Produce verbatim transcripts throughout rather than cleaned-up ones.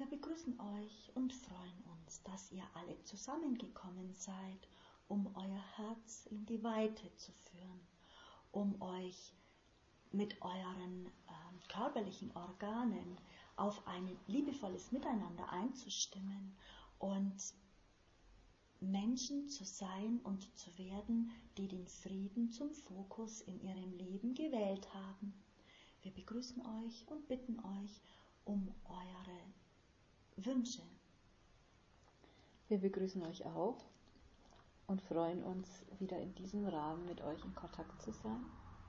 begrüßen euch und freuen uns, dass ihr alle zusammengekommen seid, um euer Herz in die Weite zu führen, um euch mit euren äh, körperlichen Organen auf ein liebevolles Miteinander einzustimmen und Menschen zu sein und zu werden, die den Frieden zum Fokus in ihrem Leben gewählt haben. Wir begrüßen euch und bitten euch um eure Wünsche. Wir begrüßen euch auch und freuen uns, wieder in diesem Rahmen mit euch in Kontakt zu sein.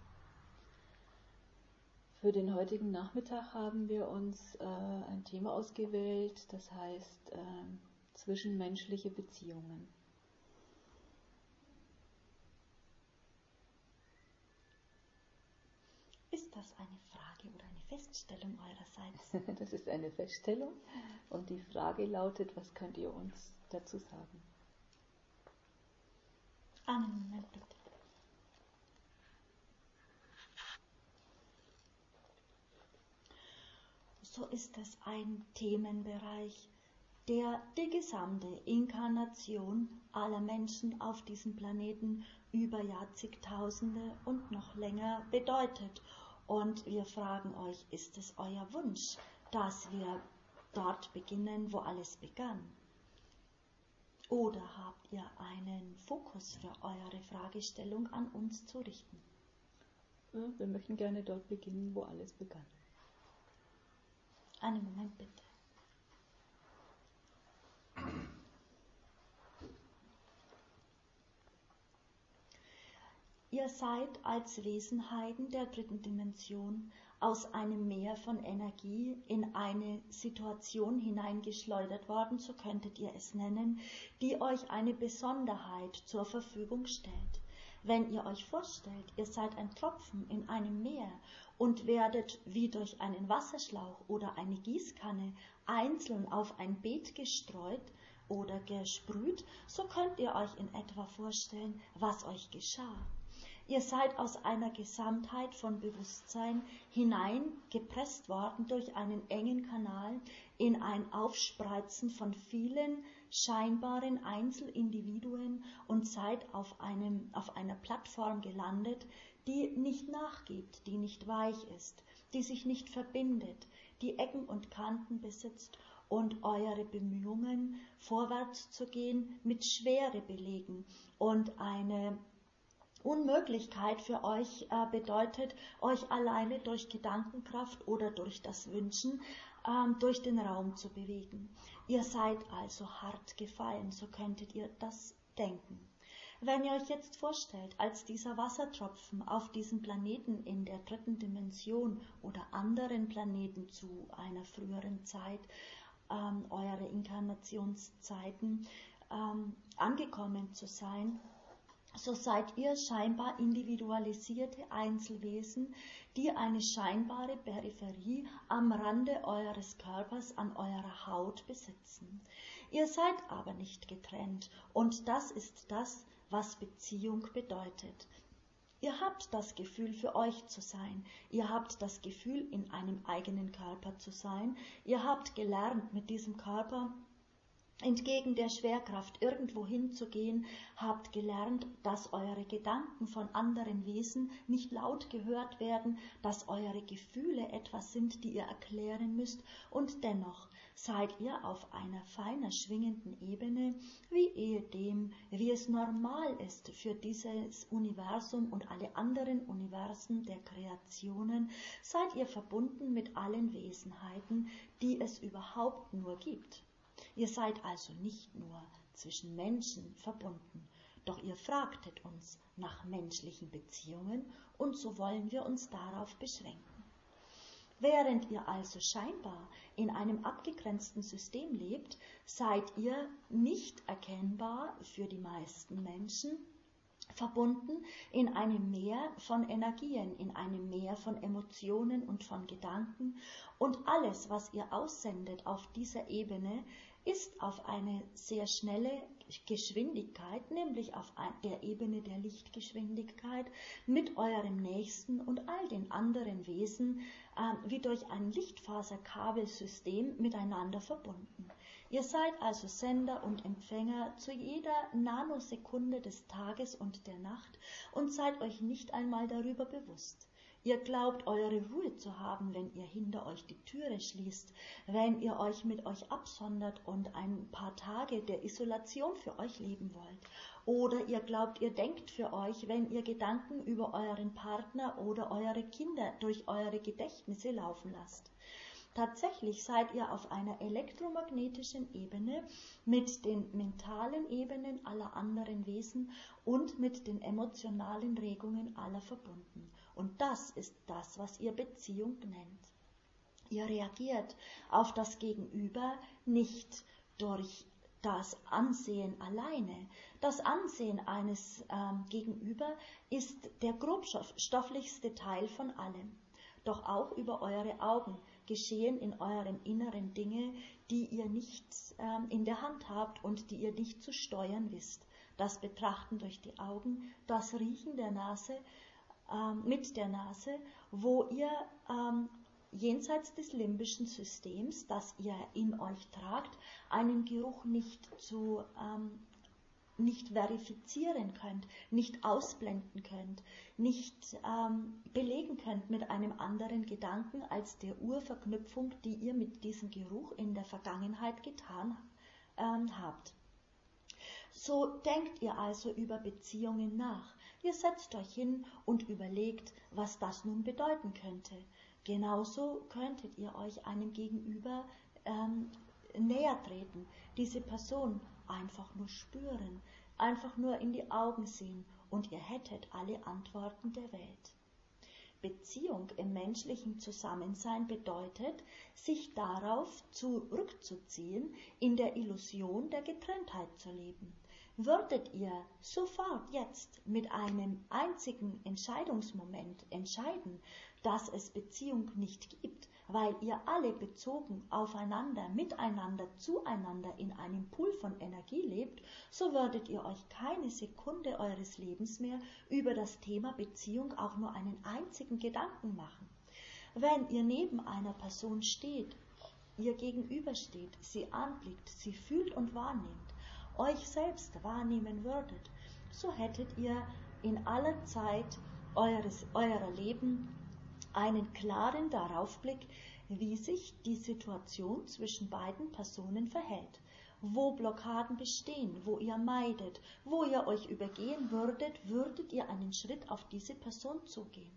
Für den heutigen Nachmittag haben wir uns äh, ein Thema ausgewählt, das heißt äh, zwischenmenschliche Beziehungen. Ist das eine Frage oder eine Feststellung eurerseits? Das ist eine Feststellung und die Frage lautet, was könnt ihr uns dazu sagen? Einen Moment bitte. So ist es ein Themenbereich, der die gesamte Inkarnation aller Menschen auf diesem Planeten über Jahrzehntausende und noch länger bedeutet. Und wir fragen euch, ist es euer Wunsch, dass wir dort beginnen, wo alles begann? Oder habt ihr einen Fokus für eure Fragestellung an uns zu richten? Ja, wir möchten gerne dort beginnen, wo alles begann. Einen Moment bitte. Ihr seid als Wesenheiten der dritten Dimension aus einem Meer von Energie in eine Situation hineingeschleudert worden, so könntet ihr es nennen, die euch eine Besonderheit zur Verfügung stellt. Wenn ihr euch vorstellt, ihr seid ein Tropfen in einem Meer und werdet wie durch einen Wasserschlauch oder eine Gießkanne einzeln auf ein Beet gestreut oder gesprüht, so könnt ihr euch in etwa vorstellen, was euch geschah. Ihr seid aus einer Gesamtheit von Bewusstsein hineingepresst worden durch einen engen Kanal in ein Aufspreizen von vielen scheinbaren Einzelindividuen und seid auf, einem, auf einer Plattform gelandet, die nicht nachgibt, die nicht weich ist, die sich nicht verbindet, die Ecken und Kanten besitzt und eure Bemühungen, vorwärts zu gehen, mit Schwere belegen und eine Unmöglichkeit für euch äh, bedeutet, euch alleine durch Gedankenkraft oder durch das Wünschen ähm, durch den Raum zu bewegen. Ihr seid also hart gefallen, so könntet ihr das denken. Wenn ihr euch jetzt vorstellt, als dieser Wassertropfen auf diesem Planeten in der dritten Dimension oder anderen Planeten zu einer früheren Zeit, ähm, eure Inkarnationszeiten, ähm, angekommen zu sein, so seid ihr scheinbar individualisierte Einzelwesen, die eine scheinbare Peripherie am Rande eures Körpers an eurer Haut besitzen. Ihr seid aber nicht getrennt und das ist das, was Beziehung bedeutet. Ihr habt das Gefühl, für euch zu sein. Ihr habt das Gefühl, in einem eigenen Körper zu sein. Ihr habt gelernt, mit diesem Körper entgegen der Schwerkraft irgendwo hinzugehen, habt gelernt, dass eure Gedanken von anderen Wesen nicht laut gehört werden, dass eure Gefühle etwas sind, die ihr erklären müsst, und dennoch seid ihr auf einer feiner schwingenden Ebene, wie ehedem, wie es normal ist für dieses Universum und alle anderen Universen der Kreationen, seid ihr verbunden mit allen Wesenheiten, die es überhaupt nur gibt. Ihr seid also nicht nur zwischen Menschen verbunden, doch ihr fragtet uns nach menschlichen Beziehungen und so wollen wir uns darauf beschränken. Während ihr also scheinbar in einem abgegrenzten System lebt, seid ihr nicht erkennbar für die meisten Menschen verbunden in einem Meer von Energien, in einem Meer von Emotionen und von Gedanken, und alles, was ihr aussendet auf dieser Ebene, ist auf eine sehr schnelle, Geschwindigkeit, nämlich auf der Ebene der Lichtgeschwindigkeit, mit eurem Nächsten und all den anderen Wesen äh, wie durch ein Lichtfaserkabelsystem miteinander verbunden. Ihr seid also Sender und Empfänger zu jeder Nanosekunde des Tages und der Nacht und seid euch nicht einmal darüber bewusst. Ihr glaubt, eure Ruhe zu haben, wenn ihr hinter euch die Türe schließt, wenn ihr euch mit euch absondert und ein paar Tage der Isolation für euch leben wollt. Oder ihr glaubt, ihr denkt für euch, wenn ihr Gedanken über euren Partner oder eure Kinder durch eure Gedächtnisse laufen lasst. Tatsächlich seid ihr auf einer elektromagnetischen Ebene mit den mentalen Ebenen aller anderen Wesen und mit den emotionalen Regungen aller verbunden. Und das ist das, was ihr Beziehung nennt. Ihr reagiert auf das Gegenüber nicht durch das Ansehen alleine. Das Ansehen eines ähm, Gegenüber ist der grobstofflichste Teil von allem. Doch auch über eure Augen geschehen in eurem Inneren Dinge, die ihr nicht ähm, in der Hand habt und die ihr nicht zu steuern wisst. Das Betrachten durch die Augen, das Riechen der Nase, ähm, mit der Nase, wo ihr ähm, jenseits des limbischen Systems, das ihr in euch tragt, einen Geruch nicht zu ähm, nicht verifizieren könnt, nicht ausblenden könnt, nicht ähm, belegen könnt mit einem anderen Gedanken als der Urverknüpfung, die ihr mit diesem Geruch in der Vergangenheit getan ähm, habt. So denkt ihr also über Beziehungen nach. Ihr setzt euch hin und überlegt, was das nun bedeuten könnte. Genauso könntet ihr euch einem Gegenüber ähm, näher treten, diese Person einfach nur spüren, einfach nur in die Augen sehen und ihr hättet alle Antworten der Welt. Beziehung im menschlichen Zusammensein bedeutet, sich darauf zurückzuziehen, in der Illusion der Getrenntheit zu leben. Würdet ihr sofort jetzt mit einem einzigen Entscheidungsmoment entscheiden, dass es Beziehung nicht gibt, weil ihr alle bezogen aufeinander, miteinander, zueinander in einem Pool von Energie lebt, so würdet ihr euch keine Sekunde eures Lebens mehr über das Thema Beziehung auch nur einen einzigen Gedanken machen. Wenn ihr neben einer Person steht, ihr gegenübersteht, sie anblickt, sie fühlt und wahrnehmt, euch selbst wahrnehmen würdet, so hättet ihr in aller Zeit eures, eurer Leben einen klaren Daraufblick, wie sich die Situation zwischen beiden Personen verhält, wo Blockaden bestehen, wo ihr meidet, wo ihr euch übergehen würdet, würdet ihr einen Schritt auf diese Person zugehen.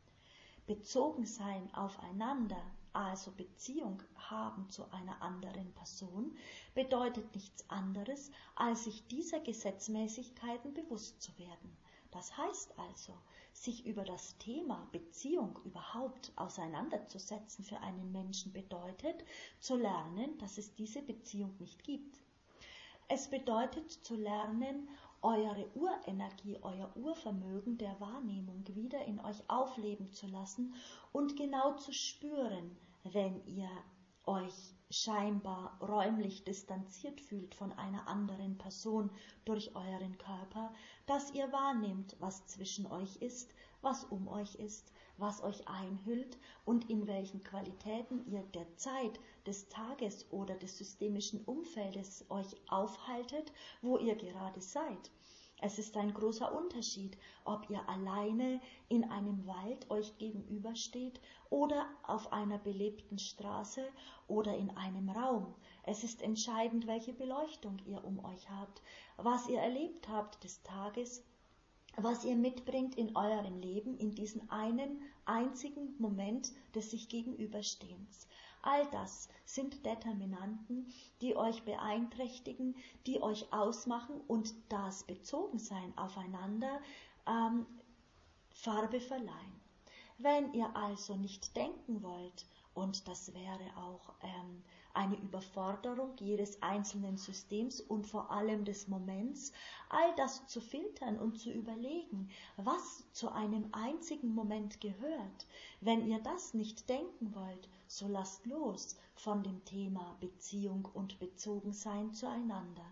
Bezogen sein aufeinander, also Beziehung haben zu einer anderen Person, bedeutet nichts anderes, als sich dieser Gesetzmäßigkeiten bewusst zu werden. Das heißt also, sich über das Thema Beziehung überhaupt auseinanderzusetzen für einen Menschen bedeutet, zu lernen, dass es diese Beziehung nicht gibt. Es bedeutet zu lernen, eure Urenergie, euer Urvermögen der Wahrnehmung wieder in euch aufleben zu lassen und genau zu spüren, wenn ihr euch scheinbar räumlich distanziert fühlt von einer anderen Person durch euren Körper, dass ihr wahrnehmt, was zwischen euch ist, was um euch ist, was euch einhüllt und in welchen Qualitäten ihr der Zeit, des Tages oder des systemischen Umfeldes euch aufhaltet, wo ihr gerade seid. Es ist ein großer Unterschied, ob ihr alleine in einem Wald euch gegenübersteht oder auf einer belebten Straße oder in einem Raum. Es ist entscheidend, welche Beleuchtung ihr um euch habt, was ihr erlebt habt des Tages, was ihr mitbringt in eurem Leben in diesen einen einzigen Moment des sich Gegenüberstehens. All das sind Determinanten, die euch beeinträchtigen, die euch ausmachen und das Bezogensein aufeinander ähm, Farbe verleihen. Wenn ihr also nicht denken wollt, und das wäre auch ähm, eine Überforderung jedes einzelnen Systems und vor allem des Moments, all das zu filtern und zu überlegen, was zu einem einzigen Moment gehört. Wenn ihr das nicht denken wollt, so lasst los von dem Thema Beziehung und Bezogensein zueinander.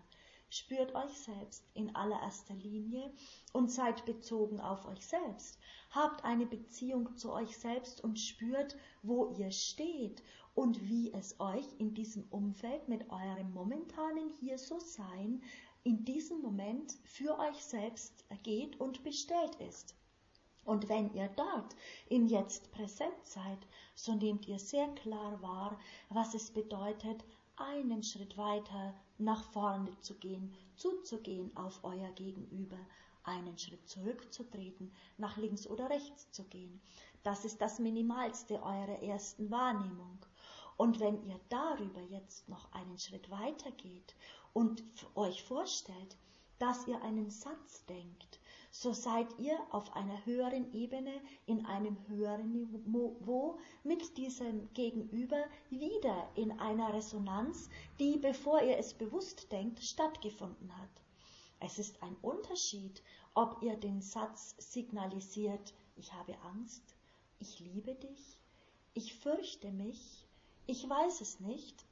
Spürt euch selbst in allererster Linie und seid bezogen auf euch selbst. Habt eine Beziehung zu euch selbst und spürt, wo ihr steht und wie es euch in diesem Umfeld mit eurem momentanen Hier-So-Sein in diesem Moment für euch selbst geht und bestellt ist. Und wenn ihr dort im Jetzt präsent seid, so nehmt ihr sehr klar wahr, was es bedeutet, einen Schritt weiter nach vorne zu gehen, zuzugehen auf euer Gegenüber, einen Schritt zurückzutreten, nach links oder rechts zu gehen. Das ist das Minimalste eurer ersten Wahrnehmung. Und wenn ihr darüber jetzt noch einen Schritt weiter geht und euch vorstellt, dass ihr einen Satz denkt, so seid ihr auf einer höheren Ebene, in einem höheren Niveau mit diesem Gegenüber wieder in einer Resonanz, die, bevor ihr es bewusst denkt, stattgefunden hat. Es ist ein Unterschied, ob ihr den Satz signalisiert, ich habe Angst, ich liebe dich, ich fürchte mich, ich weiß es nicht,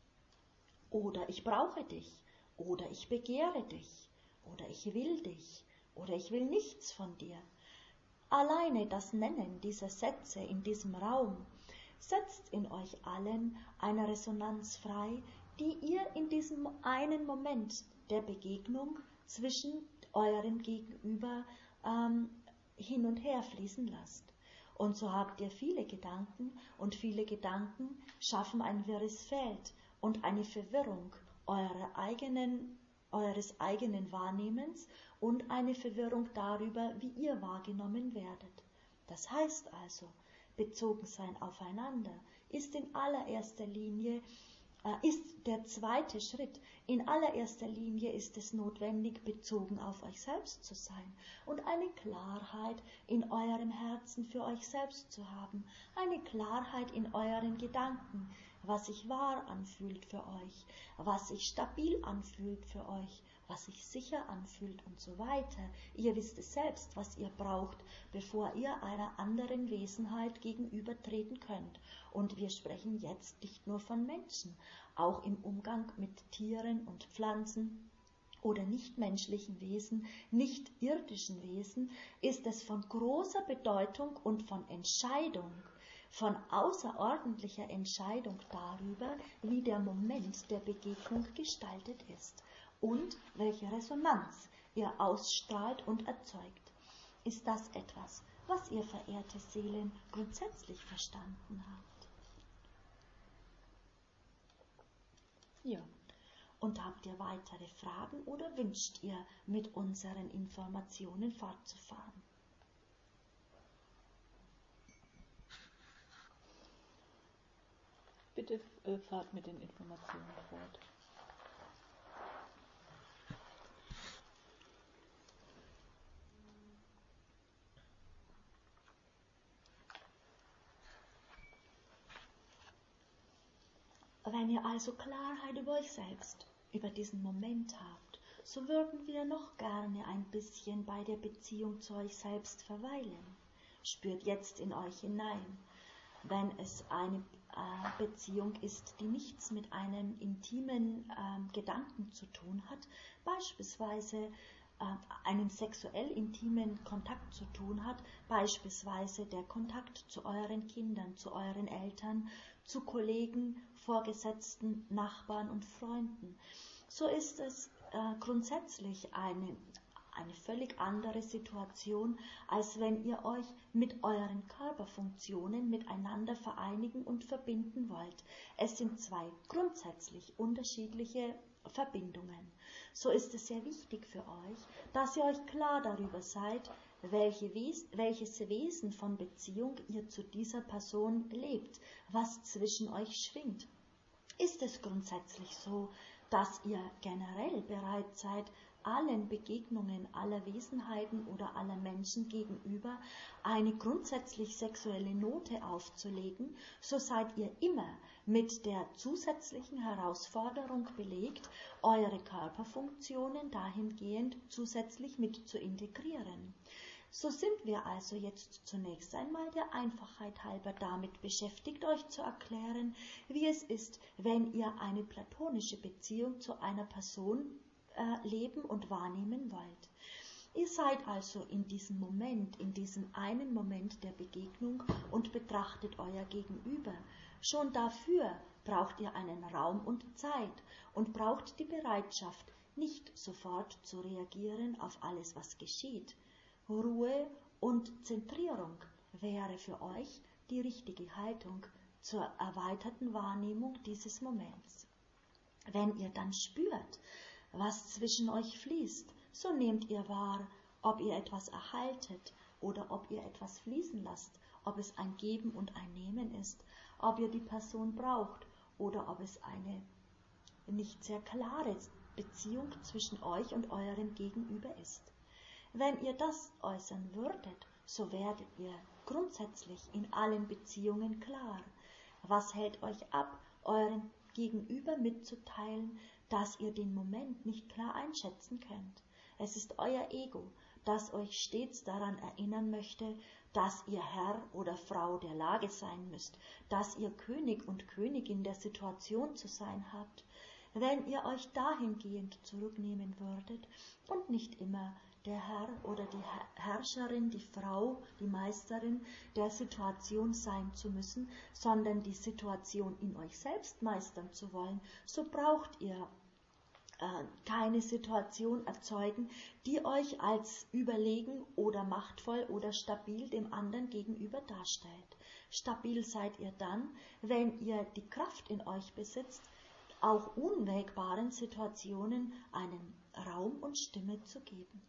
oder ich brauche dich, oder ich begehre dich, oder ich will dich, oder ich will nichts von dir. Alleine das Nennen dieser Sätze in diesem Raum setzt in euch allen eine Resonanz frei, die ihr in diesem einen Moment der Begegnung zwischen eurem Gegenüber ähm, hin und her fließen lasst. Und so habt ihr viele Gedanken und viele Gedanken schaffen ein wirres Feld und eine Verwirrung eurer eigenen, eures eigenen Wahrnehmens und eine Verwirrung darüber, wie ihr wahrgenommen werdet. Das heißt also, bezogen sein aufeinander ist in allererster Linie, äh, ist der zweite Schritt. In allererster Linie ist es notwendig, bezogen auf euch selbst zu sein und eine Klarheit in eurem Herzen für euch selbst zu haben, eine Klarheit in euren Gedanken, was sich wahr anfühlt für euch, was sich stabil anfühlt für euch, was sich sicher anfühlt und so weiter. Ihr wisst es selbst, was ihr braucht, bevor ihr einer anderen Wesenheit gegenübertreten könnt. Und wir sprechen jetzt nicht nur von Menschen, auch im Umgang mit Tieren und Pflanzen oder nichtmenschlichen Wesen, nicht irdischen Wesen, ist es von großer Bedeutung und von Entscheidung, von außerordentlicher Entscheidung darüber, wie der Moment der Begegnung gestaltet ist und welche Resonanz ihr ausstrahlt und erzeugt. Ist das etwas, was ihr, verehrte Seelen, grundsätzlich verstanden habt? Ja. Und habt ihr weitere Fragen oder wünscht ihr, mit unseren Informationen fortzufahren? Bitte äh, fahrt mit den Informationen fort. Wenn ihr also Klarheit über euch selbst, über diesen Moment habt, so würden wir noch gerne ein bisschen bei der Beziehung zu euch selbst verweilen. Spürt jetzt in euch hinein. Wenn es eine äh, Beziehung ist, die nichts mit einem intimen äh, Gedanken zu tun hat, beispielsweise äh, einen sexuell intimen Kontakt zu tun hat, beispielsweise der Kontakt zu euren Kindern, zu euren Eltern, zu Kollegen, Vorgesetzten, Nachbarn und Freunden, so ist es äh, grundsätzlich eine eine völlig andere Situation, als wenn ihr euch mit euren Körperfunktionen miteinander vereinigen und verbinden wollt. Es sind zwei grundsätzlich unterschiedliche Verbindungen. So ist es sehr wichtig für euch, dass ihr euch klar darüber seid, welche Wes- welches Wesen von Beziehung ihr zu dieser Person lebt, was zwischen euch schwingt. Ist es grundsätzlich so, dass ihr generell bereit seid, allen Begegnungen aller Wesenheiten oder aller Menschen gegenüber eine grundsätzlich sexuelle Note aufzulegen, so seid ihr immer mit der zusätzlichen Herausforderung belegt, eure Körperfunktionen dahingehend zusätzlich mit zu integrieren. So sind wir also jetzt zunächst einmal der Einfachheit halber damit beschäftigt, euch zu erklären, wie es ist, wenn ihr eine platonische Beziehung zu einer Person äh, leben und wahrnehmen wollt. Ihr seid also in diesem Moment, in diesem einen Moment der Begegnung und betrachtet euer Gegenüber. Schon dafür braucht ihr einen Raum und Zeit und braucht die Bereitschaft, nicht sofort zu reagieren auf alles, was geschieht. Ruhe und Zentrierung wäre für euch die richtige Haltung zur erweiterten Wahrnehmung dieses Moments. Wenn ihr dann spürt, was zwischen euch fließt, so nehmt ihr wahr, ob ihr etwas erhaltet oder ob ihr etwas fließen lasst, ob es ein Geben und ein Nehmen ist, ob ihr die Person braucht oder ob es eine nicht sehr klare Beziehung zwischen euch und eurem Gegenüber ist. Wenn ihr das äußern würdet, so werdet ihr grundsätzlich in allen Beziehungen klar. Was hält euch ab, eurem Gegenüber mitzuteilen, dass ihr den Moment nicht klar einschätzen könnt? Es ist euer Ego, das euch stets daran erinnern möchte, dass ihr Herr oder Frau der Lage sein müsst, dass ihr König und Königin der Situation zu sein habt. Wenn ihr euch dahingehend zurücknehmen würdet und nicht immer der Herr oder die Herrscherin, die Frau, die Meisterin der Situation sein zu müssen, sondern die Situation in euch selbst meistern zu wollen, so braucht ihr äh, keine Situation erzeugen, die euch als überlegen oder machtvoll oder stabil dem anderen gegenüber darstellt. Stabil seid ihr dann, wenn ihr die Kraft in euch besitzt, auch unwägbaren Situationen einen Raum und Stimme zu geben.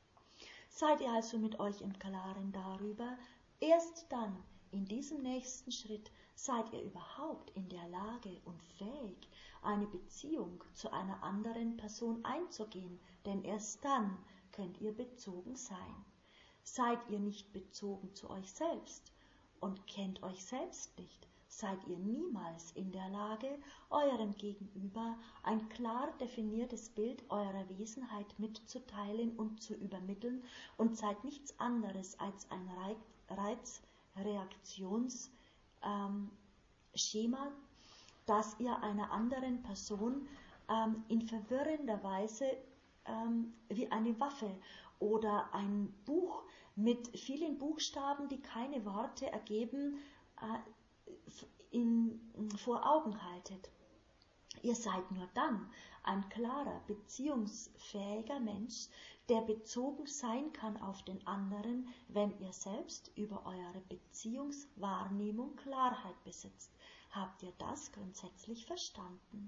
Seid ihr also mit euch im Klaren darüber, erst dann, in diesem nächsten Schritt, seid ihr überhaupt in der Lage und fähig, eine Beziehung zu einer anderen Person einzugehen, denn erst dann könnt ihr bezogen sein. Seid ihr nicht bezogen zu euch selbst und kennt euch selbst nicht, seid ihr niemals in der Lage, eurem Gegenüber ein klar definiertes Bild eurer Wesenheit mitzuteilen und zu übermitteln und seid nichts anderes als ein Reizreaktionsschema, ähm, das ihr einer anderen Person ähm, in verwirrender Weise ähm, wie eine Waffe oder ein Buch mit vielen Buchstaben, die keine Worte ergeben, äh, In, vor Augen haltet. Ihr seid nur dann ein klarer, beziehungsfähiger Mensch, der bezogen sein kann auf den anderen, wenn ihr selbst über eure Beziehungswahrnehmung Klarheit besitzt. Habt ihr das grundsätzlich verstanden?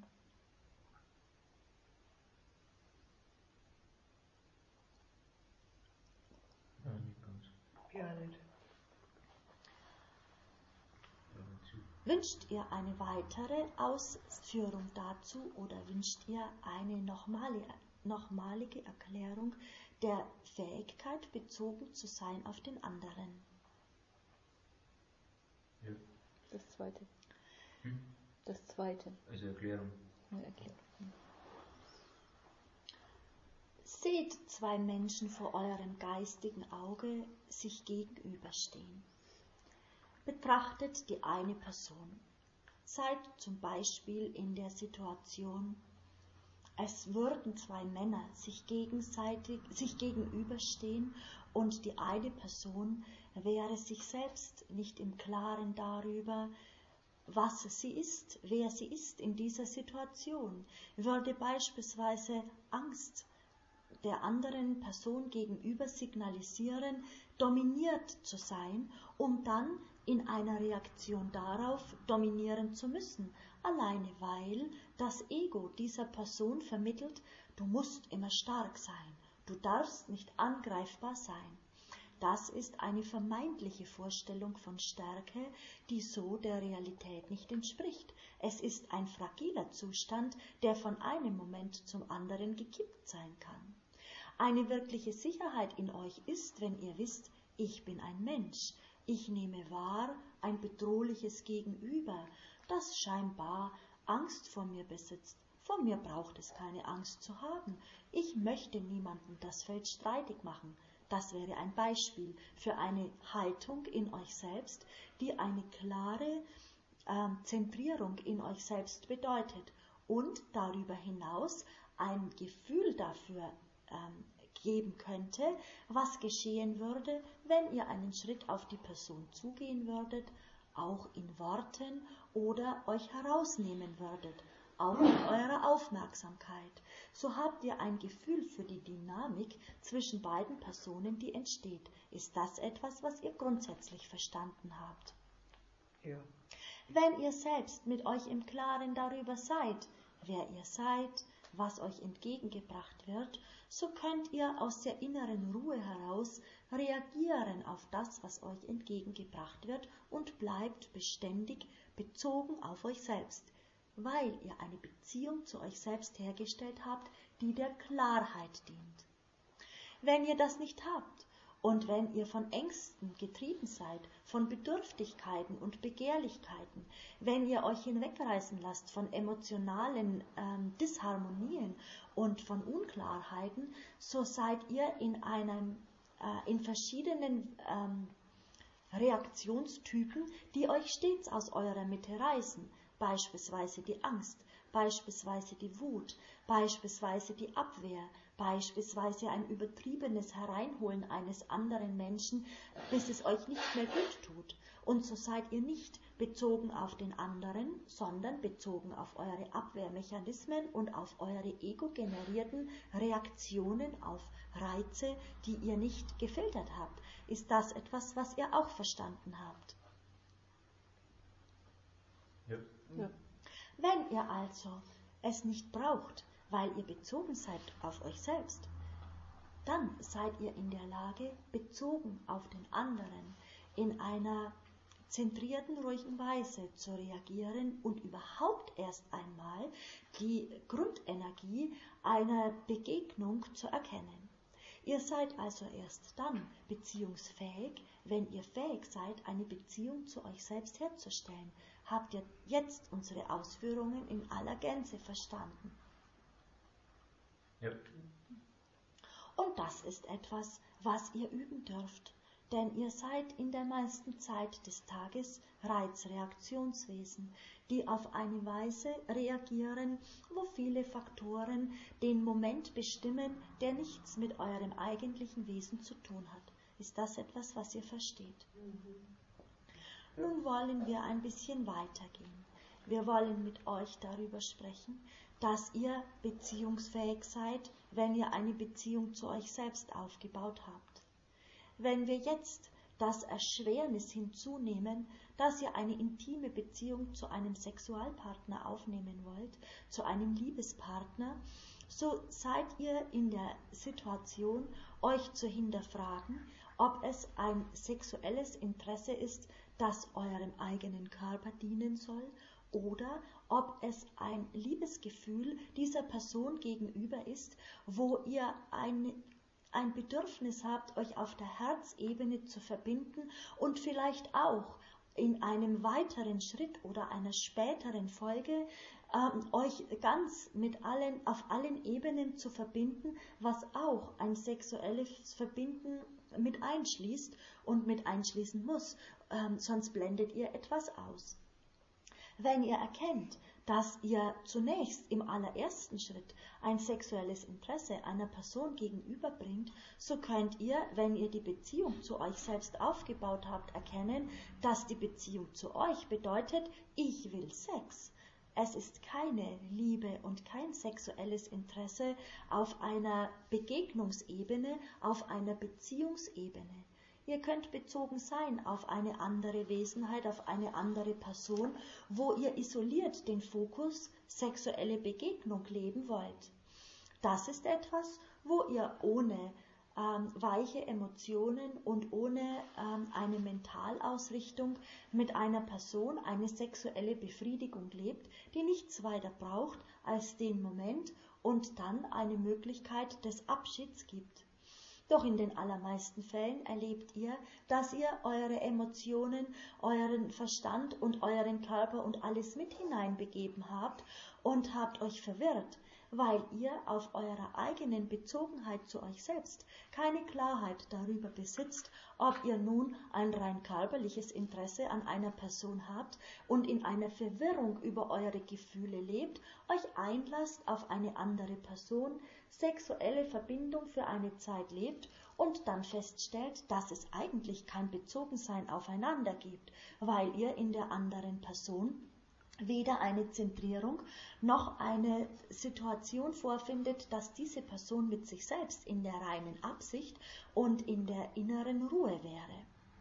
Ja, nicht ganz. Ja, nicht. Wünscht ihr eine weitere Ausführung dazu oder wünscht ihr eine nochmalige, nochmalige Erklärung der Fähigkeit, bezogen zu sein auf den anderen? Ja. Das zweite. Hm? Das zweite. Also Erklärung. Eine Erklärung. Seht zwei Menschen vor eurem geistigen Auge sich gegenüberstehen. Betrachtet die eine Person. Seid zum Beispiel in der Situation, es würden zwei Männer sich gegenseitig, sich gegenüberstehen und die eine Person wäre sich selbst nicht im Klaren darüber, was sie ist, wer sie ist in dieser Situation, würde beispielsweise Angst der anderen Person gegenüber signalisieren, dominiert zu sein, um dann in einer Reaktion darauf dominieren zu müssen, alleine weil das Ego dieser Person vermittelt, du musst immer stark sein, du darfst nicht angreifbar sein. Das ist eine vermeintliche Vorstellung von Stärke, die so der Realität nicht entspricht. Es ist ein fragiler Zustand, der von einem Moment zum anderen gekippt sein kann. Eine wirkliche Sicherheit in euch ist, wenn ihr wisst, ich bin ein Mensch, ich nehme wahr ein bedrohliches Gegenüber, das scheinbar Angst vor mir besitzt. Vor mir braucht es keine Angst zu haben. Ich möchte niemandem das Feld streitig machen. Das wäre ein Beispiel für eine Haltung in euch selbst, die eine klare äh, Zentrierung in euch selbst bedeutet und darüber hinaus ein Gefühl dafür ähm, geben könnte, was geschehen würde, wenn ihr einen Schritt auf die Person zugehen würdet, auch in Worten oder euch herausnehmen würdet, auch in eurer Aufmerksamkeit. So habt ihr ein Gefühl für die Dynamik zwischen beiden Personen, die entsteht. Ist das etwas, was ihr grundsätzlich verstanden habt? Ja. Wenn ihr selbst mit euch im Klaren darüber seid, wer ihr seid, was euch entgegengebracht wird, so könnt ihr aus der inneren Ruhe heraus reagieren auf das, was euch entgegengebracht wird und bleibt beständig bezogen auf euch selbst, weil ihr eine Beziehung zu euch selbst hergestellt habt, die der Klarheit dient. Wenn ihr das nicht habt und wenn ihr von Ängsten getrieben seid, von Bedürftigkeiten und Begehrlichkeiten, wenn ihr euch hinwegreißen lasst von emotionalen ähm, Disharmonien und von Unklarheiten, so seid ihr in einem äh, in verschiedenen ähm, Reaktionstypen, die euch stets aus eurer Mitte reißen, beispielsweise die Angst, beispielsweise die Wut, beispielsweise die Abwehr, beispielsweise ein übertriebenes Hereinholen eines anderen Menschen, bis es euch nicht mehr gut tut. Und so seid ihr nicht bezogen auf den anderen, sondern bezogen auf eure Abwehrmechanismen und auf eure ego-generierten Reaktionen auf Reize, die ihr nicht gefiltert habt. Ist das etwas, was ihr auch verstanden habt? Ja. Ja. Wenn ihr also es nicht braucht, weil ihr bezogen seid auf euch selbst, dann seid ihr in der Lage, bezogen auf den anderen, in einer zentrierten, ruhigen Weise zu reagieren und überhaupt erst einmal die Grundenergie einer Begegnung zu erkennen. Ihr seid also erst dann beziehungsfähig, wenn ihr fähig seid, eine Beziehung zu euch selbst herzustellen. Habt ihr jetzt unsere Ausführungen in aller Gänze verstanden? Ja. Und das ist etwas, was ihr üben dürft, denn ihr seid in der meisten Zeit des Tages Reizreaktionswesen, die auf eine Weise reagieren, wo viele Faktoren den Moment bestimmen, der nichts mit eurem eigentlichen Wesen zu tun hat. Ist das etwas, was ihr versteht? Nun wollen wir ein bisschen weitergehen. Wir wollen mit euch darüber sprechen, dass ihr beziehungsfähig seid, wenn ihr eine Beziehung zu euch selbst aufgebaut habt. Wenn wir jetzt das Erschwernis hinzunehmen, dass ihr eine intime Beziehung zu einem Sexualpartner aufnehmen wollt, zu einem Liebespartner, so seid ihr in der Situation, euch zu hinterfragen, ob es ein sexuelles Interesse ist, das eurem eigenen Körper dienen soll, oder ob es ein Liebesgefühl dieser Person gegenüber ist, wo ihr ein, ein Bedürfnis habt, euch auf der Herzebene zu verbinden und vielleicht auch in einem weiteren Schritt oder einer späteren Folge ähm, euch ganz mit allen, auf allen Ebenen zu verbinden, was auch ein sexuelles Verbinden mit einschließt und mit einschließen muss, ähm, sonst blendet ihr etwas aus. Wenn ihr erkennt, dass ihr zunächst im allerersten Schritt ein sexuelles Interesse einer Person gegenüberbringt, so könnt ihr, wenn ihr die Beziehung zu euch selbst aufgebaut habt, erkennen, dass die Beziehung zu euch bedeutet, ich will Sex. Es ist keine Liebe und kein sexuelles Interesse auf einer Begegnungsebene, auf einer Beziehungsebene. Ihr könnt bezogen sein auf eine andere Wesenheit, auf eine andere Person, wo ihr isoliert den Fokus sexuelle Begegnung leben wollt. Das ist etwas, wo ihr ohne ähm, weiche Emotionen und ohne ähm, eine Mentalausrichtung mit einer Person eine sexuelle Befriedigung lebt, die nichts weiter braucht als den Moment und dann eine Möglichkeit des Abschieds gibt. Doch in den allermeisten Fällen erlebt ihr, dass ihr eure Emotionen, euren Verstand und euren Körper und alles mit hineinbegeben habt und habt euch verwirrt, weil ihr auf eurer eigenen Bezogenheit zu euch selbst keine Klarheit darüber besitzt, ob ihr nun ein rein körperliches Interesse an einer Person habt und in einer Verwirrung über eure Gefühle lebt, euch einlasst auf eine andere Person, sexuelle Verbindung für eine Zeit lebt und dann feststellt, dass es eigentlich kein Bezogensein aufeinander gibt, weil ihr in der anderen Person weder eine Zentrierung noch eine Situation vorfindet, dass diese Person mit sich selbst in der reinen Absicht und in der inneren Ruhe wäre.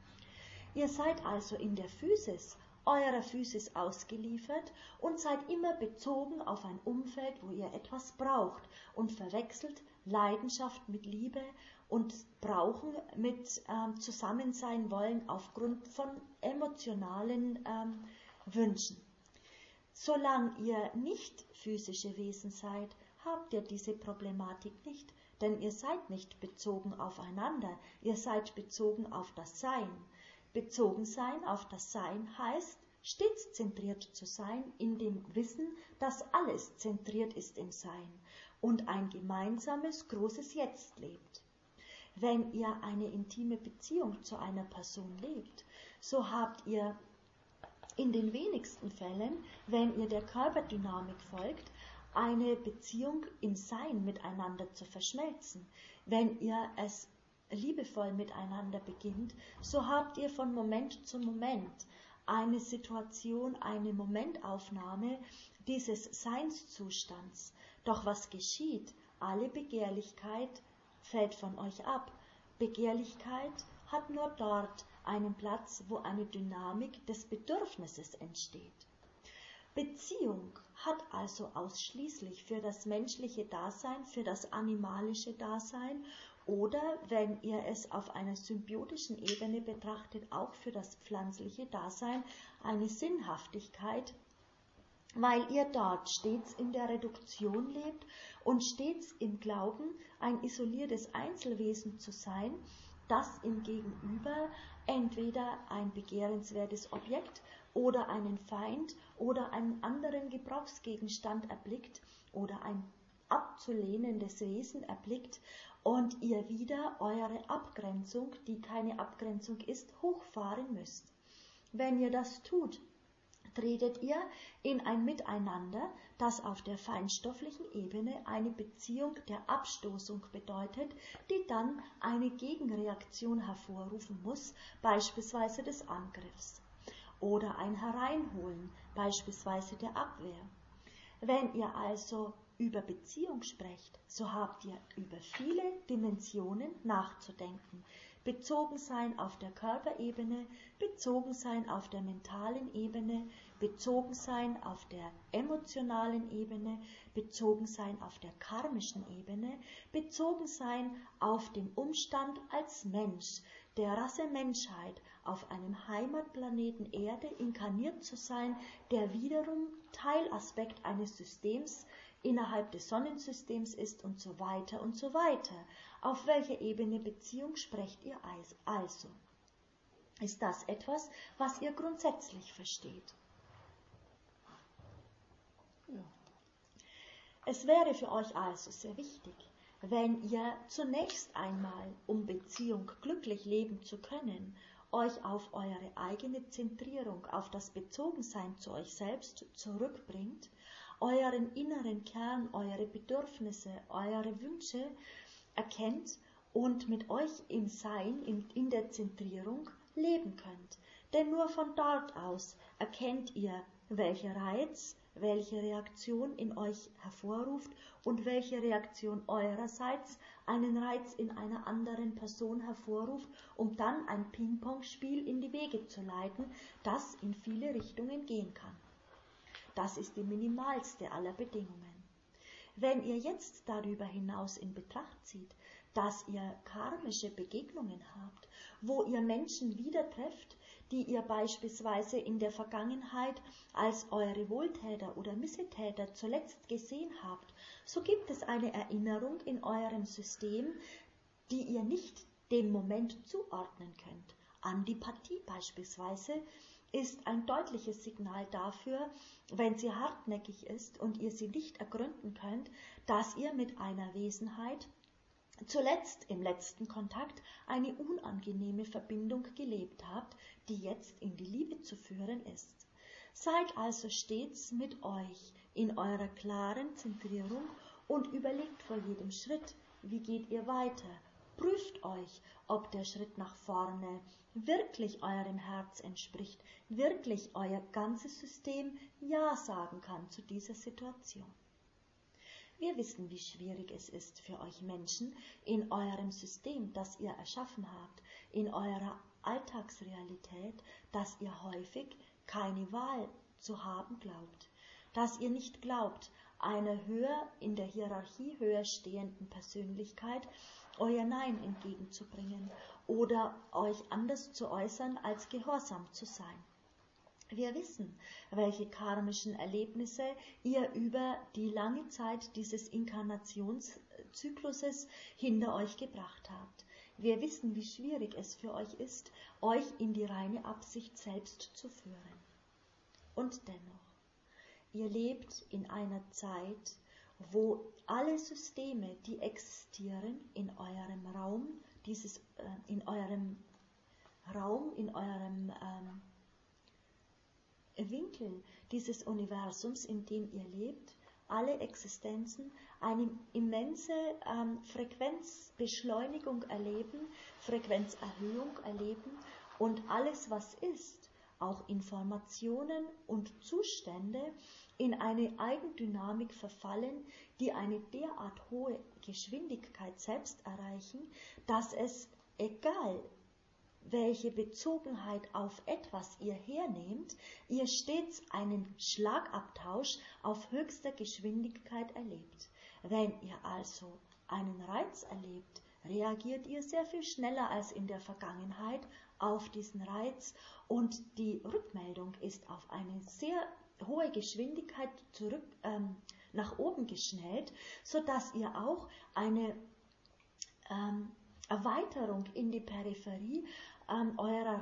Ihr seid also in der Physis, eurer Physis ausgeliefert und seid immer bezogen auf ein Umfeld, wo ihr etwas braucht und verwechselt Leidenschaft mit Liebe und Brauchen mit ähm, Zusammensein wollen aufgrund von emotionalen ähm, Wünschen. Solange ihr nicht physische Wesen seid, habt ihr diese Problematik nicht, denn ihr seid nicht bezogen aufeinander, ihr seid bezogen auf das Sein. Bezogen sein auf das Sein heißt, stets zentriert zu sein in dem Wissen, dass alles zentriert ist im Sein und ein gemeinsames, großes Jetzt lebt. Wenn ihr eine intime Beziehung zu einer Person lebt, so habt ihr in den wenigsten Fällen, wenn ihr der Körperdynamik folgt, eine Beziehung im Sein miteinander zu verschmelzen. Wenn ihr es liebevoll miteinander beginnt, so habt ihr von Moment zu Moment eine Situation, eine Momentaufnahme dieses Seinszustands. Doch was geschieht? Alle Begehrlichkeit fällt von euch ab. Begehrlichkeit hat nur dort einen Platz, wo eine Dynamik des Bedürfnisses entsteht. Beziehung hat also ausschließlich für das menschliche Dasein, für das animalische Dasein oder, wenn ihr es auf einer symbiotischen Ebene betrachtet, auch für das pflanzliche Dasein eine Sinnhaftigkeit, weil ihr dort stets in der Reduktion lebt und stets im Glauben, ein isoliertes Einzelwesen zu sein, das im Gegenüber entweder ein begehrenswertes Objekt oder einen Feind oder einen anderen Gebrauchsgegenstand erblickt oder ein abzulehnendes Wesen erblickt und ihr wieder eure Abgrenzung, die keine Abgrenzung ist, hochfahren müsst. Wenn ihr das tut, tretet ihr in ein Miteinander, das auf der feinstofflichen Ebene eine Beziehung der Abstoßung bedeutet, die dann eine Gegenreaktion hervorrufen muss, beispielsweise des Angriffs, oder ein Hereinholen, beispielsweise der Abwehr. Wenn ihr also über Beziehung sprecht, so habt ihr über viele Dimensionen nachzudenken. Bezogen sein auf der Körperebene, bezogen sein auf der mentalen Ebene, bezogen sein auf der emotionalen Ebene, bezogen sein auf der karmischen Ebene, bezogen sein auf den Umstand als Mensch, der Rasse Menschheit auf einem Heimatplaneten Erde inkarniert zu sein, der wiederum Teilaspekt eines Systems innerhalb des Sonnensystems ist und so weiter und so weiter. Auf welcher Ebene Beziehung sprecht ihr also? Ist das etwas, was ihr grundsätzlich versteht? Ja. Es wäre für euch also sehr wichtig, wenn ihr zunächst einmal, um Beziehung glücklich leben zu können, euch auf eure eigene Zentrierung, auf das Bezogensein zu euch selbst zurückbringt, euren inneren Kern, eure Bedürfnisse, eure Wünsche erkennt und mit euch im Sein, in, in der Zentrierung leben könnt. Denn nur von dort aus erkennt ihr, welcher Reiz, welche Reaktion in euch hervorruft und welche Reaktion eurerseits einen Reiz in einer anderen Person hervorruft, um dann ein Ping-Pong-Spiel in die Wege zu leiten, das in viele Richtungen gehen kann. Das ist die minimalste aller Bedingungen. Wenn ihr jetzt darüber hinaus in Betracht zieht, dass ihr karmische Begegnungen habt, wo ihr Menschen wieder trefft, die ihr beispielsweise in der Vergangenheit als eure Wohltäter oder Missetäter zuletzt gesehen habt, so gibt es eine Erinnerung in eurem System, die ihr nicht dem Moment zuordnen könnt. Antipathie beispielsweise ist ein deutliches Signal dafür, wenn sie hartnäckig ist und ihr sie nicht ergründen könnt, dass ihr mit einer Wesenheit zuletzt im letzten Kontakt eine unangenehme Verbindung gelebt habt, die jetzt in die Liebe zu führen ist. Seid also stets mit euch in eurer klaren Zentrierung und überlegt vor jedem Schritt, wie geht ihr weiter. Prüft euch, ob der Schritt nach vorne wirklich eurem Herz entspricht, wirklich euer ganzes System Ja sagen kann zu dieser Situation. Wir wissen, wie schwierig es ist für euch Menschen in eurem System, das ihr erschaffen habt, in eurer Alltagsrealität, dass ihr häufig keine Wahl zu haben glaubt, dass ihr nicht glaubt, einer höher in der Hierarchie höher stehenden Persönlichkeit euer Nein entgegenzubringen oder euch anders zu äußern, als gehorsam zu sein. Wir wissen, welche karmischen Erlebnisse ihr über die lange Zeit dieses Inkarnationszykluses hinter euch gebracht habt. Wir wissen, wie schwierig es für euch ist, euch in die reine Absicht selbst zu führen. Und dennoch, ihr lebt in einer Zeit, wo alle Systeme, die existieren in eurem Raum, dieses, äh, in eurem Raum, in eurem ähm, Winkel dieses Universums, in dem ihr lebt, alle Existenzen eine immense ähm, Frequenzbeschleunigung erleben, Frequenzerhöhung erleben und alles, was ist, auch Informationen und Zustände, in eine Eigendynamik verfallen, die eine derart hohe Geschwindigkeit selbst erreichen, dass es, egal welche Bezogenheit auf etwas ihr hernehmt, ihr stets einen Schlagabtausch auf höchster Geschwindigkeit erlebt. Wenn ihr also einen Reiz erlebt, reagiert ihr sehr viel schneller als in der Vergangenheit auf diesen Reiz und die Rückmeldung ist auf eine sehr hohe Geschwindigkeit zurück ähm, nach oben geschnellt, sodass ihr auch eine ähm, Erweiterung in die Peripherie ähm, eurer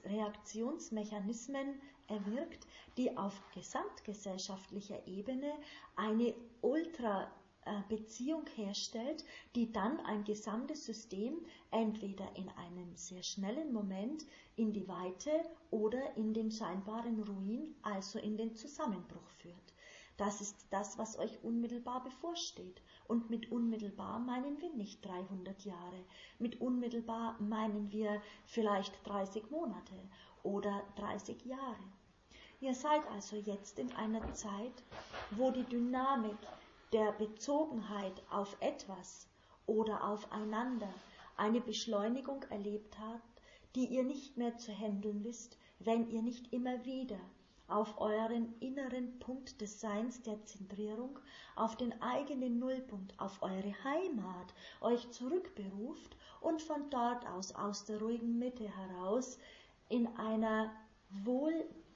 Reizreaktionsmechanismen erwirkt, die auf gesamtgesellschaftlicher Ebene eine ultra Beziehung herstellt, die dann ein gesamtes System entweder in einem sehr schnellen Moment in die Weite oder in den scheinbaren Ruin, also in den Zusammenbruch führt. Das ist das, was euch unmittelbar bevorsteht. Und mit unmittelbar meinen wir nicht dreihundert Jahre. Mit unmittelbar meinen wir vielleicht dreißig Monate oder dreißig Jahre. Ihr seid also jetzt in einer Zeit, wo die Dynamik der Bezogenheit auf etwas oder aufeinander eine Beschleunigung erlebt habt, die ihr nicht mehr zu handeln wisst, wenn ihr nicht immer wieder auf euren inneren Punkt des Seins der Zentrierung, auf den eigenen Nullpunkt, auf eure Heimat euch zurückberuft und von dort aus, aus der ruhigen Mitte heraus, in einer wohl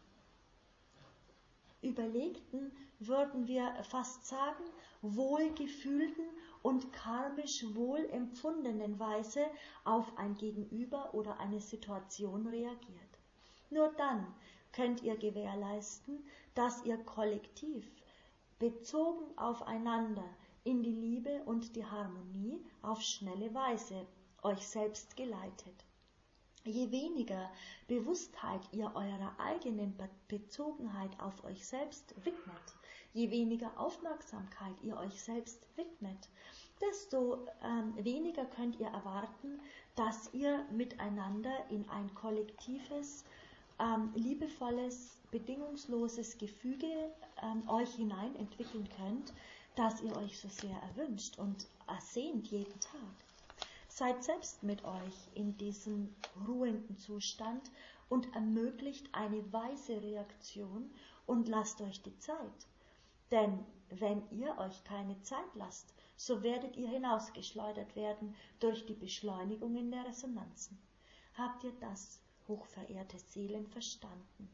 überlegten, würden wir fast sagen, wohlgefühlten und karmisch wohlempfundenen Weise auf ein Gegenüber oder eine Situation reagiert. Nur dann könnt ihr gewährleisten, dass ihr kollektiv, bezogen aufeinander, in die Liebe und die Harmonie auf schnelle Weise euch selbst geleitet. Je weniger Bewusstheit ihr eurer eigenen Bezogenheit auf euch selbst widmet, je weniger Aufmerksamkeit ihr euch selbst widmet, desto ähm, weniger könnt ihr erwarten, dass ihr miteinander in ein kollektives, ähm, liebevolles, bedingungsloses Gefüge ähm, euch hinein entwickeln könnt, das ihr euch so sehr erwünscht und ersehnt jeden Tag. Seid selbst mit euch in diesem ruhenden Zustand und ermöglicht eine weise Reaktion und lasst euch die Zeit. Denn wenn ihr euch keine Zeit lasst, so werdet ihr hinausgeschleudert werden durch die Beschleunigungen der Resonanzen. Habt ihr das, hochverehrte Seelen, verstanden?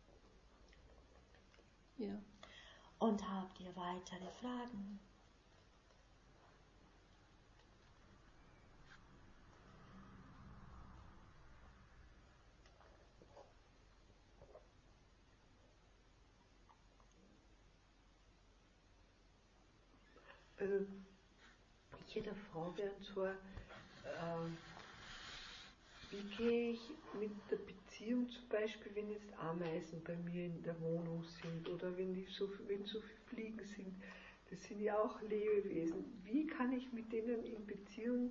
Ja. Und habt ihr weitere Fragen? Also ich hätte eine Frage, und zwar, äh, wie gehe ich mit der Beziehung zum Beispiel, wenn jetzt Ameisen bei mir in der Wohnung sind oder wenn, die so, wenn so viele Fliegen sind, das sind ja auch Lebewesen. Wie kann ich mit denen in Beziehung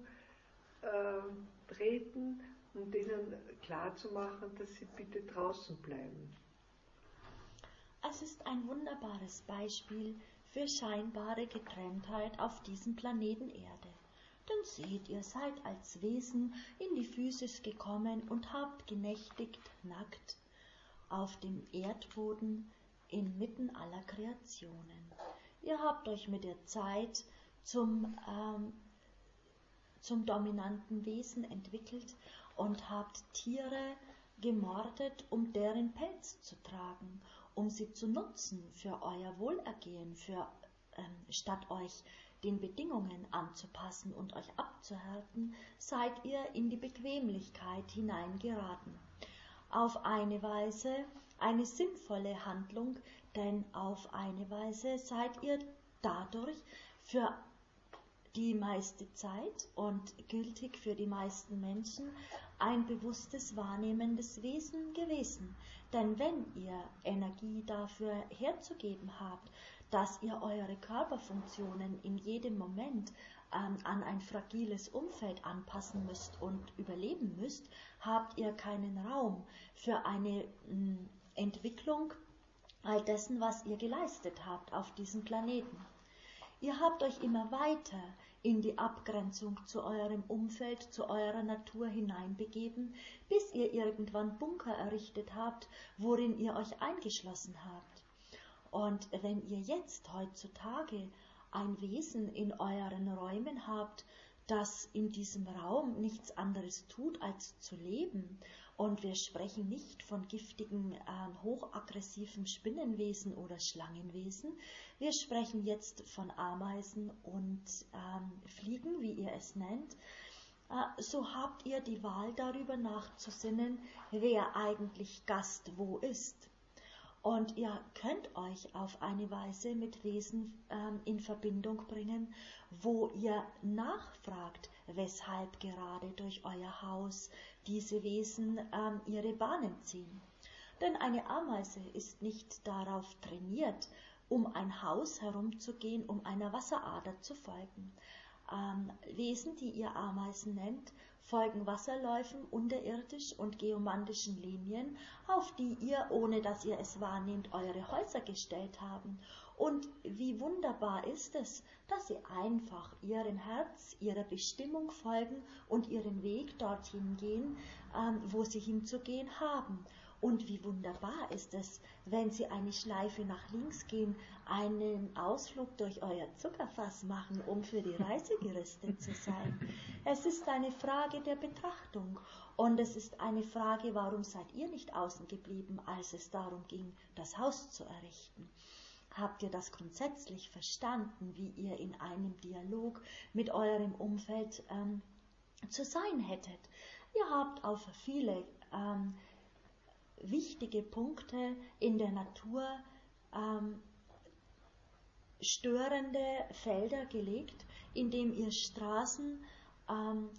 äh, treten, um denen klarzumachen, dass sie bitte draußen bleiben? Es ist ein wunderbares Beispiel für scheinbare Getrenntheit auf diesem Planeten Erde. Denn seht, ihr seid als Wesen in die Physis gekommen und habt genächtigt, nackt, auf dem Erdboden inmitten aller Kreationen. Ihr habt euch mit der Zeit zum, ähm, zum dominanten Wesen entwickelt und habt Tiere gemordet, um deren Pelz zu tragen, um sie zu nutzen für euer Wohlergehen, für, ähm, statt euch den Bedingungen anzupassen und euch abzuhärten, seid ihr in die Bequemlichkeit hineingeraten. Auf eine Weise eine sinnvolle Handlung, denn auf eine Weise seid ihr dadurch für die meiste Zeit und gültig für die meisten Menschen ein bewusstes, wahrnehmendes Wesen gewesen. Denn wenn ihr Energie dafür herzugeben habt, dass ihr eure Körperfunktionen in jedem Moment ähm, an ein fragiles Umfeld anpassen müsst und überleben müsst, habt ihr keinen Raum für eine mh, Entwicklung all dessen, was ihr geleistet habt auf diesem Planeten. Ihr habt euch immer weiter in die Abgrenzung zu eurem Umfeld, zu eurer Natur hineinbegeben, bis ihr irgendwann Bunker errichtet habt, worin ihr euch eingeschlossen habt. Und wenn ihr jetzt heutzutage ein Wesen in euren Räumen habt, das in diesem Raum nichts anderes tut, als zu leben, und wir sprechen nicht von giftigen, äh, hochaggressiven Spinnenwesen oder Schlangenwesen, wir sprechen jetzt von Ameisen und ähm, Fliegen, wie ihr es nennt, äh, so habt ihr die Wahl darüber nachzusinnen, wer eigentlich Gast wo ist. Und ihr könnt euch auf eine Weise mit Wesen ähm, in Verbindung bringen, wo ihr nachfragt, weshalb gerade durch euer Haus diese Wesen ähm, ihre Bahnen ziehen. Denn eine Ameise ist nicht darauf trainiert, um ein Haus herumzugehen, um einer Wasserader zu folgen. Ähm, Wesen, die ihr Ameisen nennt, folgen Wasserläufen unterirdisch und geomantischen Linien, auf die ihr, ohne dass ihr es wahrnehmt, eure Häuser gestellt haben. Und wie wunderbar ist es, dass sie einfach ihrem Herz, ihrer Bestimmung folgen und ihren Weg dorthin gehen, ähm, wo sie hinzugehen haben. Und wie wunderbar ist es, wenn Sie eine Schleife nach links gehen, einen Ausflug durch euer Zuckerfass machen, um für die Reise gerüstet zu sein. Es ist eine Frage der Betrachtung und es ist eine Frage, warum seid ihr nicht außen geblieben, als es darum ging, das Haus zu errichten? Habt ihr das grundsätzlich verstanden, wie ihr in einem Dialog mit eurem Umfeld ähm, zu sein hättet? Ihr habt auf viele ähm, wichtige Punkte in der Natur ähm, störende Felder gelegt, indem ihr Straßen, ähm,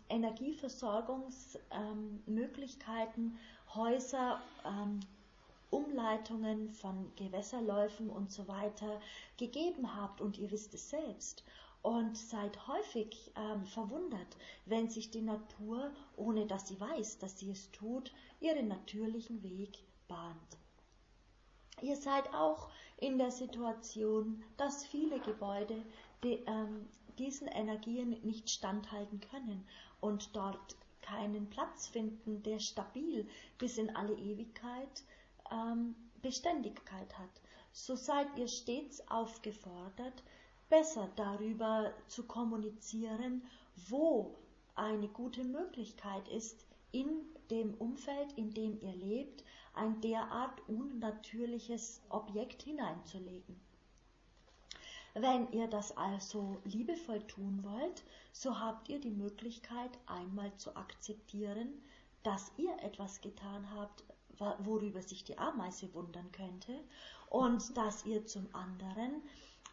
Energieversorgungsmöglichkeiten, ähm, Häuser, ähm, Umleitungen von Gewässerläufen und so weiter gegeben habt, und ihr wisst es selbst. Und seid häufig ähm, verwundert, wenn sich die Natur, ohne dass sie weiß, dass sie es tut, ihren natürlichen Weg bahnt. Ihr seid auch in der Situation, dass viele Gebäude die, ähm, diesen Energien nicht standhalten können und dort keinen Platz finden, der stabil bis in alle Ewigkeit ähm, Beständigkeit hat. So seid ihr stets aufgefordert, besser darüber zu kommunizieren, wo eine gute Möglichkeit ist, in dem Umfeld, in dem ihr lebt, ein derart unnatürliches Objekt hineinzulegen. Wenn ihr das also liebevoll tun wollt, so habt ihr die Möglichkeit, einmal zu akzeptieren, dass ihr etwas getan habt, worüber sich die Ameise wundern könnte, und dass ihr zum anderen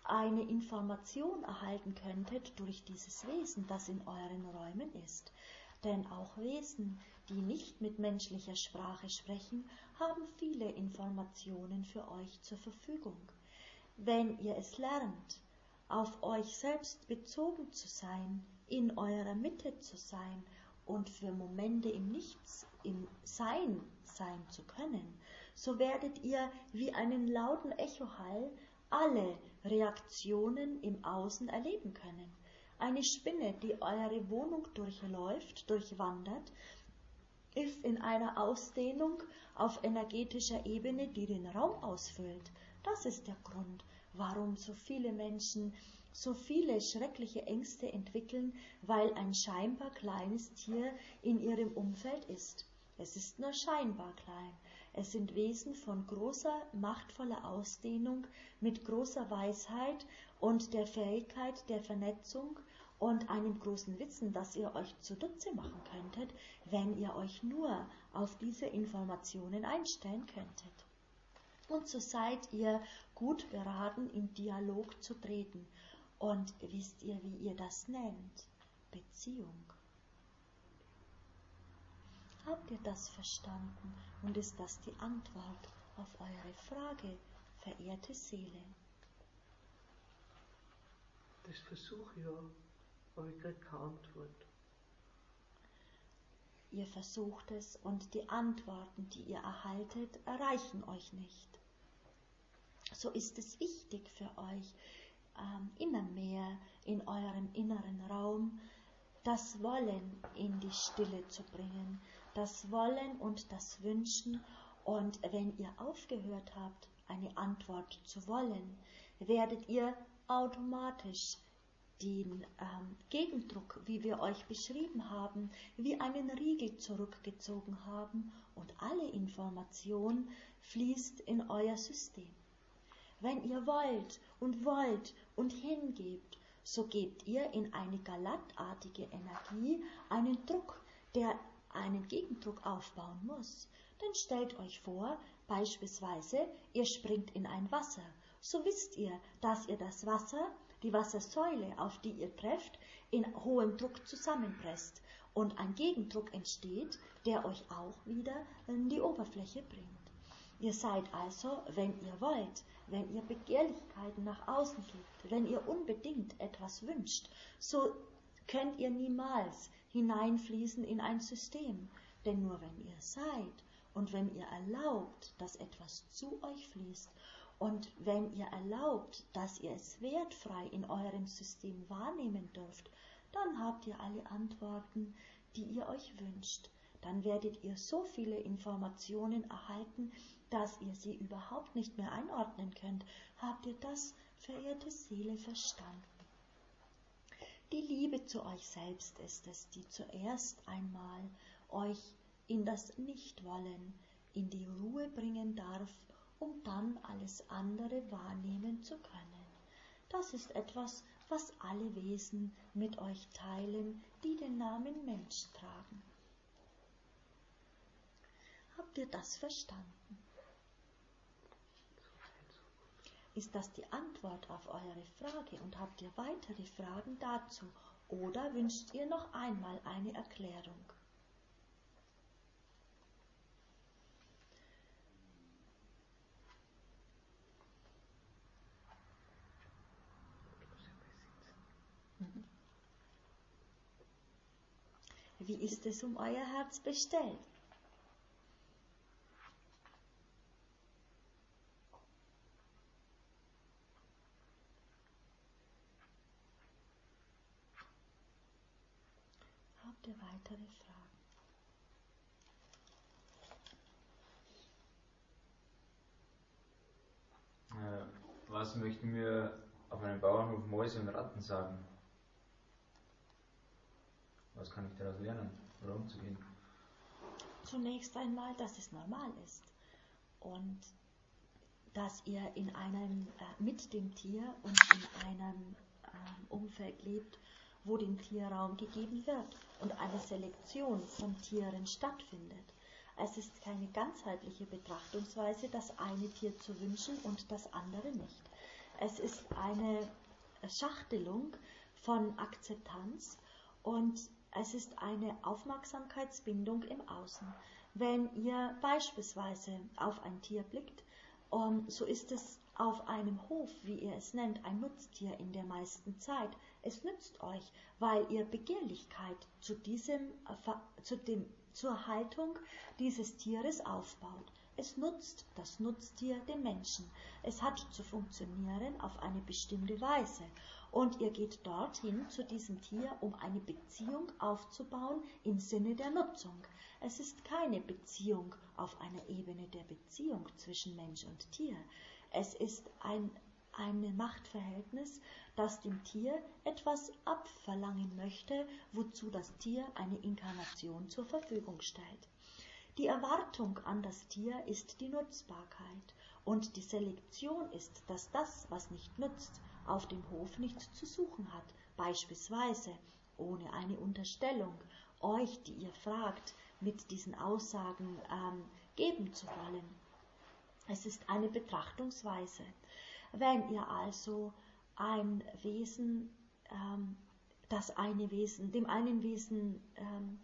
eine Information erhalten könntet durch dieses Wesen, das in euren Räumen ist. Denn auch Wesen, die nicht mit menschlicher Sprache sprechen, haben viele Informationen für euch zur Verfügung. Wenn ihr es lernt, auf euch selbst bezogen zu sein, in eurer Mitte zu sein und für Momente im Nichts, im Sein sein zu können, so werdet ihr wie einen lauten Echohall alle Reaktionen im Außen erleben können. Eine Spinne, die eure Wohnung durchläuft, durchwandert, ist in einer Ausdehnung auf energetischer Ebene, die den Raum ausfüllt. Das ist der Grund, warum so viele Menschen so viele schreckliche Ängste entwickeln, weil ein scheinbar kleines Tier in ihrem Umfeld ist. Es ist nur scheinbar klein. Es sind Wesen von großer, machtvoller Ausdehnung, mit großer Weisheit und der Fähigkeit der Vernetzung und einem großen Wissen, das ihr euch zunutze machen könntet, wenn ihr euch nur auf diese Informationen einstellen könntet. Und so seid ihr gut beraten, in Dialog zu treten. Und wisst ihr, wie ihr das nennt? Beziehung. Habt ihr das verstanden? Und ist das die Antwort auf eure Frage, verehrte Seele? Das versuche ich ja, aber ich kriege keine Antwort. Ihr versucht es und die Antworten, die ihr erhaltet, erreichen euch nicht. So ist es wichtig für euch, ähm, immer mehr in eurem inneren Raum das Wollen in die Stille zu bringen, das Wollen und das Wünschen. Und wenn ihr aufgehört habt, eine Antwort zu wollen, werdet ihr automatisch den ähm, Gegendruck, wie wir euch beschrieben haben, wie einen Riegel zurückgezogen haben und alle Information fließt in euer System. Wenn ihr wollt und wollt und hingebt, so gebt ihr in eine galattartige Energie einen Druck, der einen Gegendruck aufbauen muss. Dann stellt euch vor, beispielsweise, ihr springt in ein Wasser. So wisst ihr, dass ihr das Wasser, die Wassersäule, auf die ihr trefft, in hohem Druck zusammenpresst und ein Gegendruck entsteht, der euch auch wieder in die Oberfläche bringt. Ihr seid also, wenn ihr wollt, wenn ihr Begehrlichkeiten nach außen gebt, wenn ihr unbedingt etwas wünscht, so könnt ihr niemals hineinfließen in ein System. Denn nur wenn ihr seid und wenn ihr erlaubt, dass etwas zu euch fließt und wenn ihr erlaubt, dass ihr es wertfrei in eurem System wahrnehmen dürft, dann habt ihr alle Antworten, die ihr euch wünscht. Dann werdet ihr so viele Informationen erhalten, dass ihr sie überhaupt nicht mehr einordnen könnt. Habt ihr das, verehrte Seele, verstanden? Die Liebe zu euch selbst ist es, die zuerst einmal euch in das Nichtwollen, in die Ruhe bringen darf, um dann alles andere wahrnehmen zu können. Das ist etwas, was alle Wesen mit euch teilen, die den Namen Mensch tragen. Habt ihr das verstanden? Ist das die Antwort auf eure Frage und habt ihr weitere Fragen dazu oder wünscht ihr noch einmal eine Erklärung? Wie ist es um euer Herz bestellt? Habt ihr weitere Fragen? Äh, was möchten wir auf einem Bauernhof Mäuse und Ratten sagen? Was kann ich daraus lernen, oder umzugehen? Zunächst einmal, dass es normal ist und dass ihr in einem, äh, mit dem Tier und in einem äh, Umfeld lebt, wo dem Tier Raum gegeben wird und eine Selektion von Tieren stattfindet. Es ist keine ganzheitliche Betrachtungsweise, das eine Tier zu wünschen und das andere nicht. Es ist eine Schachtelung von Akzeptanz und es ist eine Aufmerksamkeitsbindung im Außen. Wenn ihr beispielsweise auf ein Tier blickt, um, so ist es auf einem Hof, wie ihr es nennt, ein Nutztier in der meisten Zeit. Es nützt euch, weil ihr Begehrlichkeit zu diesem, zu dem, zur Haltung dieses Tieres aufbaut. Es nutzt das Nutztier den Menschen. Es hat zu funktionieren auf eine bestimmte Weise. Und ihr geht dorthin zu diesem Tier, um eine Beziehung aufzubauen im Sinne der Nutzung. Es ist keine Beziehung auf einer Ebene der Beziehung zwischen Mensch und Tier. Es ist ein, ein Machtverhältnis, das dem Tier etwas abverlangen möchte, wozu das Tier eine Inkarnation zur Verfügung stellt. Die Erwartung an das Tier ist die Nutzbarkeit und die Selektion ist, dass das, was nicht nutzt, auf dem Hof nichts zu suchen hat, beispielsweise ohne eine Unterstellung, euch, die ihr fragt, mit diesen Aussagen ähm, geben zu wollen. Es ist eine Betrachtungsweise. Wenn ihr also ein Wesen, ähm, das eine Wesen, dem einen Wesen ähm,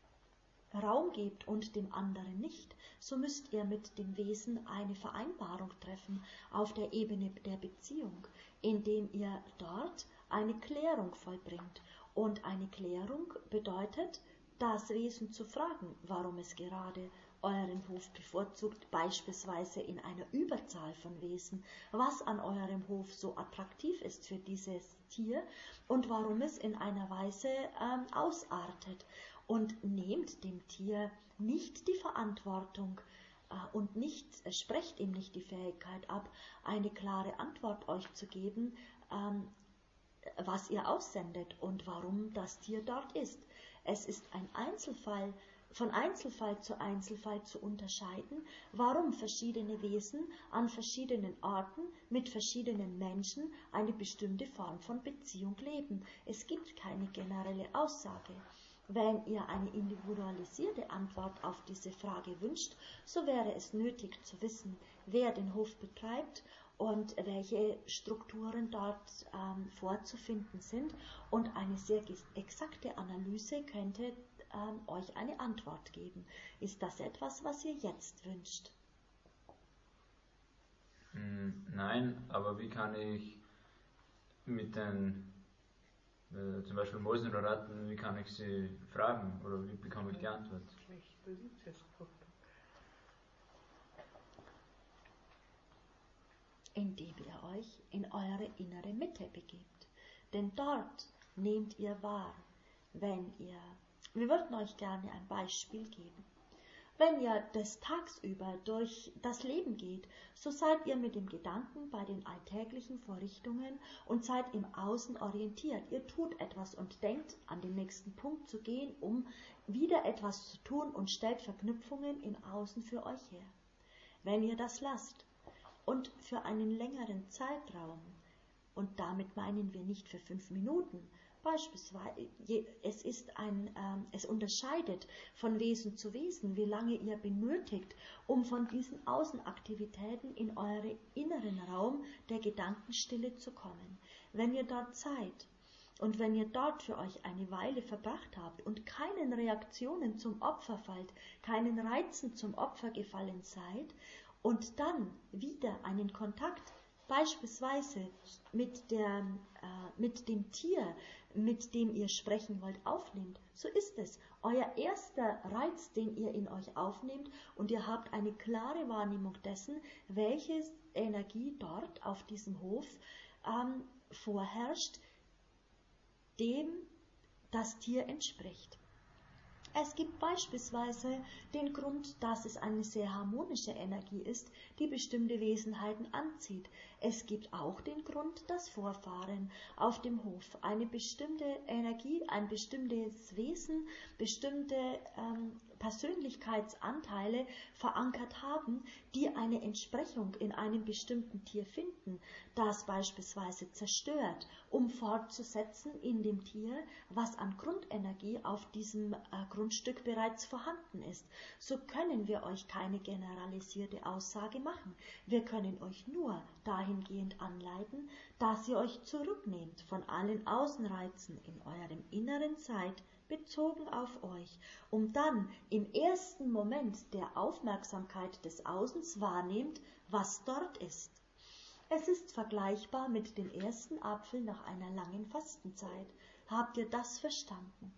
Raum gebt und dem anderen nicht, so müsst ihr mit dem Wesen eine Vereinbarung treffen auf der Ebene der Beziehung, indem ihr dort eine Klärung vollbringt. Und eine Klärung bedeutet, das Wesen zu fragen, warum es gerade euren Hof bevorzugt, beispielsweise in einer Überzahl von Wesen, was an eurem Hof so attraktiv ist für dieses Tier und warum es in einer Weise ähm, ausartet. Und nehmt dem Tier nicht die Verantwortung äh, und nicht, äh, sprecht ihm nicht die Fähigkeit ab, eine klare Antwort euch zu geben, ähm, was ihr aussendet und warum das Tier dort ist. Es ist ein Einzelfall, von Einzelfall zu Einzelfall zu unterscheiden, warum verschiedene Wesen an verschiedenen Orten mit verschiedenen Menschen eine bestimmte Form von Beziehung leben. Es gibt keine generelle Aussage. Wenn ihr eine individualisierte Antwort auf diese Frage wünscht, so wäre es nötig zu wissen, wer den Hof betreibt und welche Strukturen dort ähm, vorzufinden sind. Und eine sehr exakte Analyse könnte ähm, euch eine Antwort geben. Ist das etwas, was ihr jetzt wünscht? Nein, aber wie kann ich mit den Äh, zum Beispiel Mäusen oder Ratten, wie kann ich sie fragen oder wie bekomme ich die Antwort? Indem ihr euch in eure innere Mitte begebt. Denn dort nehmt ihr wahr, wenn ihr, wir würden euch gerne ein Beispiel geben. Wenn ihr des tagsüber durch das Leben geht, so seid ihr mit dem Gedanken bei den alltäglichen Vorrichtungen und seid im Außen orientiert. Ihr tut etwas und denkt, an den nächsten Punkt zu gehen, um wieder etwas zu tun und stellt Verknüpfungen im Außen für euch her. Wenn ihr das lasst und für einen längeren Zeitraum, und damit meinen wir nicht für fünf Minuten, beispielsweise, es ist ein, ähm, es unterscheidet von Wesen zu Wesen, wie lange ihr benötigt, um von diesen Außenaktivitäten in euren inneren Raum der Gedankenstille zu kommen. Wenn ihr dort seid und wenn ihr dort für euch eine Weile verbracht habt und keinen Reaktionen zum Opfer fallt, keinen Reizen zum Opfer gefallen seid und dann wieder einen Kontakt beispielsweise mit, der, äh, mit dem Tier, mit dem ihr sprechen wollt, aufnehmt, so ist es euer erster Reiz, den ihr in euch aufnehmt, und ihr habt eine klare Wahrnehmung dessen, welche Energie dort auf diesem Hof ähm, vorherrscht, dem das Tier entspricht. Es gibt beispielsweise den Grund, dass es eine sehr harmonische Energie ist, die bestimmte Wesenheiten anzieht. Es gibt auch den Grund, dass Vorfahren auf dem Hof eine bestimmte Energie, ein bestimmtes Wesen, bestimmte ähm, Persönlichkeitsanteile verankert haben, die eine Entsprechung in einem bestimmten Tier finden, das beispielsweise zerstört, um fortzusetzen in dem Tier, was an Grundenergie auf diesem äh, Grundstück bereits vorhanden ist, so können wir euch keine generalisierte Aussage machen. Wir können euch nur dahingehend anleiten, dass ihr euch zurücknehmt von allen Außenreizen in eurem Inneren seid, bezogen auf euch, um dann im ersten Moment der Aufmerksamkeit des Außens wahrnehmt, was dort ist. Es ist vergleichbar mit dem ersten Apfel nach einer langen Fastenzeit. Habt ihr das verstanden?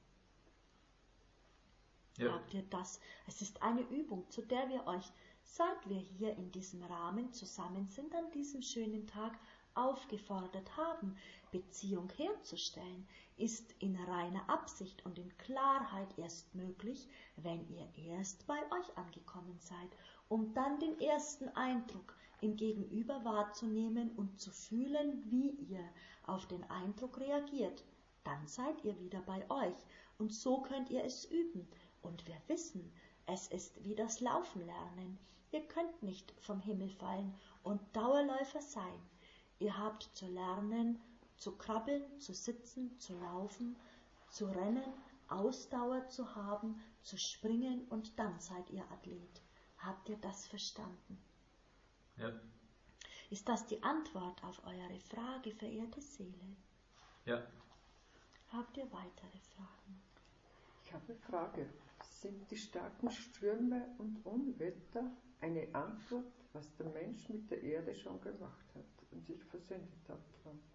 Ja. Habt ihr das? Es ist eine Übung, zu der wir euch, seit wir hier in diesem Rahmen zusammen sind, an diesem schönen Tag aufgefordert haben. Beziehung herzustellen ist in reiner Absicht und in Klarheit erst möglich, wenn ihr erst bei euch angekommen seid, um dann den ersten Eindruck im Gegenüber wahrzunehmen und zu fühlen, wie ihr auf den Eindruck reagiert. Dann seid ihr wieder bei euch und so könnt ihr es üben. Und wir wissen, es ist wie das Laufen lernen. Ihr könnt nicht vom Himmel fallen und Dauerläufer sein. Ihr habt zu lernen, zu krabbeln, zu sitzen, zu laufen, zu rennen, Ausdauer zu haben, zu springen und dann seid ihr Athlet. Habt ihr das verstanden? Ja. Ist das die Antwort auf eure Frage, verehrte Seele? Ja. Habt ihr weitere Fragen? Ich habe eine Frage. Sind die starken Stürme und Unwetter eine Antwort, was der Mensch mit der Erde schon gemacht hat und sich versündigt hat?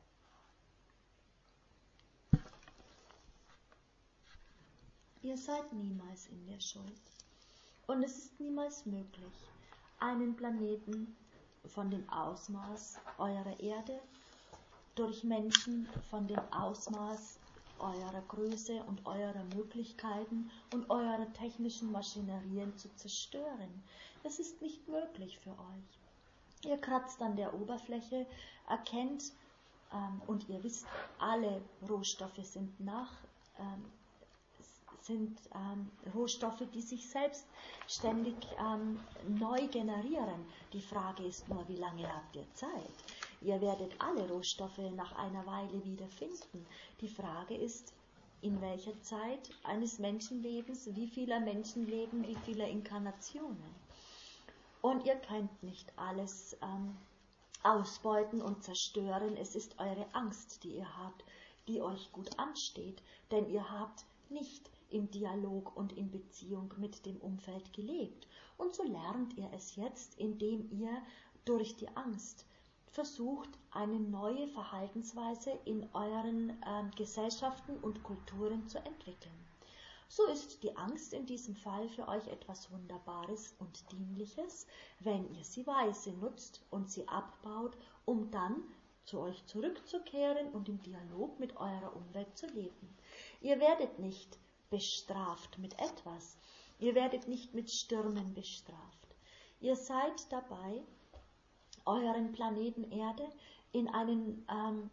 Ihr seid niemals in der Schuld. Und es ist niemals möglich, einen Planeten von dem Ausmaß eurer Erde durch Menschen von dem Ausmaß eurer Größe und eurer Möglichkeiten und eurer technischen Maschinerien zu zerstören. Es ist nicht möglich für euch. Ihr kratzt an der Oberfläche, erkennt ähm, und ihr wisst, alle Rohstoffe sind nach ähm, sind ähm, Rohstoffe, die sich selbst ständig ähm, neu generieren. Die Frage ist nur, wie lange habt ihr Zeit? Ihr werdet alle Rohstoffe nach einer Weile wiederfinden. Die Frage ist, in welcher Zeit eines Menschenlebens, wie vieler Menschenleben, wie vieler Inkarnationen. Und ihr könnt nicht alles ähm, ausbeuten und zerstören. Es ist eure Angst, die ihr habt, die euch gut ansteht, denn ihr habt nicht im Dialog und in Beziehung mit dem Umfeld gelebt. Und so lernt ihr es jetzt, indem ihr durch die Angst versucht, eine neue Verhaltensweise in euren äh, Gesellschaften und Kulturen zu entwickeln. So ist die Angst in diesem Fall für euch etwas Wunderbares und Dienliches, wenn ihr sie weise nutzt und sie abbaut, um dann zu euch zurückzukehren und im Dialog mit eurer Umwelt zu leben. Ihr werdet nicht bestraft mit etwas. Ihr werdet nicht mit Stürmen bestraft. Ihr seid dabei, euren Planeten Erde in einen ähm,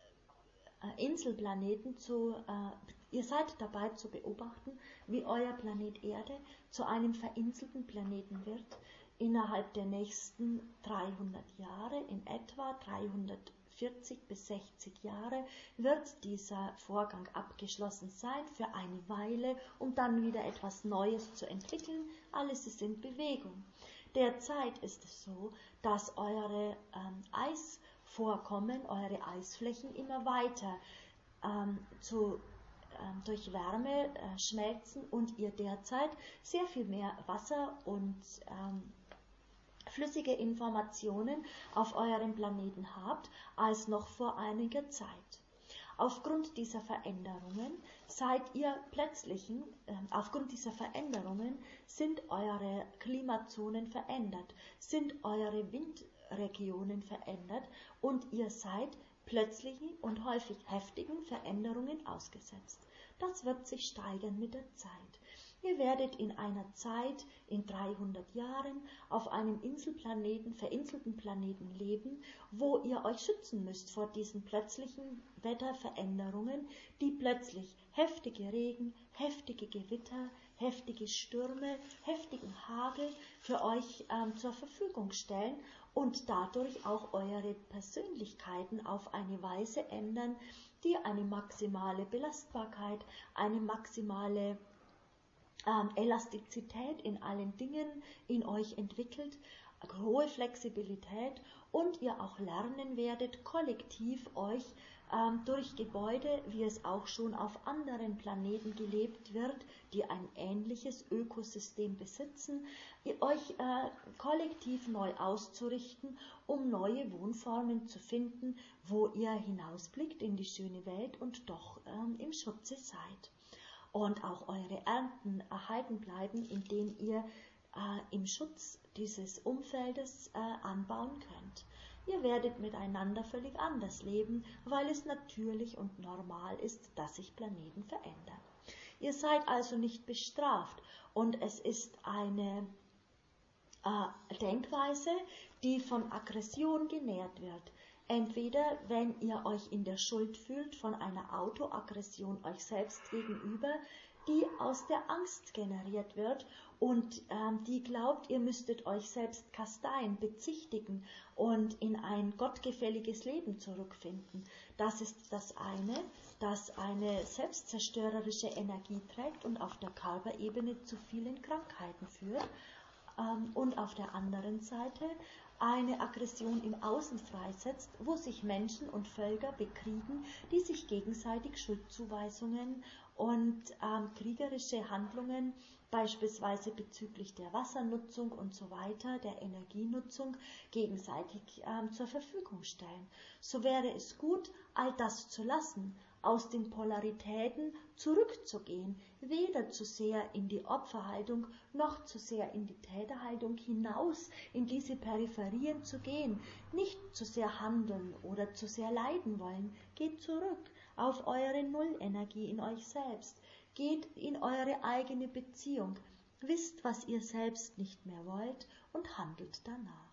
Inselplaneten zu, äh, ihr seid dabei zu beobachten, wie euer Planet Erde zu einem verinselten Planeten wird. Innerhalb der nächsten dreihundert Jahre, in etwa dreihundertvierzig bis sechzig Jahre, wird dieser Vorgang abgeschlossen sein für eine Weile, um dann wieder etwas Neues zu entwickeln. Alles ist in Bewegung. Derzeit ist es so, dass eure ähm, Eisvorkommen, eure Eisflächen immer weiter ähm, zu, ähm, durch Wärme äh, schmelzen und ihr derzeit sehr viel mehr Wasser und ähm, flüssige Informationen auf eurem Planeten habt als noch vor einiger Zeit. Aufgrund dieser Veränderungen seid ihr plötzlichen, äh, aufgrund dieser Veränderungen sind eure Klimazonen verändert, sind eure Windregionen verändert und ihr seid plötzlichen und häufig heftigen Veränderungen ausgesetzt. Das wird sich steigern mit der Zeit. Ihr werdet in einer Zeit, in dreihundert Jahren, auf einem Inselplaneten, verinselten Planeten leben, wo ihr euch schützen müsst vor diesen plötzlichen Wetterveränderungen, die plötzlich heftige Regen, heftige Gewitter, heftige Stürme, heftigen Hagel für euch ähm, zur Verfügung stellen und dadurch auch eure Persönlichkeiten auf eine Weise ändern, die eine maximale Belastbarkeit, eine maximale ähm, Elastizität in allen Dingen in euch entwickelt, hohe Flexibilität und ihr auch lernen werdet, kollektiv euch ähm, durch Gebäude, wie es auch schon auf anderen Planeten gelebt wird, die ein ähnliches Ökosystem besitzen, ihr euch äh, kollektiv neu auszurichten, um neue Wohnformen zu finden, wo ihr hinausblickt in die schöne Welt und doch ähm, im Schutze seid. Und auch eure Ernten erhalten bleiben, indem ihr äh, im Schutz dieses Umfeldes äh, anbauen könnt. Ihr werdet miteinander völlig anders leben, weil es natürlich und normal ist, dass sich Planeten verändern. Ihr seid also nicht bestraft und es ist eine äh, Denkweise, die von Aggression genährt wird. Entweder, wenn ihr euch in der Schuld fühlt von einer Autoaggression euch selbst gegenüber, die aus der Angst generiert wird und ähm, die glaubt, ihr müsstet euch selbst kasteien, bezichtigen und in ein gottgefälliges Leben zurückfinden. Das ist das eine, das eine selbstzerstörerische Energie trägt und auf der Körperebene zu vielen Krankheiten führt. Ähm, und auf der anderen Seite eine Aggression im Außen freisetzt, wo sich Menschen und Völker bekriegen, die sich gegenseitig Schuldzuweisungen und ähm, kriegerische Handlungen, beispielsweise bezüglich der Wassernutzung und so weiter, der Energienutzung, gegenseitig ähm, zur Verfügung stellen. So wäre es gut, all das zu lassen, aus den Polaritäten zurückzugehen, weder zu sehr in die Opferhaltung noch zu sehr in die Täterhaltung hinaus, in diese Peripherien zu gehen, nicht zu sehr handeln oder zu sehr leiden wollen. Geht zurück auf eure Nullenergie in euch selbst, geht in eure eigene Beziehung, wisst, was ihr selbst nicht mehr wollt und handelt danach.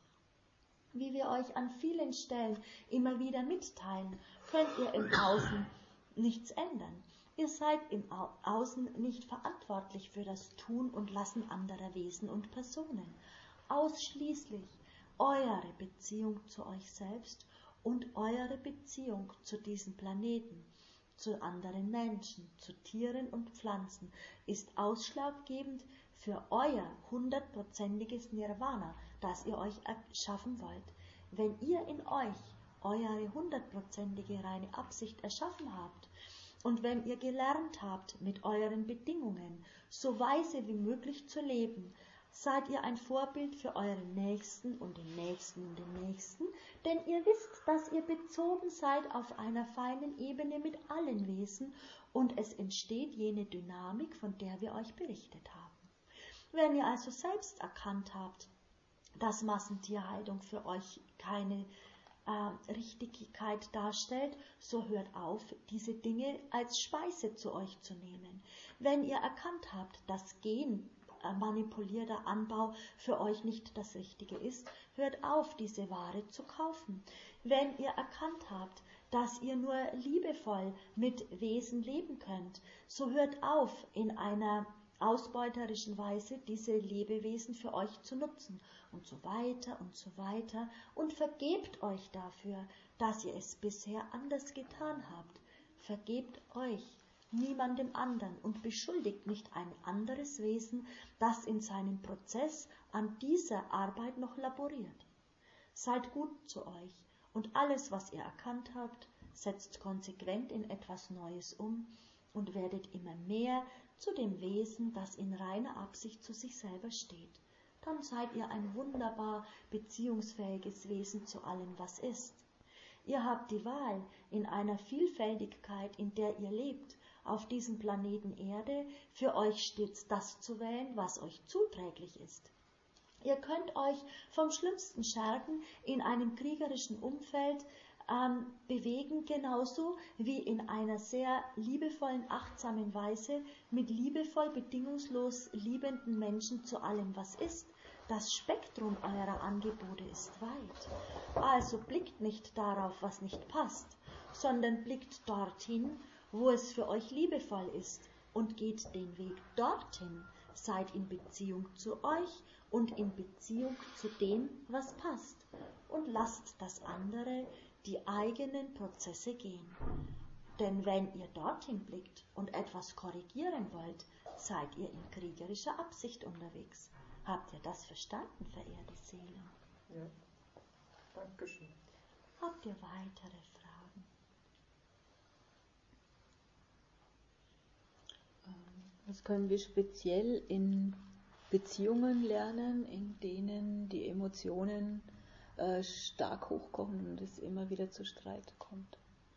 Wie wir euch an vielen Stellen immer wieder mitteilen, könnt ihr im Außen nichts ändern. Ihr seid im Au- Außen nicht verantwortlich für das Tun und Lassen anderer Wesen und Personen. Ausschließlich eure Beziehung zu euch selbst und eure Beziehung zu diesem Planeten, zu anderen Menschen, zu Tieren und Pflanzen ist ausschlaggebend für euer hundertprozentiges Nirvana, das ihr euch erschaffen wollt. Wenn ihr in euch eure hundertprozentige reine Absicht erschaffen habt und wenn ihr gelernt habt, mit euren Bedingungen so weise wie möglich zu leben, seid ihr ein Vorbild für euren Nächsten und den Nächsten und den Nächsten, denn ihr wisst, dass ihr bezogen seid auf einer feinen Ebene mit allen Wesen und es entsteht jene Dynamik, von der wir euch berichtet haben. Wenn ihr also selbst erkannt habt, dass Massentierhaltung für euch keine äh, Richtigkeit darstellt, so hört auf, diese Dinge als Speise zu euch zu nehmen. Wenn ihr erkannt habt, dass Gen manipulierter Anbau für euch nicht das Richtige ist, hört auf, diese Ware zu kaufen. Wenn ihr erkannt habt, dass ihr nur liebevoll mit Wesen leben könnt, so hört auf, in einer ausbeuterischen Weise diese Lebewesen für euch zu nutzen und so weiter und so weiter und vergebt euch dafür, dass ihr es bisher anders getan habt. Vergebt euch, niemandem anderen und beschuldigt nicht ein anderes Wesen, das in seinem Prozess an dieser Arbeit noch laboriert. Seid gut zu euch und alles, was ihr erkannt habt, setzt konsequent in etwas Neues um und werdet immer mehr zu dem Wesen, das in reiner Absicht zu sich selber steht. Dann seid ihr ein wunderbar beziehungsfähiges Wesen zu allem, was ist. Ihr habt die Wahl, in einer Vielfältigkeit, in der ihr lebt, auf diesem Planeten Erde, für euch stets das zu wählen, was euch zuträglich ist. Ihr könnt euch vom schlimmsten Schergen in einem kriegerischen Umfeld ähm, bewegen, genauso wie in einer sehr liebevollen, achtsamen Weise mit liebevoll, bedingungslos liebenden Menschen zu allem, was ist. Das Spektrum eurer Angebote ist weit. Also blickt nicht darauf, was nicht passt, sondern blickt dorthin, wo es für euch liebevoll ist und geht den Weg dorthin, Seid in Beziehung zu euch und in Beziehung zu dem, was passt. Und lasst das andere, die eigenen Prozesse gehen. Denn wenn ihr dorthin blickt und etwas korrigieren wollt, seid ihr in kriegerischer Absicht unterwegs. Habt ihr das verstanden, verehrte Seelen? Ja, Dankeschön. Habt ihr weitere Fragen? Was können wir speziell in Beziehungen lernen, in denen die Emotionen äh, stark hochkommen und es immer wieder zu Streit kommt?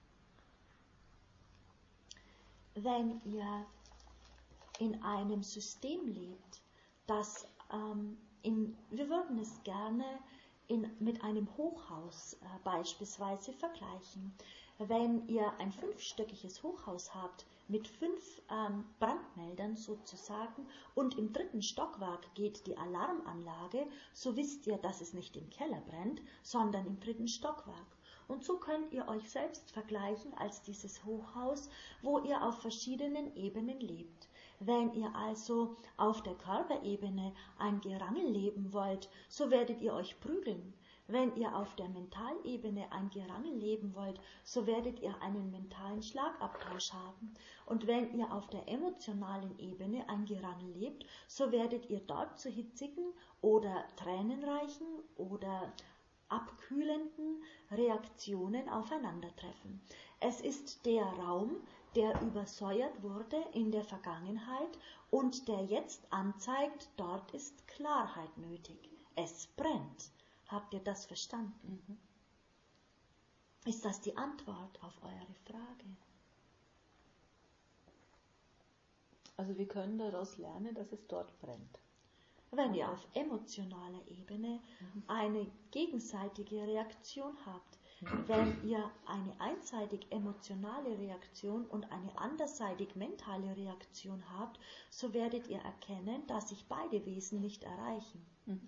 Wenn ihr in einem System lebt, das ähm, in, wir würden es gerne in, mit einem Hochhaus äh, beispielsweise vergleichen. Wenn ihr ein fünfstöckiges Hochhaus habt mit fünf ähm, Brandmeldern sozusagen und im dritten Stockwerk geht die Alarmanlage, so wisst ihr, dass es nicht im Keller brennt, sondern im dritten Stockwerk. Und so könnt ihr euch selbst vergleichen als dieses Hochhaus, wo ihr auf verschiedenen Ebenen lebt. Wenn ihr also auf der Körperebene ein Gerangel leben wollt, so werdet ihr euch prügeln. Wenn ihr auf der Mentalebene ein Gerangel leben wollt, so werdet ihr einen mentalen Schlagabtausch haben. Und wenn ihr auf der emotionalen Ebene ein Gerangel lebt, so werdet ihr dort zu hitzigen oder tränenreichen oder abkühlenden Reaktionen aufeinandertreffen. Es ist der Raum, der übersäuert wurde in der Vergangenheit und der jetzt anzeigt, dort ist Klarheit nötig. Es brennt. Habt ihr das verstanden? Mhm. Ist das die Antwort auf eure Frage? Also wir können daraus lernen, dass es dort brennt. Wenn ihr auf emotionaler Ebene eine gegenseitige Reaktion habt, wenn ihr eine einseitig emotionale Reaktion und eine anderseitig mentale Reaktion habt, so werdet ihr erkennen, dass sich beide Wesen nicht erreichen. Mhm.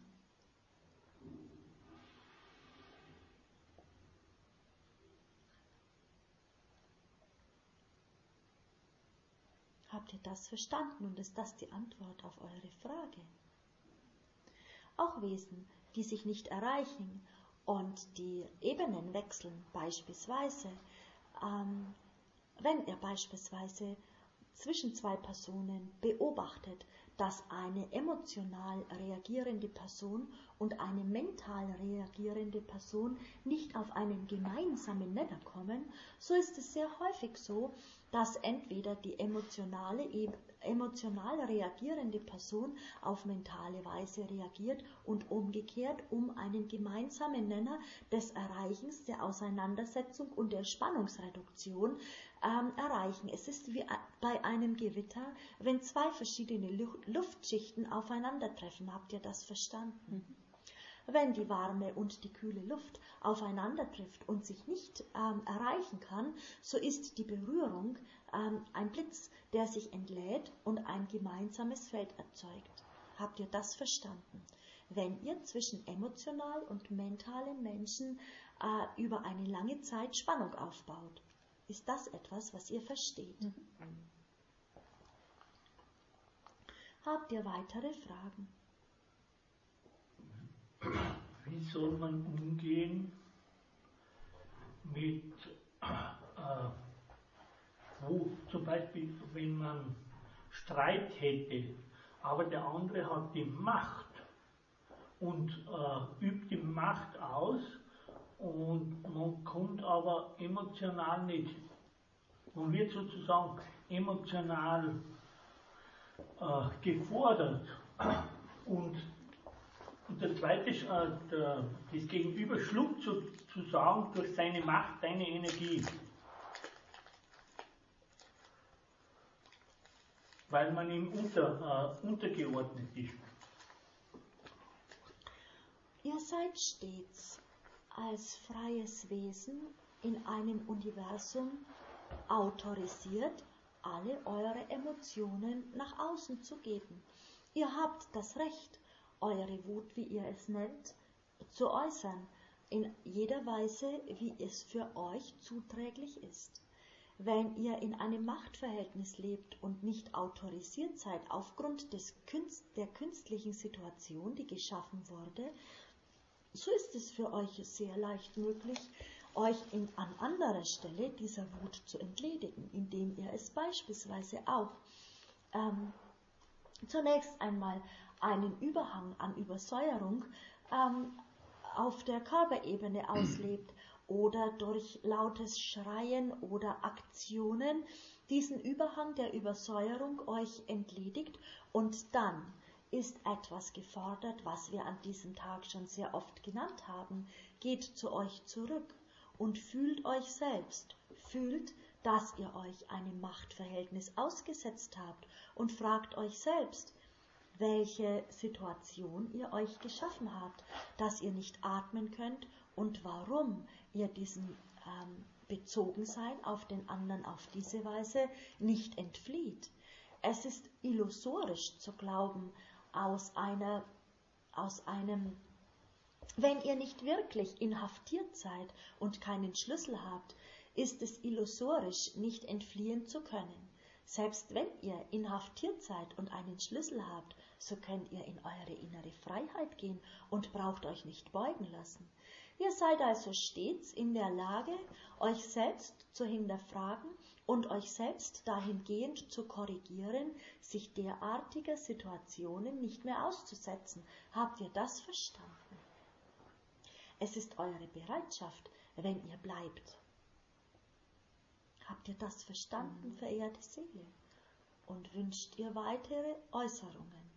Habt ihr das verstanden und ist das die Antwort auf eure Frage? Auch Wesen, die sich nicht erreichen und die Ebenen wechseln, beispielsweise, ähm, wenn ihr beispielsweise zwischen zwei Personen beobachtet, dass eine emotional reagierende Person und eine mental reagierende Person nicht auf einen gemeinsamen Nenner kommen, so ist es sehr häufig so, dass entweder die emotionale, emotional reagierende Person auf mentale Weise reagiert und umgekehrt, um einen gemeinsamen Nenner des Erreichens, der Auseinandersetzung und der Spannungsreduktion ähm, erreichen. Es ist wie bei einem Gewitter, wenn zwei verschiedene Luftschichten aufeinandertreffen. Habt ihr das verstanden? Mhm. Wenn die warme und die kühle Luft aufeinander trifft und sich nicht ähm, erreichen kann, so ist die Berührung ähm, ein Blitz, der sich entlädt und ein gemeinsames Feld erzeugt. Habt ihr das verstanden? Wenn ihr zwischen emotional und mentalen Menschen äh, über eine lange Zeit Spannung aufbaut, ist das etwas, was ihr versteht? Mhm. Habt ihr weitere Fragen? Wie soll man umgehen mit, äh, wo zum Beispiel, wenn man Streit hätte, aber der andere hat die Macht und äh, übt die Macht aus und man kommt aber emotional nicht. Man wird sozusagen emotional äh, gefordert und Und der zweite, äh, der, das Gegenüber schluckt sozusagen durch seine Macht deine Energie. Weil man ihm unter, äh, untergeordnet ist. Ihr seid stets als freies Wesen in einem Universum autorisiert, alle eure Emotionen nach außen zu geben. Ihr habt das Recht, eure Wut, wie ihr es nennt, zu äußern, in jeder Weise, wie es für euch zuträglich ist. Wenn ihr in einem Machtverhältnis lebt und nicht autorisiert seid aufgrund des Künst, der künstlichen Situation, die geschaffen wurde, so ist es für euch sehr leicht möglich, euch in, an anderer Stelle dieser Wut zu entledigen, indem ihr es beispielsweise auch ähm, zunächst einmal einen Überhang an Übersäuerung ähm, auf der Körperebene auslebt oder durch lautes Schreien oder Aktionen diesen Überhang der Übersäuerung euch entledigt, und dann ist etwas gefordert, was wir an diesem Tag schon sehr oft genannt haben. Geht zu euch zurück und fühlt euch selbst, fühlt, dass ihr euch einem Machtverhältnis ausgesetzt habt, und fragt euch selbst, welche Situation ihr euch geschaffen habt, dass ihr nicht atmen könnt und warum ihr diesem ähm, Bezogensein auf den anderen auf diese Weise nicht entflieht. Es ist illusorisch zu glauben, aus einer, aus einem, wenn ihr nicht wirklich inhaftiert seid und keinen Schlüssel habt, ist es illusorisch, nicht entfliehen zu können. Selbst wenn ihr inhaftiert seid und einen Schlüssel habt, so könnt ihr in eure innere Freiheit gehen und braucht euch nicht beugen lassen. Ihr seid also stets in der Lage, euch selbst zu hinterfragen und euch selbst dahingehend zu korrigieren, sich derartiger Situationen nicht mehr auszusetzen. Habt ihr das verstanden? Es ist eure Bereitschaft, wenn ihr bleibt. Habt ihr das verstanden, verehrte Seele? Und wünscht ihr weitere Äußerungen?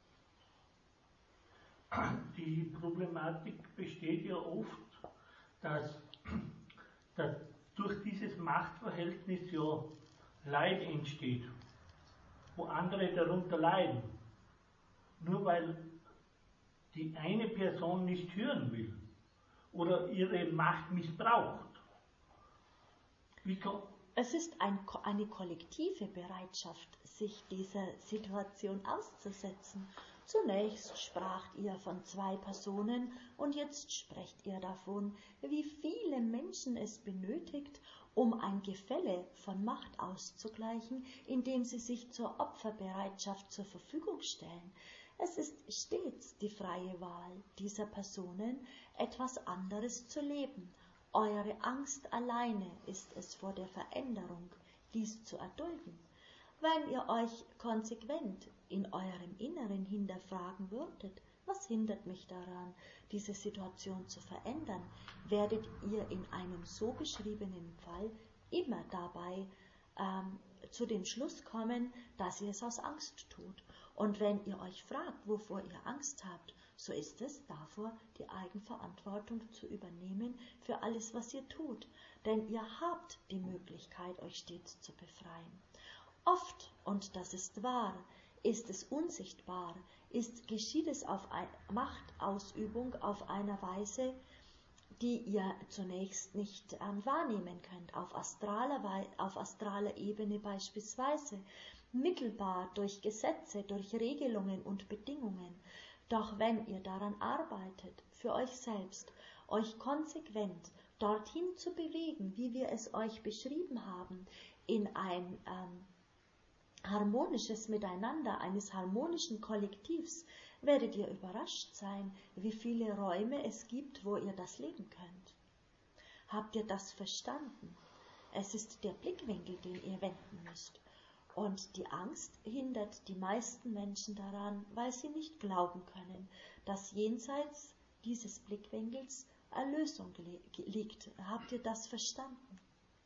Die Problematik besteht ja oft, dass, dass durch dieses Machtverhältnis ja Leid entsteht, wo andere darunter leiden. Nur weil die eine Person nicht hören will oder ihre Macht missbraucht. Wie kann Es ist ein, eine kollektive Bereitschaft, sich dieser Situation auszusetzen. Zunächst spracht ihr von zwei Personen und jetzt sprecht ihr davon, wie viele Menschen es benötigt, um ein Gefälle von Macht auszugleichen, indem sie sich zur Opferbereitschaft zur Verfügung stellen. Es ist stets die freie Wahl dieser Personen, etwas anderes zu leben. Eure Angst alleine ist es vor der Veränderung, dies zu erdulden. Wenn ihr euch konsequent in eurem Inneren hinterfragen würdet, was hindert mich daran, diese Situation zu verändern, werdet ihr in einem so beschriebenen Fall immer dabei ähm, zu dem Schluss kommen, dass ihr es aus Angst tut. Und wenn ihr euch fragt, wovor ihr Angst habt, so ist es davor, die Eigenverantwortung zu übernehmen für alles, was ihr tut. Denn ihr habt die Möglichkeit, euch stets zu befreien. Oft, und das ist wahr, ist es unsichtbar, ist, geschieht es auf eine Machtausübung auf einer Weise, die ihr zunächst nicht ähm, wahrnehmen könnt, auf astraler, auf astraler Ebene beispielsweise, mittelbar durch Gesetze, durch Regelungen und Bedingungen. Doch wenn ihr daran arbeitet, für euch selbst, euch konsequent dorthin zu bewegen, wie wir es euch beschrieben haben, in ein ähm, harmonisches Miteinander eines harmonischen Kollektivs, werdet ihr überrascht sein, wie viele Räume es gibt, wo ihr das leben könnt. Habt ihr das verstanden? Es ist der Blickwinkel, den ihr wenden müsst. Und die Angst hindert die meisten Menschen daran, weil sie nicht glauben können, dass jenseits dieses Blickwinkels Erlösung liegt. Habt ihr das verstanden?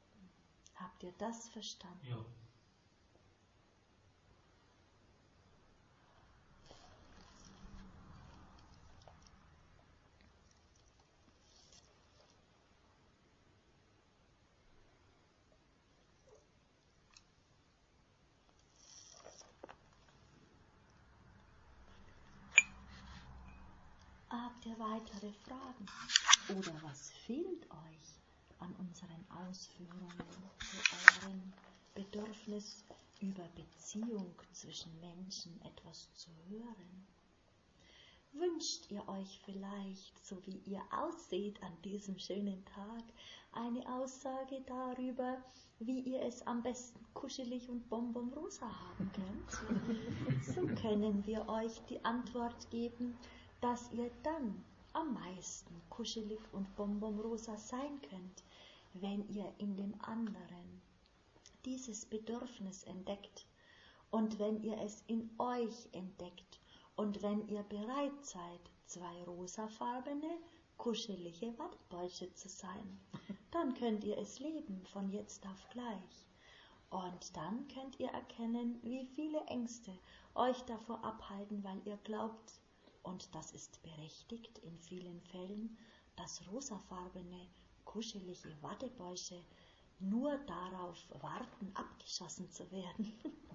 Habt ihr das verstanden? Ja. Habt ihr weitere Fragen? Oder was fehlt euch an unseren Ausführungen zu eurem Bedürfnis, über Beziehung zwischen Menschen etwas zu hören? Wünscht ihr euch vielleicht, so wie ihr ausseht an diesem schönen Tag, eine Aussage darüber, wie ihr es am besten kuschelig und bonbonrosa haben könnt? So können wir euch die Antwort geben, dass ihr dann am meisten kuschelig und bonbonrosa sein könnt, wenn ihr in dem anderen dieses Bedürfnis entdeckt und wenn ihr es in euch entdeckt und wenn ihr bereit seid, zwei rosafarbene, kuschelige Wattebäusche zu sein, dann könnt ihr es leben von jetzt auf gleich. Und dann könnt ihr erkennen, wie viele Ängste euch davor abhalten, weil ihr glaubt, und das ist berechtigt in vielen Fällen, dass rosafarbene, kuschelige Wattebäusche nur darauf warten, abgeschossen zu werden.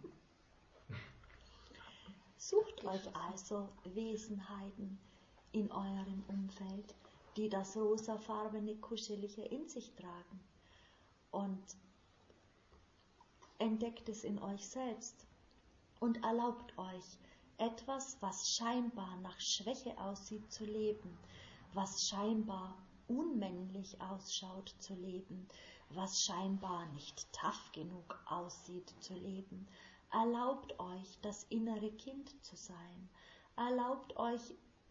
Sucht euch also Wesenheiten in eurem Umfeld, die das rosafarbene, kuschelige in sich tragen, und entdeckt es in euch selbst und erlaubt euch, etwas, was scheinbar nach Schwäche aussieht, zu leben, was scheinbar unmännlich ausschaut, zu leben, was scheinbar nicht tough genug aussieht, zu leben. Erlaubt euch, das innere Kind zu sein. Erlaubt euch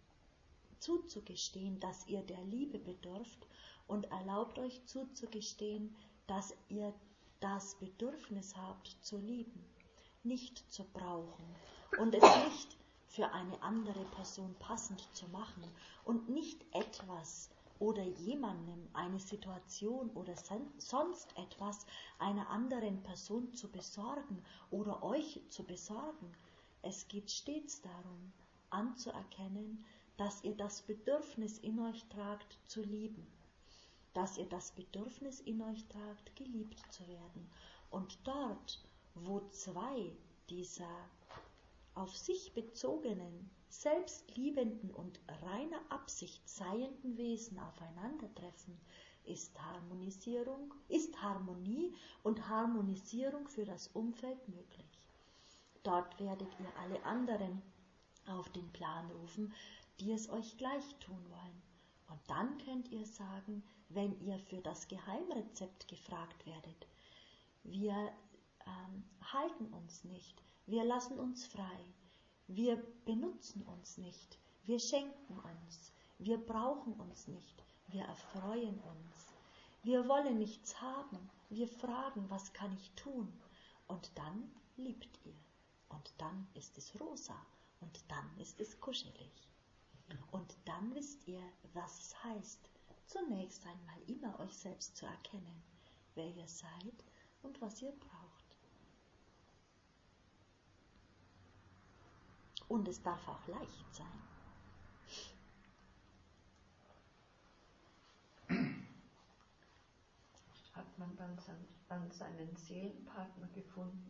zuzugestehen, dass ihr der Liebe bedürft, und erlaubt euch zuzugestehen, dass ihr das Bedürfnis habt, zu lieben, nicht zu brauchen und es nicht für eine andere Person passend zu machen und nicht etwas oder jemandem, eine Situation oder sonst etwas einer anderen Person zu besorgen oder euch zu besorgen. Es geht stets darum, anzuerkennen, dass ihr das Bedürfnis in euch tragt, zu lieben, dass ihr das Bedürfnis in euch tragt, geliebt zu werden. Und dort, wo zwei dieser auf sich bezogenen, selbstliebenden und reiner Absicht seienden Wesen aufeinandertreffen, ist Harmonisierung, ist Harmonie und Harmonisierung für das Umfeld möglich. Dort werdet ihr alle anderen auf den Plan rufen, die es euch gleich tun wollen. Und dann könnt ihr sagen, wenn ihr für das Geheimrezept gefragt werdet, wir ähm, halten uns nicht, wir lassen uns frei, wir benutzen uns nicht, wir schenken uns, wir brauchen uns nicht, wir erfreuen uns, wir wollen nichts haben, wir fragen, was kann ich tun? Und dann liebt ihr. Und dann ist es rosa. Und dann ist es kuschelig. Und dann wisst ihr, was es heißt, zunächst einmal immer euch selbst zu erkennen, wer ihr seid und was ihr braucht. Und es darf auch leicht sein. Hat man dann, dann seinen Seelenpartner gefunden?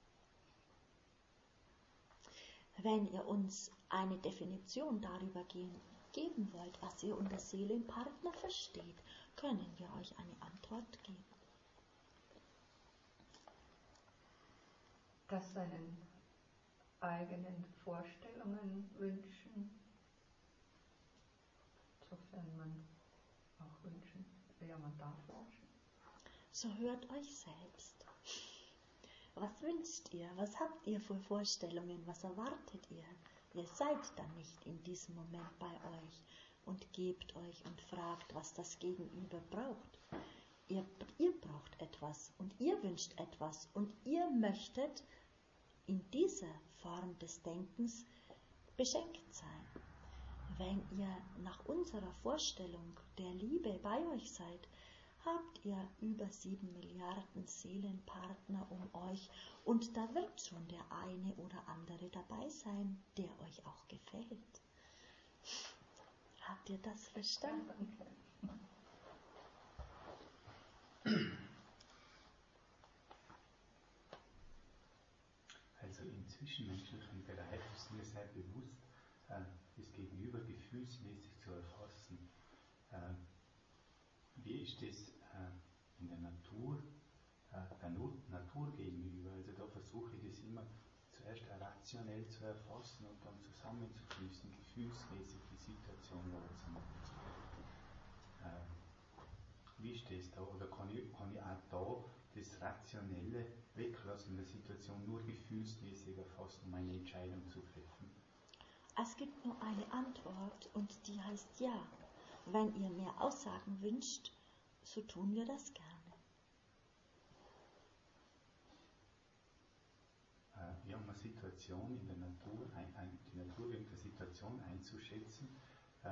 Wenn ihr uns eine Definition darüber geben wollt, was ihr unter Seelenpartner versteht, können wir euch eine Antwort geben. Das seinen eigenen Vorstellungen wünschen, sofern man auch wünschen, ja, man darf wünschen. So hört euch selbst. Was wünscht ihr? Was habt ihr für Vorstellungen? Was erwartet ihr? Ihr seid dann nicht in diesem Moment bei euch und gebt euch und fragt, was das Gegenüber braucht. Ihr, ihr braucht etwas und ihr wünscht etwas und ihr möchtet in dieser Form des Denkens beschenkt sein. Wenn ihr nach unserer Vorstellung der Liebe bei euch seid, habt ihr über sieben Milliarden Seelenpartner um euch und da wird schon der eine oder andere dabei sein, der euch auch gefällt. Habt ihr das verstanden? Also im zwischenmenschlichen Bereich ist mir sehr bewusst, äh, das Gegenüber gefühlsmäßig zu erfassen. Äh, wie ist das äh, in der Natur, äh, der Not- Natur gegenüber? Also da versuche ich das immer zu zuerst rationell zu erfassen und dann zusammenzufließen, gefühlsmäßig die Situation wahrzunehmen. Äh, wie ist das da? Oder kann ich, kann ich auch da das Rationelle weglassen in der Situation, nur gefühlsmäßig erfassen, um eine Entscheidung zu treffen? Es gibt nur eine Antwort und die heißt ja. Wenn ihr mehr Aussagen wünscht, so tun wir das gerne. Wir haben eine Situation in der Natur, ein, ein, die Natur irgendeine Situation einzuschätzen, äh,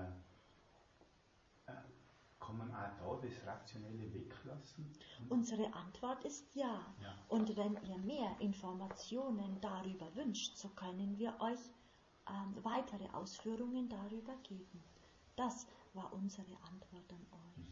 äh, kann man auch da das Rationelle weglassen? Unsere Antwort ist ja. ja. Und wenn ihr mehr Informationen darüber wünscht, so können wir euch ähm, weitere Ausführungen darüber geben. Das war unsere Antwort an euch.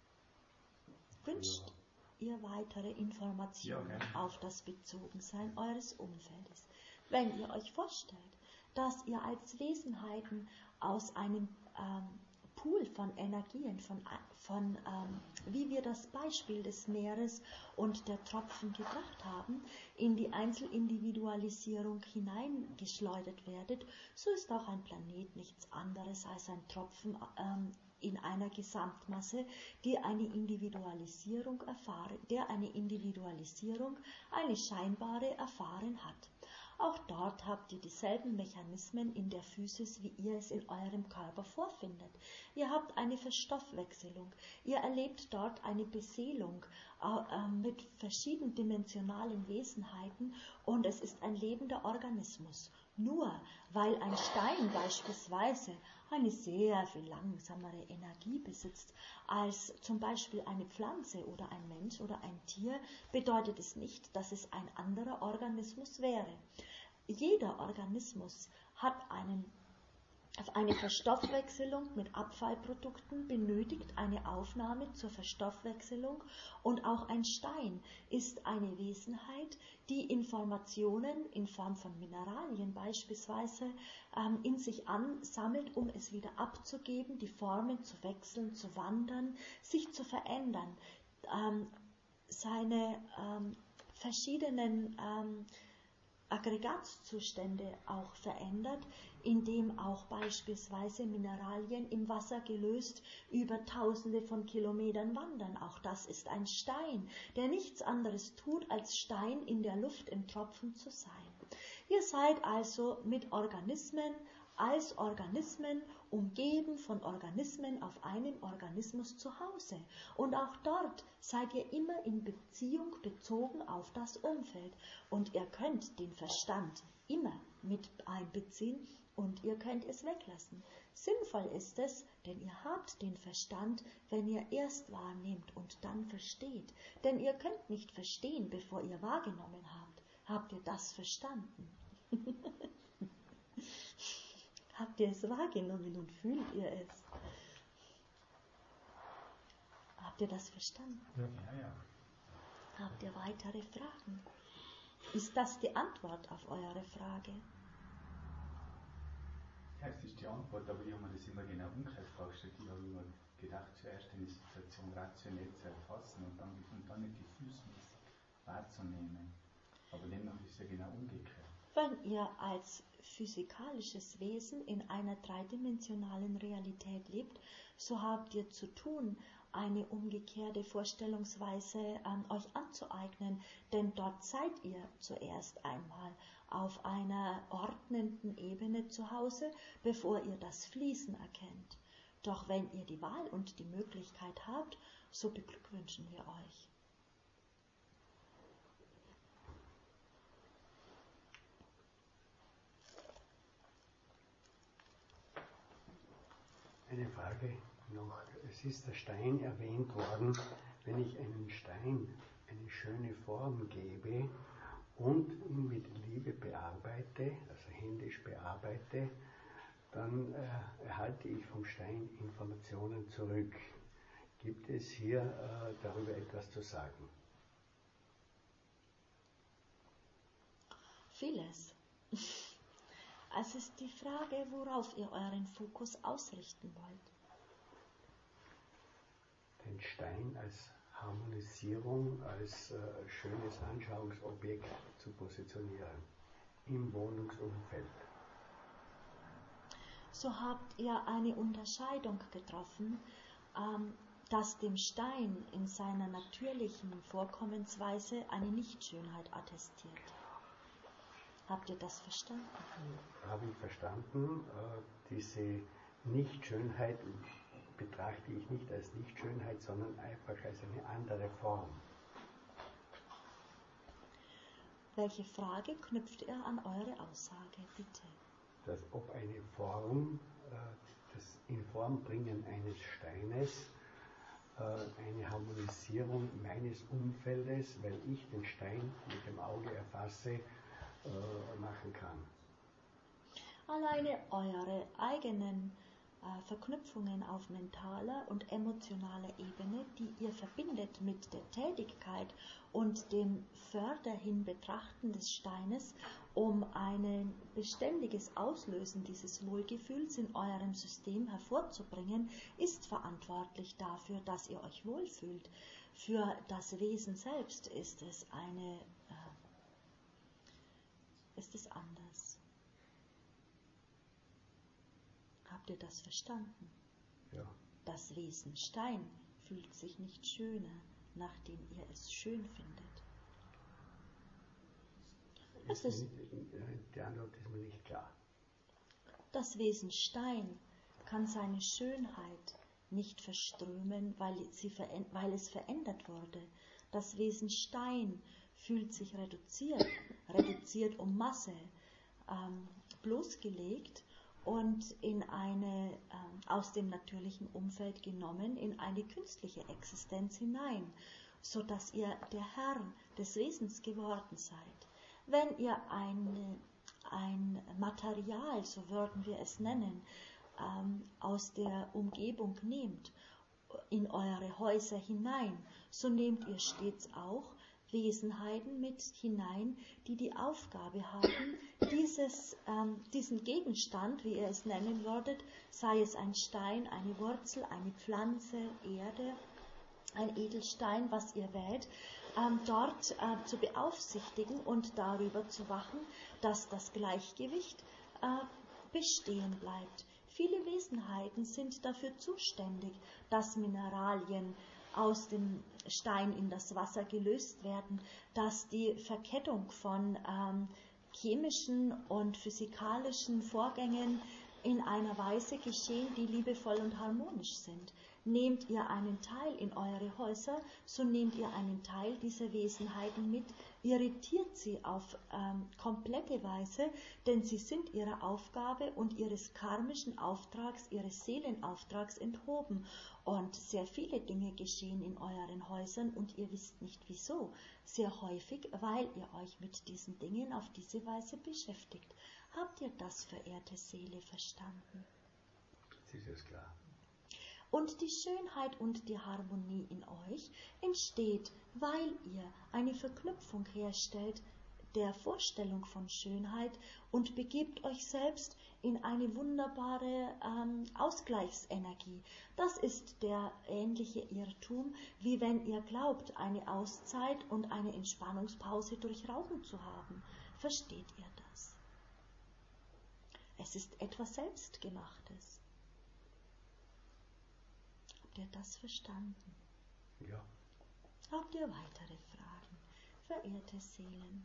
Mhm. Wünscht ja. ihr weitere Informationen ja, okay. auf das Bezogensein eures Umfeldes? Wenn ihr euch vorstellt, dass ihr als Wesenheiten aus einem ähm, Pool von Energien, von, von ähm, wie wir das Beispiel des Meeres und der Tropfen gebracht haben, in die Einzelindividualisierung hineingeschleudert werdet, so ist auch ein Planet nichts anderes als ein Tropfen ähm, in einer Gesamtmasse, die eine Individualisierung erfahren, der eine Individualisierung, eine scheinbare erfahren hat. Auch dort habt ihr dieselben Mechanismen in der Physis, wie ihr es in eurem Körper vorfindet. Ihr habt eine Verstoffwechselung. Ihr erlebt dort eine Beseelung äh, mit verschiedendimensionalen Wesenheiten und es ist ein lebender Organismus. Nur weil ein Stein beispielsweise eine sehr viel langsamere Energie besitzt als zum Beispiel eine Pflanze oder ein Mensch oder ein Tier, bedeutet es nicht, dass es ein anderer Organismus wäre. Jeder Organismus hat einen, eine Verstoffwechselung mit Abfallprodukten, benötigt eine Aufnahme zur Verstoffwechselung und auch ein Stein ist eine Wesenheit, die Informationen in Form von Mineralien beispielsweise ähm, in sich ansammelt, um es wieder abzugeben, die Formen zu wechseln, zu wandern, sich zu verändern, ähm, seine ähm, verschiedenen ähm, Aggregatzustände auch verändert, indem auch beispielsweise Mineralien im Wasser gelöst über tausende von Kilometern wandern. Auch das ist ein Stein, der nichts anderes tut, als Stein in der Luft im Tropfen zu sein. Ihr seid also mit Organismen, als Organismen, umgeben von Organismen auf einem Organismus zu Hause. Und auch dort seid ihr immer in Beziehung bezogen auf das Umfeld. Und ihr könnt den Verstand immer mit einbeziehen und ihr könnt es weglassen. Sinnvoll ist es, denn ihr habt den Verstand, wenn ihr erst wahrnehmt und dann versteht. Denn ihr könnt nicht verstehen, bevor ihr wahrgenommen habt. Habt ihr das verstanden? Habt ihr es wahrgenommen und fühlt ihr es? Habt ihr das verstanden? Ja, ja. Habt ihr weitere Fragen? Ist das die Antwort auf eure Frage? Ja, es ist die Antwort, aber ich habe mir das immer genau umgekehrt vorgestellt. Ich habe immer gedacht, zuerst eine Situation rationell zu erfassen und dann, und dann nicht gefühlsmäßig wahrzunehmen. Aber dennoch ist es ja genau umgekehrt. Wenn ihr als physikalisches Wesen in einer dreidimensionalen Realität lebt, so habt ihr zu tun, eine umgekehrte Vorstellungsweise an euch anzueignen, denn dort seid ihr zuerst einmal auf einer ordnenden Ebene zu Hause, bevor ihr das Fließen erkennt. Doch wenn ihr die Wahl und die Möglichkeit habt, so beglückwünschen wir euch. Eine Frage noch. Es ist der Stein erwähnt worden. Wenn ich einem Stein eine schöne Form gebe und ihn mit Liebe bearbeite, also händisch bearbeite, dann äh, erhalte ich vom Stein Informationen zurück. Gibt es hier äh, darüber etwas zu sagen? Vieles. Es ist die Frage, worauf ihr euren Fokus ausrichten wollt. Den Stein als Harmonisierung, als äh, schönes Anschauungsobjekt zu positionieren. im Wohnungsumfeld. So habt ihr eine Unterscheidung getroffen, ähm, dass dem Stein in seiner natürlichen Vorkommensweise eine Nichtschönheit attestiert. Habt ihr das verstanden? Habe ich verstanden. Äh, diese Nichtschönheit betrachte ich nicht als Nichtschönheit, sondern einfach als eine andere Form. Welche Frage knüpft ihr an eure Aussage, bitte? Dass ob eine Form, äh, das Informbringen eines Steines, äh, eine Harmonisierung meines Umfeldes, weil ich den Stein mit dem Auge erfasse, äh, machen kann. Alleine eure eigenen äh, Verknüpfungen auf mentaler und emotionaler Ebene, die ihr verbindet mit der Tätigkeit und dem förderhin Betrachten des Steines, um ein beständiges Auslösen dieses Wohlgefühls in eurem System hervorzubringen, ist verantwortlich dafür, dass ihr euch wohlfühlt. Für das Wesen selbst ist es eine, äh, ist es anders. Habt ihr das verstanden? Ja. Das Wesen Stein fühlt sich nicht schöner, nachdem ihr es schön findet. Ist Das ist, nicht, die Antwort ist mir nicht klar. das Wesen Stein kann seine Schönheit nicht verströmen, weil, sie, weil es verändert wurde. Das Wesen Stein fühlt sich reduziert, reduziert um Masse, ähm, bloßgelegt und in eine, ähm, aus dem natürlichen Umfeld genommen, in eine künstliche Existenz hinein, so dass ihr der Herr des Wesens geworden seid. Wenn ihr eine, ein Material, so würden wir es nennen, ähm, aus der Umgebung nehmt, in eure Häuser hinein, so nehmt ihr stets auch Wesenheiten mit hinein, die die Aufgabe haben, dieses, ähm, diesen Gegenstand, wie ihr es nennen würdet, sei es ein Stein, eine Wurzel, eine Pflanze, Erde, ein Edelstein, was ihr wählt, ähm, dort äh, zu beaufsichtigen und darüber zu wachen, dass das Gleichgewicht äh, bestehen bleibt. Viele Wesenheiten sind dafür zuständig, dass Mineralien aus dem Stein in das Wasser gelöst werden, dass die Verkettung von ähm, chemischen und physikalischen Vorgängen in einer Weise geschehen, die liebevoll und harmonisch sind. Nehmt ihr einen Teil in eure Häuser, so nehmt ihr einen Teil dieser Wesenheiten mit, irritiert sie auf ähm, komplette Weise, denn sie sind ihrer Aufgabe und ihres karmischen Auftrags, ihres Seelenauftrags enthoben. Und sehr viele Dinge geschehen in euren Häusern und ihr wisst nicht wieso. Sehr häufig, weil ihr euch mit diesen Dingen auf diese Weise beschäftigt. Habt ihr das, verehrte Seele, verstanden? Das ist klar. Und die Schönheit und die Harmonie in euch entsteht, weil ihr eine Verknüpfung herstellt der Vorstellung von Schönheit und begebt euch selbst in eine wunderbare ähm, Ausgleichsenergie. Das ist der ähnliche Irrtum, wie wenn ihr glaubt, eine Auszeit und eine Entspannungspause durch Rauchen zu haben. Versteht ihr das? Es ist etwas Selbstgemachtes. Habt ihr das verstanden? Ja. Habt ihr weitere Fragen, verehrte Seelen?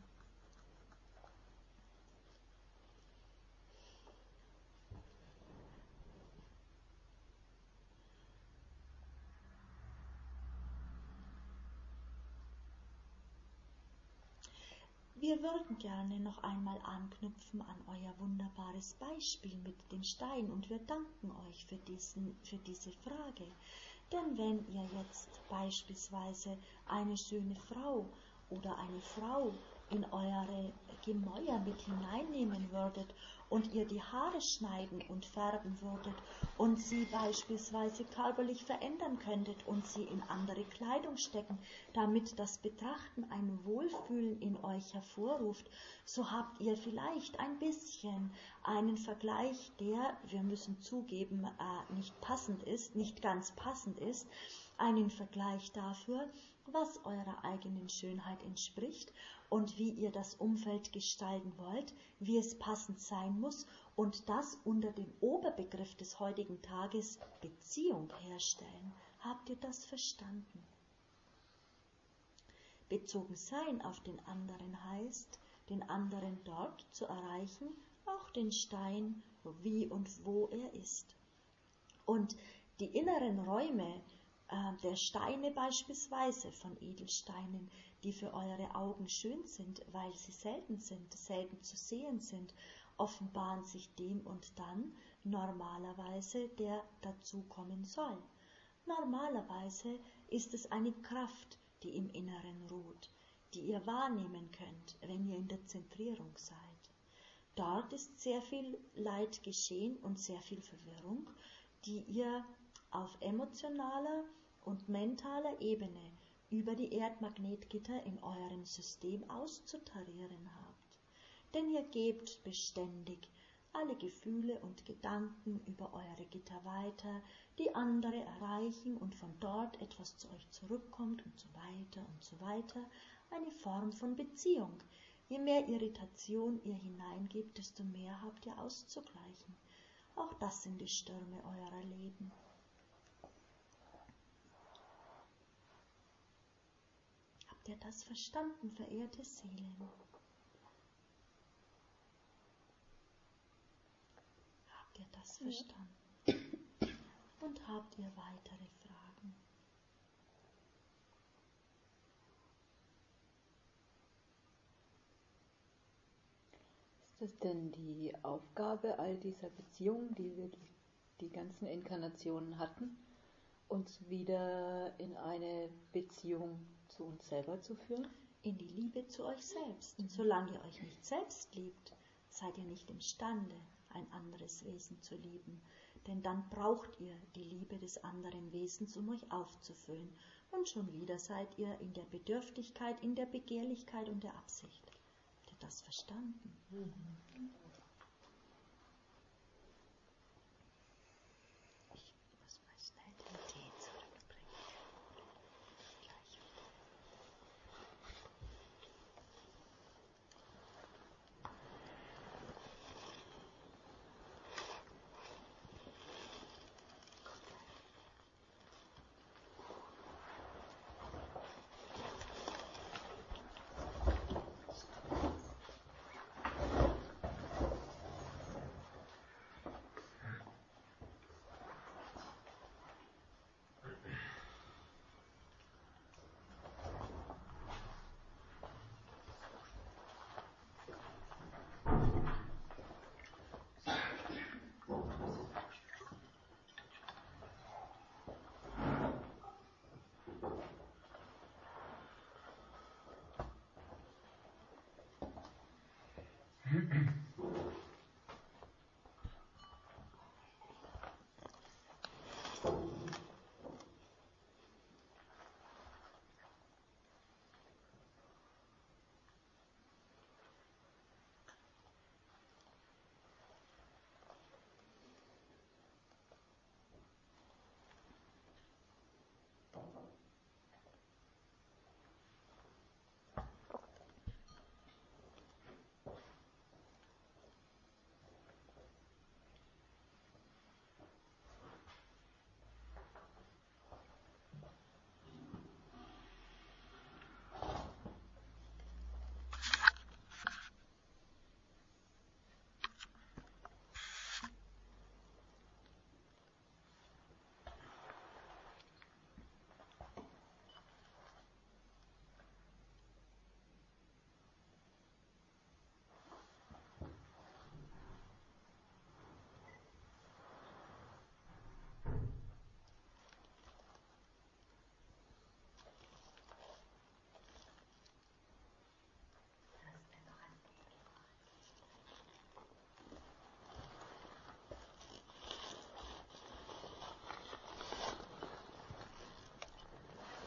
Wir würden gerne noch einmal anknüpfen an euer wunderbares Beispiel mit den Steinen und wir danken euch für, diesen, für diese Frage. Denn wenn ihr jetzt beispielsweise eine schöne Frau oder eine Frau in eure Gemäuer mit hineinnehmen würdet und ihr die Haare schneiden und färben würdet und sie beispielsweise körperlich verändern könntet und sie in andere Kleidung stecken, damit das Betrachten ein Wohlfühlen in euch hervorruft, so habt ihr vielleicht ein bisschen einen Vergleich, der, wir müssen zugeben, äh, nicht passend ist, nicht ganz passend ist, einen Vergleich dafür, was eurer eigenen Schönheit entspricht und wie ihr das Umfeld gestalten wollt, wie es passend sein muss und das unter dem Oberbegriff des heutigen Tages Beziehung herstellen. Habt ihr das verstanden? Bezogen sein auf den anderen heißt, den anderen dort zu erreichen, auch den Stein, wie und wo er ist. Und die inneren Räume äh, der Steine beispielsweise von Edelsteinen, die für eure Augen schön sind, weil sie selten sind, selten zu sehen sind, offenbaren sich dem und dann normalerweise, der dazukommen soll. Normalerweise ist es eine Kraft, die im Inneren ruht, die ihr wahrnehmen könnt, wenn ihr in der Zentrierung seid. Dort ist sehr viel Leid geschehen und sehr viel Verwirrung, die ihr auf emotionaler und mentaler Ebene über die Erdmagnetgitter in eurem System auszutarieren habt. Denn ihr gebt beständig alle Gefühle und Gedanken über eure Gitter weiter, die andere erreichen und von dort etwas zu euch zurückkommt und so weiter und so weiter. Eine Form von Beziehung. Je mehr Irritation ihr hineingebt, desto mehr habt ihr auszugleichen. Auch das sind die Stürme eurer Leben. Habt ihr das verstanden, verehrte Seelen? Habt ihr das verstanden? Und habt ihr weitere Fragen? Ist es denn die Aufgabe all dieser Beziehungen, die wir durch die ganzen Inkarnationen hatten, uns wieder in eine Beziehung zu uns selber zu führen? In die Liebe zu euch selbst. Und solange ihr euch nicht selbst liebt, seid ihr nicht imstande, ein anderes Wesen zu lieben. Denn dann braucht ihr die Liebe des anderen Wesens, um euch aufzufüllen. Und schon wieder seid ihr in der Bedürftigkeit, in der Begehrlichkeit und der Absicht. Habt ihr das verstanden? Mhm. Ich muss mal schnell den Tee zurückbringen. Gleich wieder.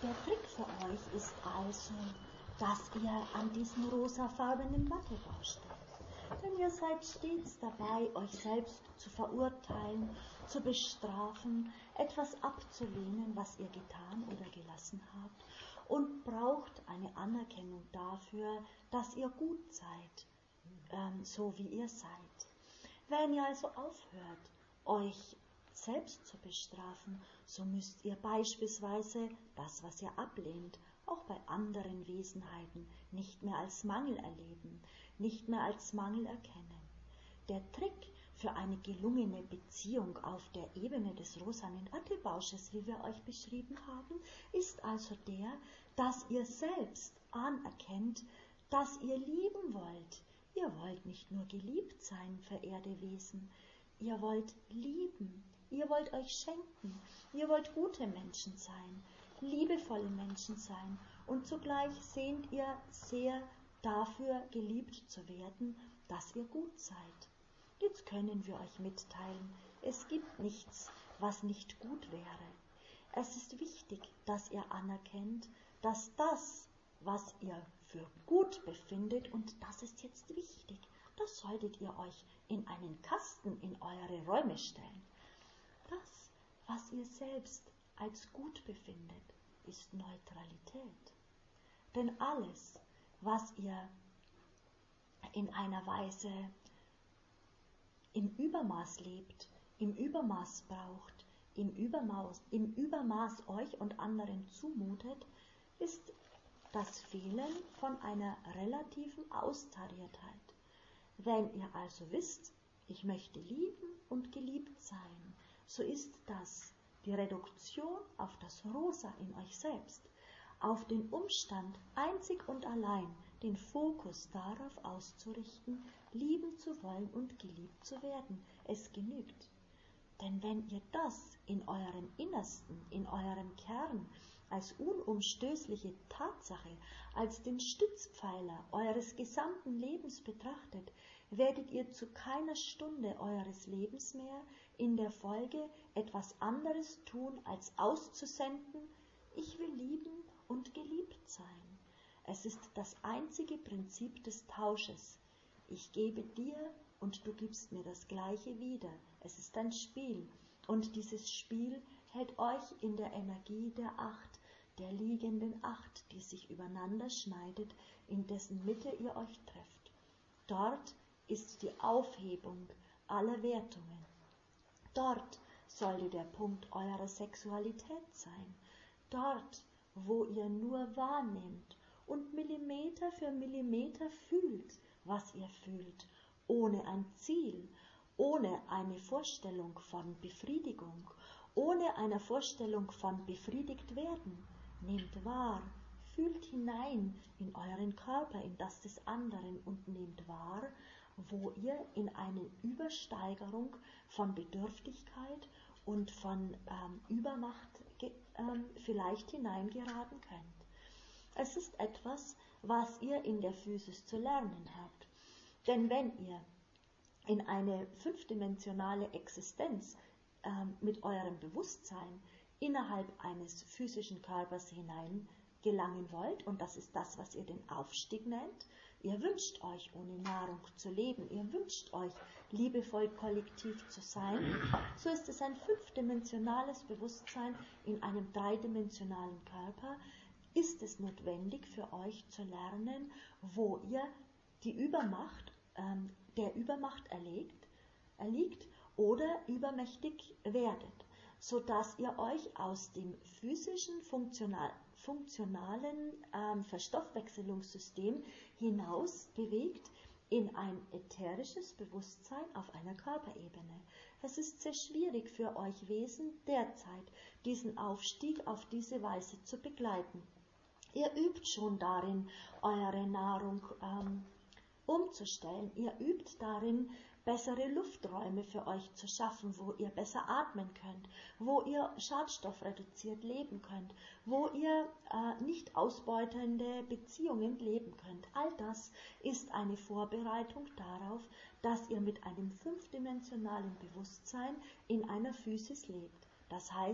Der Trick für euch ist also, dass ihr an diesem rosafarbenen Wattebausch steht. Denn ihr seid stets dabei, euch selbst zu verurteilen, zu bestrafen, etwas abzulehnen, was ihr getan oder gelassen habt, und braucht eine Anerkennung dafür, dass ihr gut seid, ähm, so wie ihr seid. Wenn ihr also aufhört, euch selbst zu bestrafen, so müsst ihr beispielsweise das, was ihr ablehnt, auch bei anderen Wesenheiten nicht mehr als Mangel erleben, nicht mehr als Mangel erkennen. Der Trick für eine gelungene Beziehung auf der Ebene des rosanen Wattebausches, wie wir euch beschrieben haben, ist also der, dass ihr selbst anerkennt, dass ihr lieben wollt. Ihr wollt nicht nur geliebt sein, verehrte Wesen, ihr wollt lieben, ihr wollt euch schenken, ihr wollt gute Menschen sein, liebevolle Menschen sein, und zugleich sehnt ihr sehr dafür, geliebt zu werden, dass ihr gut seid. Jetzt können wir euch mitteilen, es gibt nichts, was nicht gut wäre. Es ist wichtig, dass ihr anerkennt, dass das, was ihr für gut befindet, und das ist jetzt wichtig, das solltet ihr euch in einen Kasten in eure Räume stellen. Das, was ihr selbst als gut befindet, ist Neutralität. Denn alles, was ihr in einer Weise im Übermaß lebt, im Übermaß braucht, im Übermaß, im Übermaß euch und anderen zumutet, ist das Fehlen von einer relativen Austariertheit. Wenn ihr also wisst, ich möchte lieben und geliebt sein, so ist das die Reduktion auf das Rosa in euch selbst, auf den Umstand, einzig und allein den Fokus darauf auszurichten, lieben zu wollen und geliebt zu werden. Es genügt. Denn wenn ihr das in eurem Innersten, in eurem Kern als unumstößliche Tatsache, als den Stützpfeiler eures gesamten Lebens betrachtet, werdet ihr zu keiner Stunde eures Lebens mehr in der Folge etwas anderes tun, als auszusenden, ich will lieben und geliebt sein. Es ist das einzige Prinzip des Tausches. Ich gebe dir und du gibst mir das Gleiche wieder. Es ist ein Spiel, und dieses Spiel hält euch in der Energie der Acht, der liegenden Acht, die sich übereinander schneidet, in dessen Mitte ihr euch trefft. Dort ist die Aufhebung aller Wertungen. Dort sollte der Punkt eurer Sexualität sein. Dort, wo ihr nur wahrnehmt und Millimeter für Millimeter fühlt, was ihr fühlt, ohne ein Ziel, ohne eine Vorstellung von Befriedigung, ohne eine Vorstellung von befriedigt werden. Nehmt wahr, fühlt hinein in euren Körper, in das des anderen, und nehmt wahr, wo ihr in eine Übersteigerung von Bedürftigkeit und von ähm, Übermacht ähm, vielleicht hineingeraten könnt. Es ist etwas, was ihr in der Physis zu lernen habt. Denn wenn ihr in eine fünfdimensionale Existenz ähm, mit eurem Bewusstsein innerhalb eines physischen Körpers hinein gelangen wollt, und das ist das, was ihr den Aufstieg nennt, ihr wünscht euch, ohne Nahrung zu leben, ihr wünscht euch, liebevoll kollektiv zu sein, so ist es ein fünfdimensionales Bewusstsein in einem dreidimensionalen Körper, ist es notwendig für euch zu lernen, wo ihr die Übermacht, ähm, der Übermacht erlegt, erliegt oder übermächtig werdet, sodass ihr euch aus dem physischen, funktional, funktionalen ähm, Verstoffwechselungssystem hinaus bewegt in ein ätherisches Bewusstsein auf einer Körperebene. Es ist sehr schwierig für euch Wesen derzeit, diesen Aufstieg auf diese Weise zu begleiten. Ihr übt schon darin, eure Nahrung ähm, umzustellen. Ihr übt darin, bessere Lufträume für euch zu schaffen, wo ihr besser atmen könnt, wo ihr schadstoffreduziert leben könnt, wo ihr äh, nicht ausbeutende Beziehungen leben könnt. All das ist eine Vorbereitung darauf, dass ihr mit einem fünfdimensionalen Bewusstsein in einer Physis lebt. Das heißt,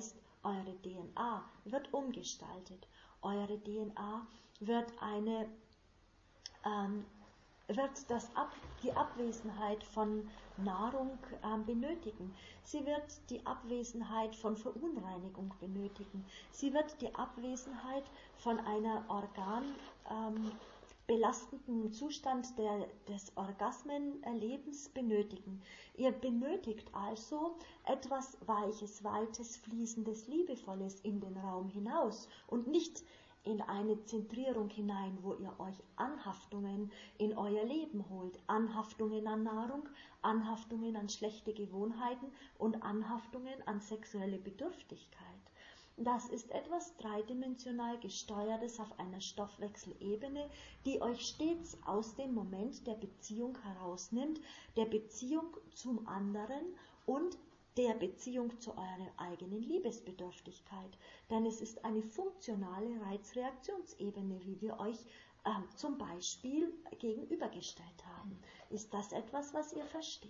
Eure D N A wird umgestaltet. Eure D N A wird eine ähm, wird das Ab, die Abwesenheit von Nahrung ähm, benötigen. Sie wird die Abwesenheit von Verunreinigung benötigen. Sie wird die Abwesenheit von einer organbelastenden ähm, Zustand der, des Orgasmenerlebens benötigen. Ihr benötigt also etwas Weiches, Weites, Fließendes, Liebevolles in den Raum hinaus und nicht in eine Zentrierung hinein, wo ihr euch Anhaftungen in euer Leben holt. Anhaftungen an Nahrung, Anhaftungen an schlechte Gewohnheiten und Anhaftungen an sexuelle Bedürftigkeit. Das ist etwas dreidimensional Gesteuertes auf einer Stoffwechselebene, die euch stets aus dem Moment der Beziehung herausnimmt, der Beziehung zum anderen und der Beziehung zu eurer eigenen Liebesbedürftigkeit. Denn es ist eine funktionale Reizreaktionsebene, wie wir euch äh, zum Beispiel gegenübergestellt haben. Ist das etwas, was ihr versteht?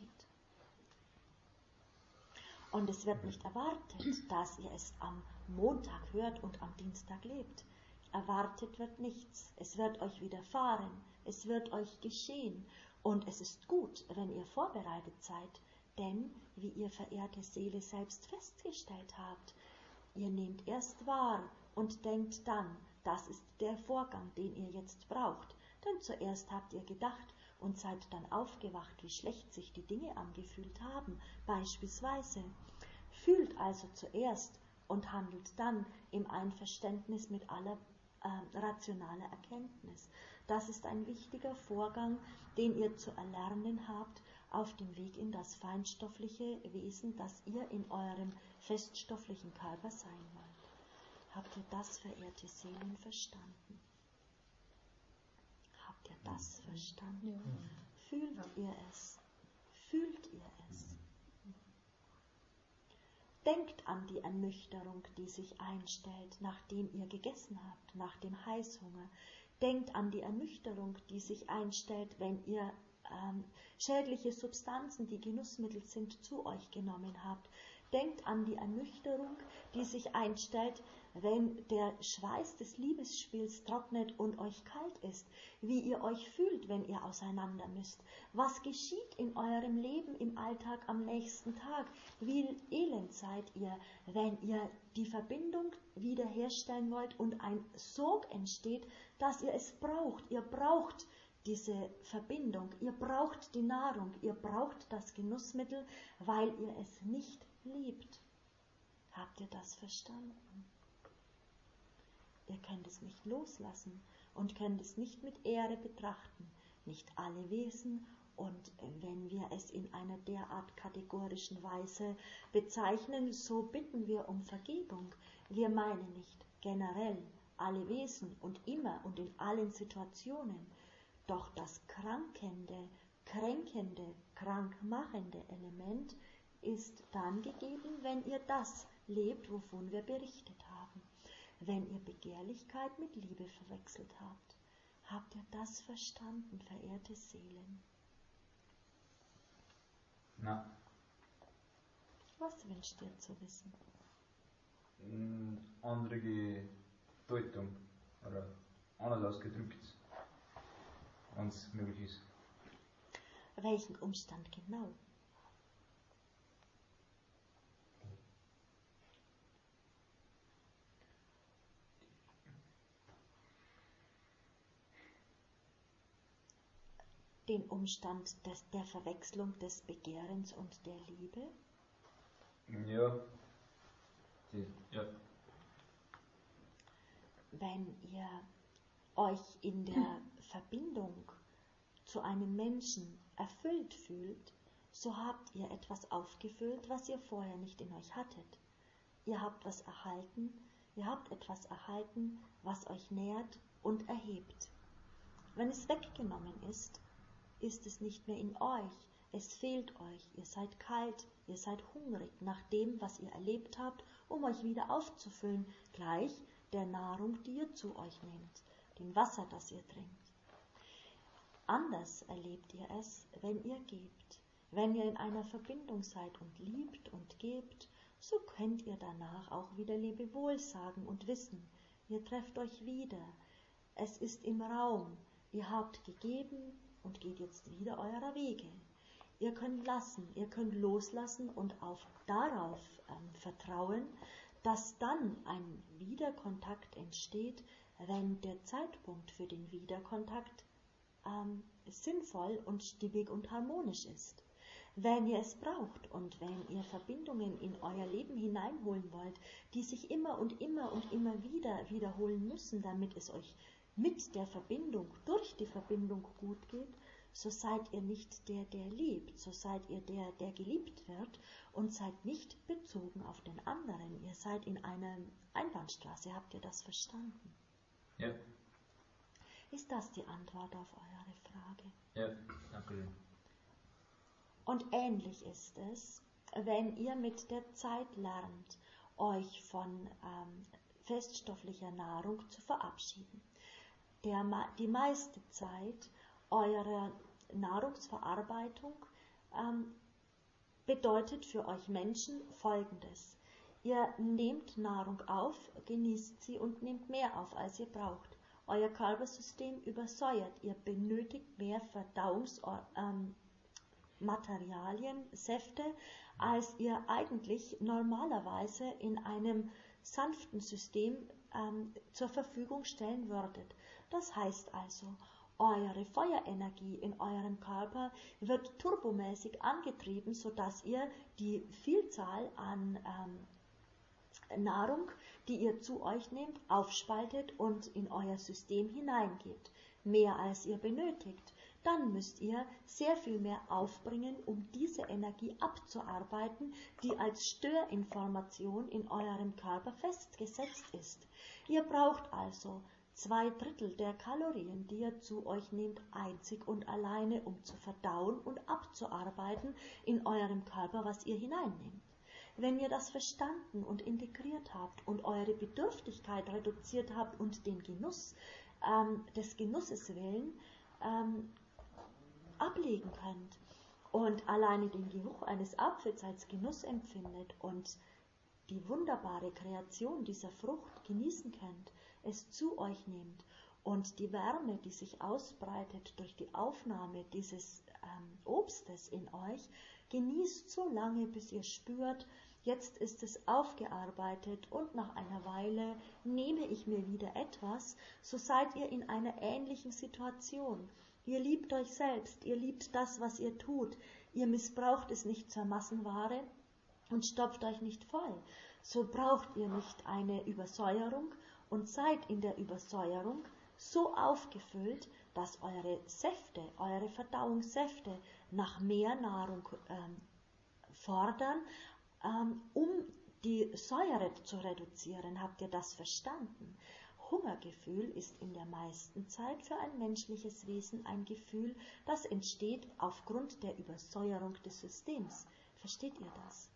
Und es wird nicht erwartet, dass ihr es am Montag hört und am Dienstag lebt. Erwartet wird nichts. Es wird euch widerfahren. Es wird euch geschehen. Und es ist gut, wenn ihr vorbereitet seid. Denn, wie ihr verehrte Seele selbst festgestellt habt, ihr nehmt erst wahr und denkt dann, das ist der Vorgang, den ihr jetzt braucht. Denn zuerst habt ihr gedacht und seid dann aufgewacht, wie schlecht sich die Dinge angefühlt haben, beispielsweise. Fühlt also zuerst und handelt dann im Einverständnis mit aller äh, rationaler Erkenntnis. Das ist ein wichtiger Vorgang, den ihr zu erlernen habt, auf dem Weg in das feinstoffliche Wesen, das ihr in eurem feststofflichen Körper sein wollt. Habt ihr das, verehrte Seelen, verstanden? Habt ihr das verstanden? Ja. Fühlt ihr es? Fühlt ihr es? Denkt an die Ernüchterung, die sich einstellt, nachdem ihr gegessen habt, nach dem Heißhunger. Denkt an die Ernüchterung, die sich einstellt, wenn ihr ähm, schädliche Substanzen, die Genussmittel sind, zu euch genommen habt. Denkt an die Ernüchterung, die sich einstellt, wenn der Schweiß des Liebesspiels trocknet und euch kalt ist, wie ihr euch fühlt, wenn ihr auseinander müsst. Was geschieht in eurem Leben im Alltag am nächsten Tag? Wie elend seid ihr, wenn ihr die Verbindung wiederherstellen wollt und ein Sog entsteht, dass ihr es braucht. Ihr braucht diese Verbindung, ihr braucht die Nahrung, ihr braucht das Genussmittel, weil ihr es nicht liebt. Habt ihr das verstanden? Ihr könnt es nicht loslassen und könnt es nicht mit Ehre betrachten. Nicht alle Wesen, und wenn wir es in einer derart kategorischen Weise bezeichnen, so bitten wir um Vergebung. Wir meinen nicht generell alle Wesen und immer und in allen Situationen. Doch das krankende, kränkende, krankmachende Element ist dann gegeben, wenn ihr das lebt, wovon wir berichtet haben. Wenn ihr Begehrlichkeit mit Liebe verwechselt habt. Habt ihr das verstanden, verehrte Seelen? Na. Was wünscht ihr zu wissen? Andere Deutung oder anders ausgedrückt, wenn es möglich ist. Welchen Umstand genau? Den Umstand des, der Verwechslung des Begehrens und der Liebe? Ja. Die, ja. Wenn ihr euch in der Verbindung zu einem Menschen erfüllt fühlt, so habt ihr etwas aufgefüllt, was ihr vorher nicht in euch hattet. Ihr habt was erhalten, ihr habt etwas erhalten, was euch nährt und erhebt. Wenn es weggenommen ist, ist es nicht mehr in euch, es fehlt euch, ihr seid kalt, ihr seid hungrig nach dem, was ihr erlebt habt, um euch wieder aufzufüllen, gleich der Nahrung, die ihr zu euch nehmt, dem Wasser, das ihr trinkt. Anders erlebt ihr es, wenn ihr gebt. Wenn ihr in einer Verbindung seid und liebt und gebt, so könnt ihr danach auch wieder Lebewohl sagen und wissen, ihr trefft euch wieder. Es ist im Raum, ihr habt gegeben und geht jetzt wieder eurer Wege. Ihr könnt lassen, ihr könnt loslassen und auf, darauf ähm, vertrauen, dass dann ein Wiederkontakt entsteht, wenn der Zeitpunkt für den Wiederkontakt ähm, sinnvoll und stimmig und harmonisch ist. Wenn ihr es braucht und wenn ihr Verbindungen in euer Leben hineinholen wollt, die sich immer und immer und immer wieder wiederholen müssen, damit es euch mit der Verbindung, durch die Verbindung gut geht, so seid ihr nicht der, der liebt, so seid ihr der, der geliebt wird und seid nicht bezogen auf den anderen. Ihr seid in einer Einbahnstraße, habt ihr das verstanden? Ja. Ist das die Antwort auf eure Frage? Ja, danke. Und ähnlich ist es, wenn ihr mit der Zeit lernt, euch von ähm, feststofflicher Nahrung zu verabschieden. Der, die meiste Zeit eurer Nahrungsverarbeitung ähm, bedeutet für euch Menschen Folgendes. Ihr nehmt Nahrung auf, genießt sie und nehmt mehr auf, als ihr braucht. Euer Körpersystem übersäuert, ihr benötigt mehr Verdauungsmaterialien, ähm, Säfte, als ihr eigentlich normalerweise in einem sanften System ähm, zur Verfügung stellen würdet. Das heißt also, eure Feuerenergie in eurem Körper wird turbomäßig angetrieben, sodass ihr die Vielzahl an ähm, Nahrung, die ihr zu euch nehmt, aufspaltet und in euer System hineingebt. Mehr als ihr benötigt. Dann müsst ihr sehr viel mehr aufbringen, um diese Energie abzuarbeiten, die als Störinformation in eurem Körper festgesetzt ist. Ihr braucht also zwei Drittel der Kalorien, die ihr zu euch nehmt, einzig und alleine, um zu verdauen und abzuarbeiten in eurem Körper, was ihr hineinnehmt. Wenn ihr das verstanden und integriert habt und eure Bedürftigkeit reduziert habt und den Genuss ähm, des Genusses willen ähm, ablegen könnt und alleine den Geruch eines Apfels als Genuss empfindet und die wunderbare Kreation dieser Frucht genießen könnt, es zu euch nehmt und die Wärme, die sich ausbreitet durch die Aufnahme dieses ähm, Obstes in euch, genießt so lange, bis ihr spürt, jetzt ist es aufgearbeitet und nach einer Weile nehme ich mir wieder etwas, so seid ihr in einer ähnlichen Situation. Ihr liebt euch selbst, ihr liebt das, was ihr tut, ihr missbraucht es nicht zur Massenware und stopft euch nicht voll. So braucht ihr nicht eine Übersäuerung und seid in der Übersäuerung so aufgefüllt, dass eure Säfte, eure Verdauungssäfte nach mehr Nahrung ähm, fordern, ähm, um die Säure zu reduzieren. Habt ihr das verstanden? Hungergefühl ist in der meisten Zeit für ein menschliches Wesen ein Gefühl, das entsteht aufgrund der Übersäuerung des Systems. Versteht ihr das?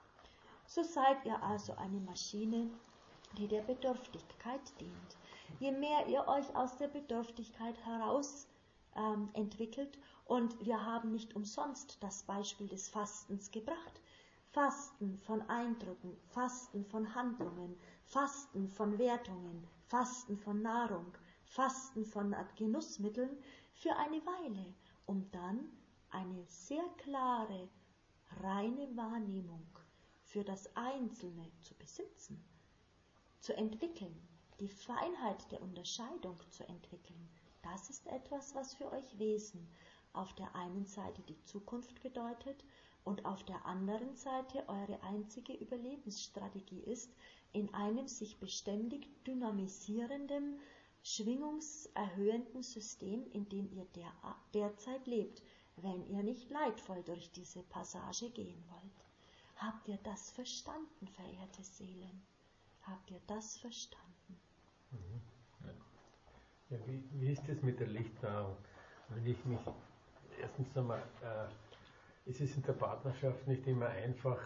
So seid ihr also eine Maschine, die der Bedürftigkeit dient. Je mehr ihr euch aus der Bedürftigkeit heraus ähm, entwickelt, und wir haben nicht umsonst das Beispiel des Fastens gebracht. Fasten von Eindrücken, Fasten von Handlungen, Fasten von Wertungen, Fasten von Nahrung, Fasten von Genussmitteln für eine Weile, um dann eine sehr klare, reine Wahrnehmung für das Einzelne zu besitzen, zu entwickeln, die Feinheit der Unterscheidung zu entwickeln. Das ist etwas, was für euch Wesen auf der einen Seite die Zukunft bedeutet und auf der anderen Seite eure einzige Überlebensstrategie ist, in einem sich beständig dynamisierenden, schwingungserhöhenden System, in dem ihr der, derzeit lebt, wenn ihr nicht leidvoll durch diese Passage gehen wollt. Habt ihr das verstanden, verehrte Seelen? Habt ihr das verstanden? Mhm. Ja. Ja, wie, wie ist es mit der Lichtnahrung? Wenn ich mich erstens einmal, äh, ist es in der Partnerschaft nicht immer einfach,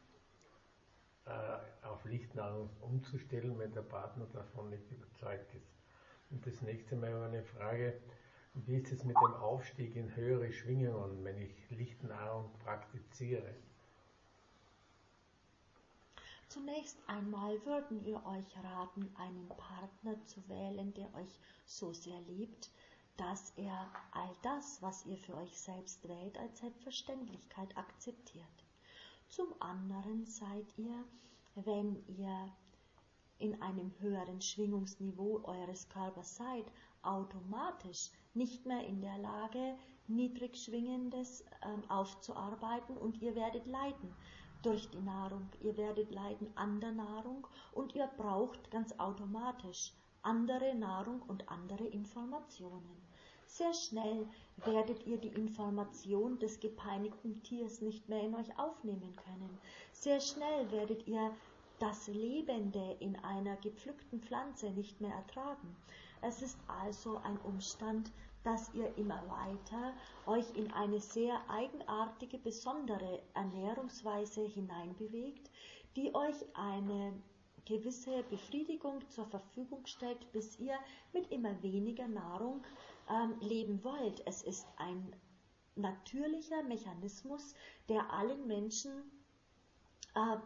äh, auf Lichtnahrung umzustellen, wenn der Partner davon nicht überzeugt ist. Und das nächste Mal eine Frage, wie ist es mit dem Aufstieg in höhere Schwingungen, wenn ich Lichtnahrung praktiziere? Zunächst einmal würden wir euch raten, einen Partner zu wählen, der euch so sehr liebt, dass er all das, was ihr für euch selbst wählt, als Selbstverständlichkeit akzeptiert. Zum anderen seid ihr, wenn ihr in einem höheren Schwingungsniveau eures Körpers seid, automatisch nicht mehr in der Lage, niedrig Schwingendes ähm, aufzuarbeiten, und ihr werdet leiden durch die Nahrung, ihr werdet leiden an der Nahrung, und ihr braucht ganz automatisch andere Nahrung und andere Informationen. Sehr schnell werdet ihr die Information des gepeinigten Tiers nicht mehr in euch aufnehmen können. Sehr schnell werdet ihr das Lebende in einer gepflückten Pflanze nicht mehr ertragen. Es ist also ein Umstand, dass ihr immer weiter euch in eine sehr eigenartige, besondere Ernährungsweise hineinbewegt, die euch eine gewisse Befriedigung zur Verfügung stellt, bis ihr mit immer weniger Nahrung ähm, leben wollt. Es ist ein natürlicher Mechanismus, der allen Menschen äh,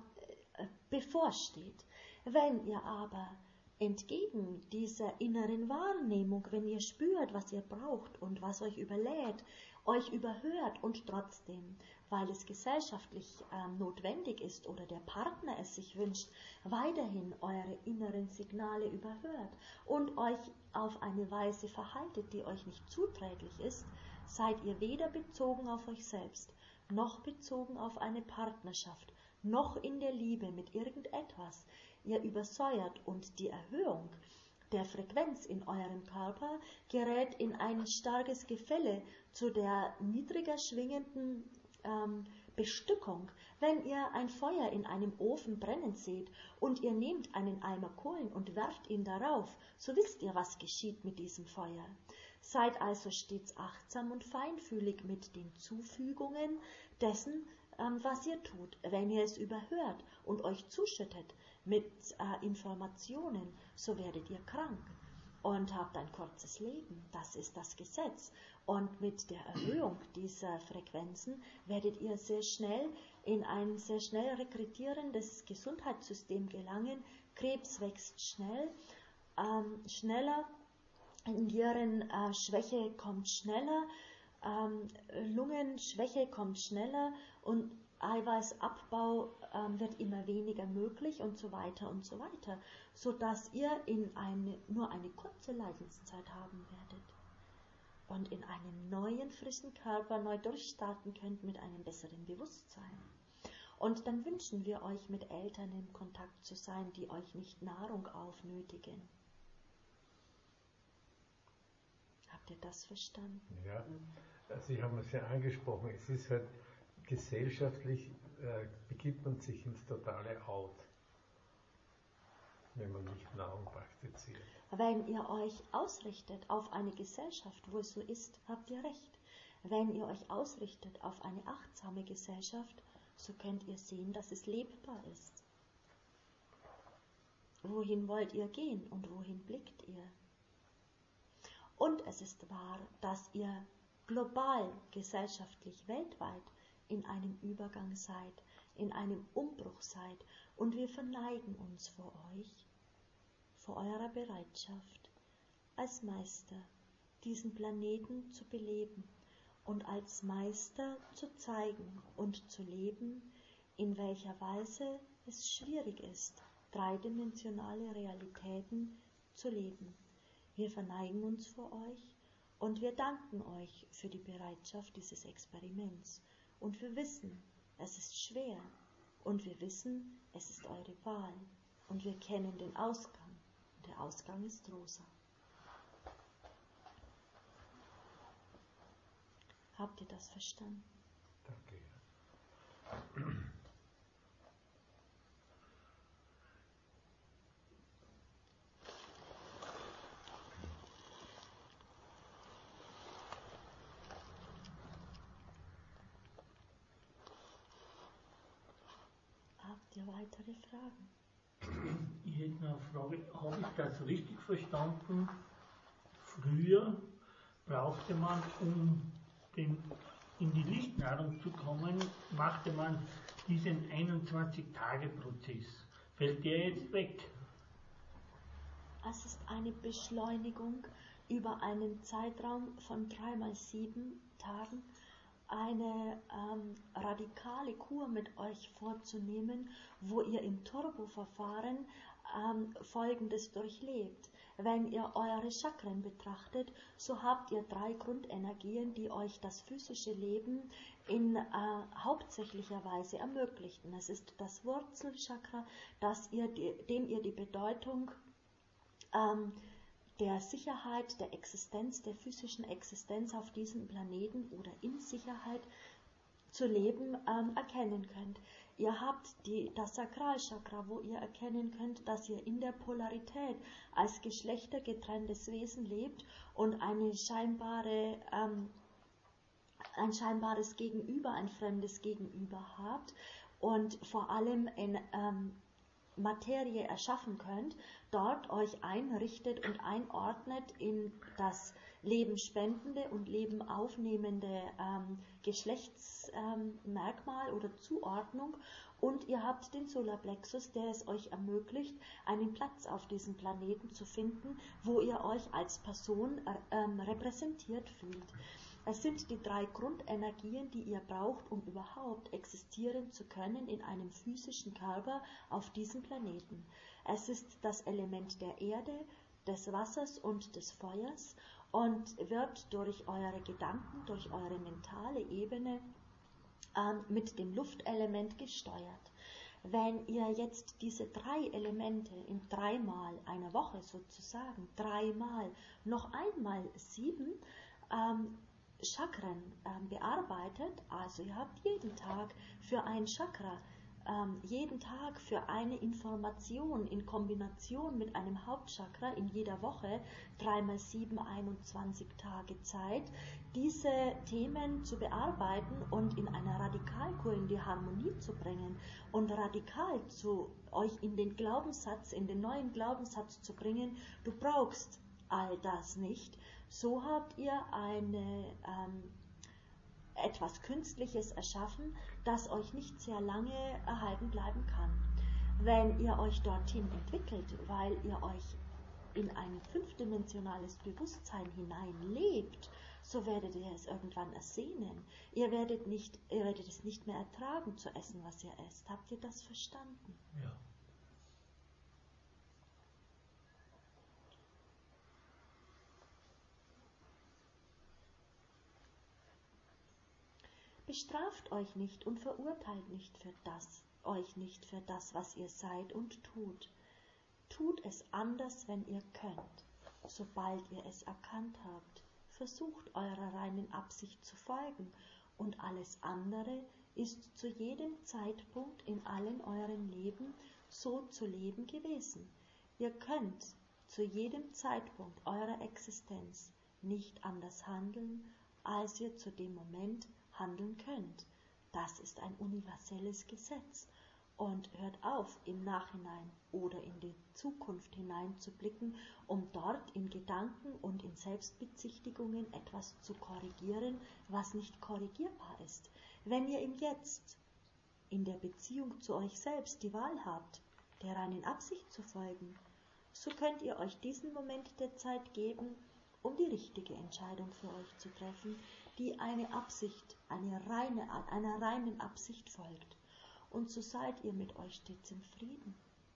bevorsteht. Wenn ihr aber entgegen dieser inneren Wahrnehmung, wenn ihr spürt, was ihr braucht und was euch überlädt, euch überhört und trotzdem, weil es gesellschaftlich äh, notwendig ist oder der Partner es sich wünscht, weiterhin eure inneren Signale überhört und euch auf eine Weise verhaltet, die euch nicht zuträglich ist, seid ihr weder bezogen auf euch selbst, noch bezogen auf eine Partnerschaft, noch in der Liebe mit irgendetwas. Ihr übersäuert, und die Erhöhung der Frequenz in eurem Körper gerät in ein starkes Gefälle zu der niedriger schwingenden ähm, Bestückung. Wenn ihr ein Feuer in einem Ofen brennen seht und ihr nehmt einen Eimer Kohlen und werft ihn darauf, so wisst ihr, was geschieht mit diesem Feuer. Seid also stets achtsam und feinfühlig mit den Zufügungen dessen, ähm, was ihr tut. Wenn ihr es überhört und euch zuschüttet mit äh, Informationen, so werdet ihr krank und habt ein kurzes Leben. Das ist das Gesetz. Und mit der Erhöhung dieser Frequenzen werdet ihr sehr schnell in ein sehr schnell rekrutierendes Gesundheitssystem gelangen. Krebs wächst schnell, ähm, schneller, Nierenschwäche kommt schneller, ähm, Lungenschwäche kommt schneller und Eiweißabbau ähm, wird immer weniger möglich und so weiter und so weiter, sodass ihr in eine, nur eine kurze Leidenszeit haben werdet und in einem neuen, frischen Körper neu durchstarten könnt mit einem besseren Bewusstsein. Und dann wünschen wir euch, mit Eltern in Kontakt zu sein, die euch nicht Nahrung aufnötigen. Habt ihr das verstanden? Ja, also Sie haben es ja angesprochen, es ist halt gesellschaftlich, äh, begibt man sich ins totale Out, wenn man nicht Nahrung praktiziert. Wenn ihr euch ausrichtet auf eine Gesellschaft, wo es so ist, habt ihr recht. Wenn ihr euch ausrichtet auf eine achtsame Gesellschaft, so könnt ihr sehen, dass es lebbar ist. Wohin wollt ihr gehen und wohin blickt ihr? Und es ist wahr, dass ihr global, gesellschaftlich, weltweit in einem Übergang seid, in einem Umbruch seid, und wir verneigen uns vor euch, vor eurer Bereitschaft, als Meister diesen Planeten zu beleben und als Meister zu zeigen und zu leben, in welcher Weise es schwierig ist, dreidimensionale Realitäten zu leben. Wir verneigen uns vor euch und wir danken euch für die Bereitschaft dieses Experiments. Und wir wissen, es ist schwer, und wir wissen, es ist eure Wahl, und wir kennen den Ausgang, und der Ausgang ist rosa. Habt ihr das verstanden? Danke. Habt ihr weitere Fragen? Ich hätte noch eine Frage, habe ich das richtig verstanden? Früher brauchte man, um den, in die Lichtnahrung zu kommen, machte man diesen einundzwanzig Tage Prozess. fällt der jetzt weg. Es ist eine Beschleunigung über einen Zeitraum von drei mal sieben Tagen, eine ähm, radikale Kur mit euch vorzunehmen, wo ihr im Turbo-Verfahren ähm, Folgendes durchlebt. Wenn ihr eure Chakren betrachtet, so habt ihr drei Grundenergien, die euch das physische Leben in äh, hauptsächlicher Weise ermöglichten. Es ist das Wurzelchakra, das ihr die, dem ihr die Bedeutung ähm, der Sicherheit, der Existenz, der physischen Existenz auf diesem Planeten oder in Sicherheit zu leben ähm, erkennen könnt. Ihr habt die, das Sakralchakra, wo ihr erkennen könnt, dass ihr in der Polarität als geschlechtergetrenntes Wesen lebt und eine scheinbare, ähm, ein scheinbares Gegenüber, ein fremdes Gegenüber habt und vor allem in ähm, Materie erschaffen könnt, dort euch einrichtet und einordnet in das lebenspendende und lebenaufnehmende ähm, Geschlechtsmerkmal ähm, oder Zuordnung, und ihr habt den Solarplexus, der es euch ermöglicht, einen Platz auf diesem Planeten zu finden, wo ihr euch als Person äh, ähm, repräsentiert fühlt. Es sind die drei Grundenergien, die ihr braucht, um überhaupt existieren zu können in einem physischen Körper auf diesem Planeten. Es ist das Element der Erde, des Wassers und des Feuers und wird durch eure Gedanken, durch eure mentale Ebene ähm, mit dem Luftelement gesteuert. Wenn ihr jetzt diese drei Elemente in dreimal einer Woche sozusagen, dreimal, noch einmal sieben ähm, Chakren ähm, bearbeitet, also ihr habt jeden Tag für ein Chakra, ähm, jeden Tag für eine Information in Kombination mit einem Hauptchakra in jeder Woche, drei mal sieben, einundzwanzig Tage Zeit, diese Themen zu bearbeiten und in einer Radikalkur in die Harmonie zu bringen und radikal zu euch in den Glaubenssatz, in den neuen Glaubenssatz zu bringen, du brauchst all das nicht. So habt ihr eine, ähm, etwas Künstliches erschaffen, das euch nicht sehr lange erhalten bleiben kann. Wenn ihr euch dorthin entwickelt, weil ihr euch in ein fünfdimensionales Bewusstsein hineinlebt, so werdet ihr es irgendwann ersehnen. Ihr werdet, nicht, ihr werdet es nicht mehr ertragen zu essen, was ihr esst. Habt ihr das verstanden? Ja. Bestraft euch nicht und verurteilt nicht für das, euch nicht für das, was ihr seid und tut. Tut es anders, wenn ihr könnt. Sobald ihr es erkannt habt, versucht eurer reinen Absicht zu folgen, und alles andere ist zu jedem Zeitpunkt in allen euren Leben so zu leben gewesen. Ihr könnt zu jedem Zeitpunkt eurer Existenz nicht anders handeln, als ihr zu dem Moment handeln könnt. Das ist ein universelles Gesetz. Und hört auf, im Nachhinein oder in die Zukunft hineinzublicken, um dort in Gedanken und in Selbstbezichtigungen etwas zu korrigieren, was nicht korrigierbar ist. Wenn ihr im Jetzt, in der Beziehung zu euch selbst, die Wahl habt, der reinen Absicht zu folgen, so könnt ihr euch diesen Moment der Zeit geben, um die richtige Entscheidung für euch zu treffen, die eine Absicht, eine reine, einer reinen Absicht folgt. Und so seid ihr mit euch stets im Frieden.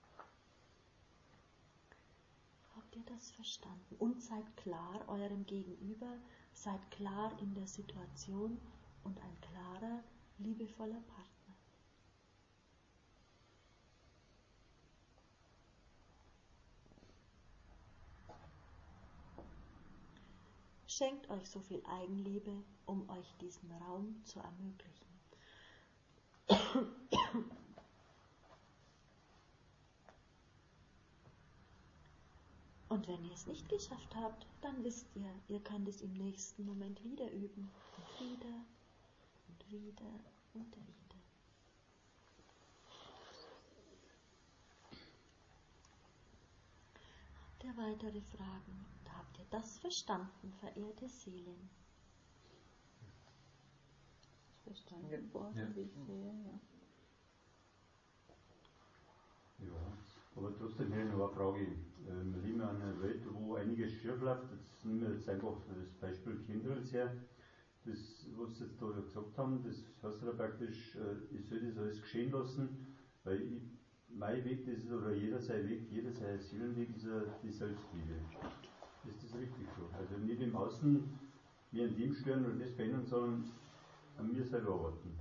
Habt ihr das verstanden? Und seid klar eurem Gegenüber, seid klar in der Situation und ein klarer, liebevoller Partner. Schenkt euch so viel Eigenliebe, um euch diesen Raum zu ermöglichen. Und wenn ihr es nicht geschafft habt, dann wisst ihr, ihr könnt es im nächsten Moment wieder üben. Und wieder und wieder und wieder. Habt ihr weitere Fragen? Und habt ihr das verstanden, verehrte Seelen? Verstanden Ja. worden, Ja. wie sehr, ja. Ja. Aber trotzdem hätte ich noch eine Frage. Wir leben in einer Welt, wo einiges schief läuft. Jetzt nehmen wir jetzt einfach das Beispiel Chemtrails her. Das, was Sie jetzt da gesagt haben, das heißt ja praktisch, ich soll das alles geschehen lassen, weil ich, mein Weg, das ist, oder jeder sein Weg, jeder sein Seelenweg ist ja die Selbstliebe. Ist das richtig so? Also nicht im Außen mir an dem stören oder das verändern, sondern an mir selber arbeiten.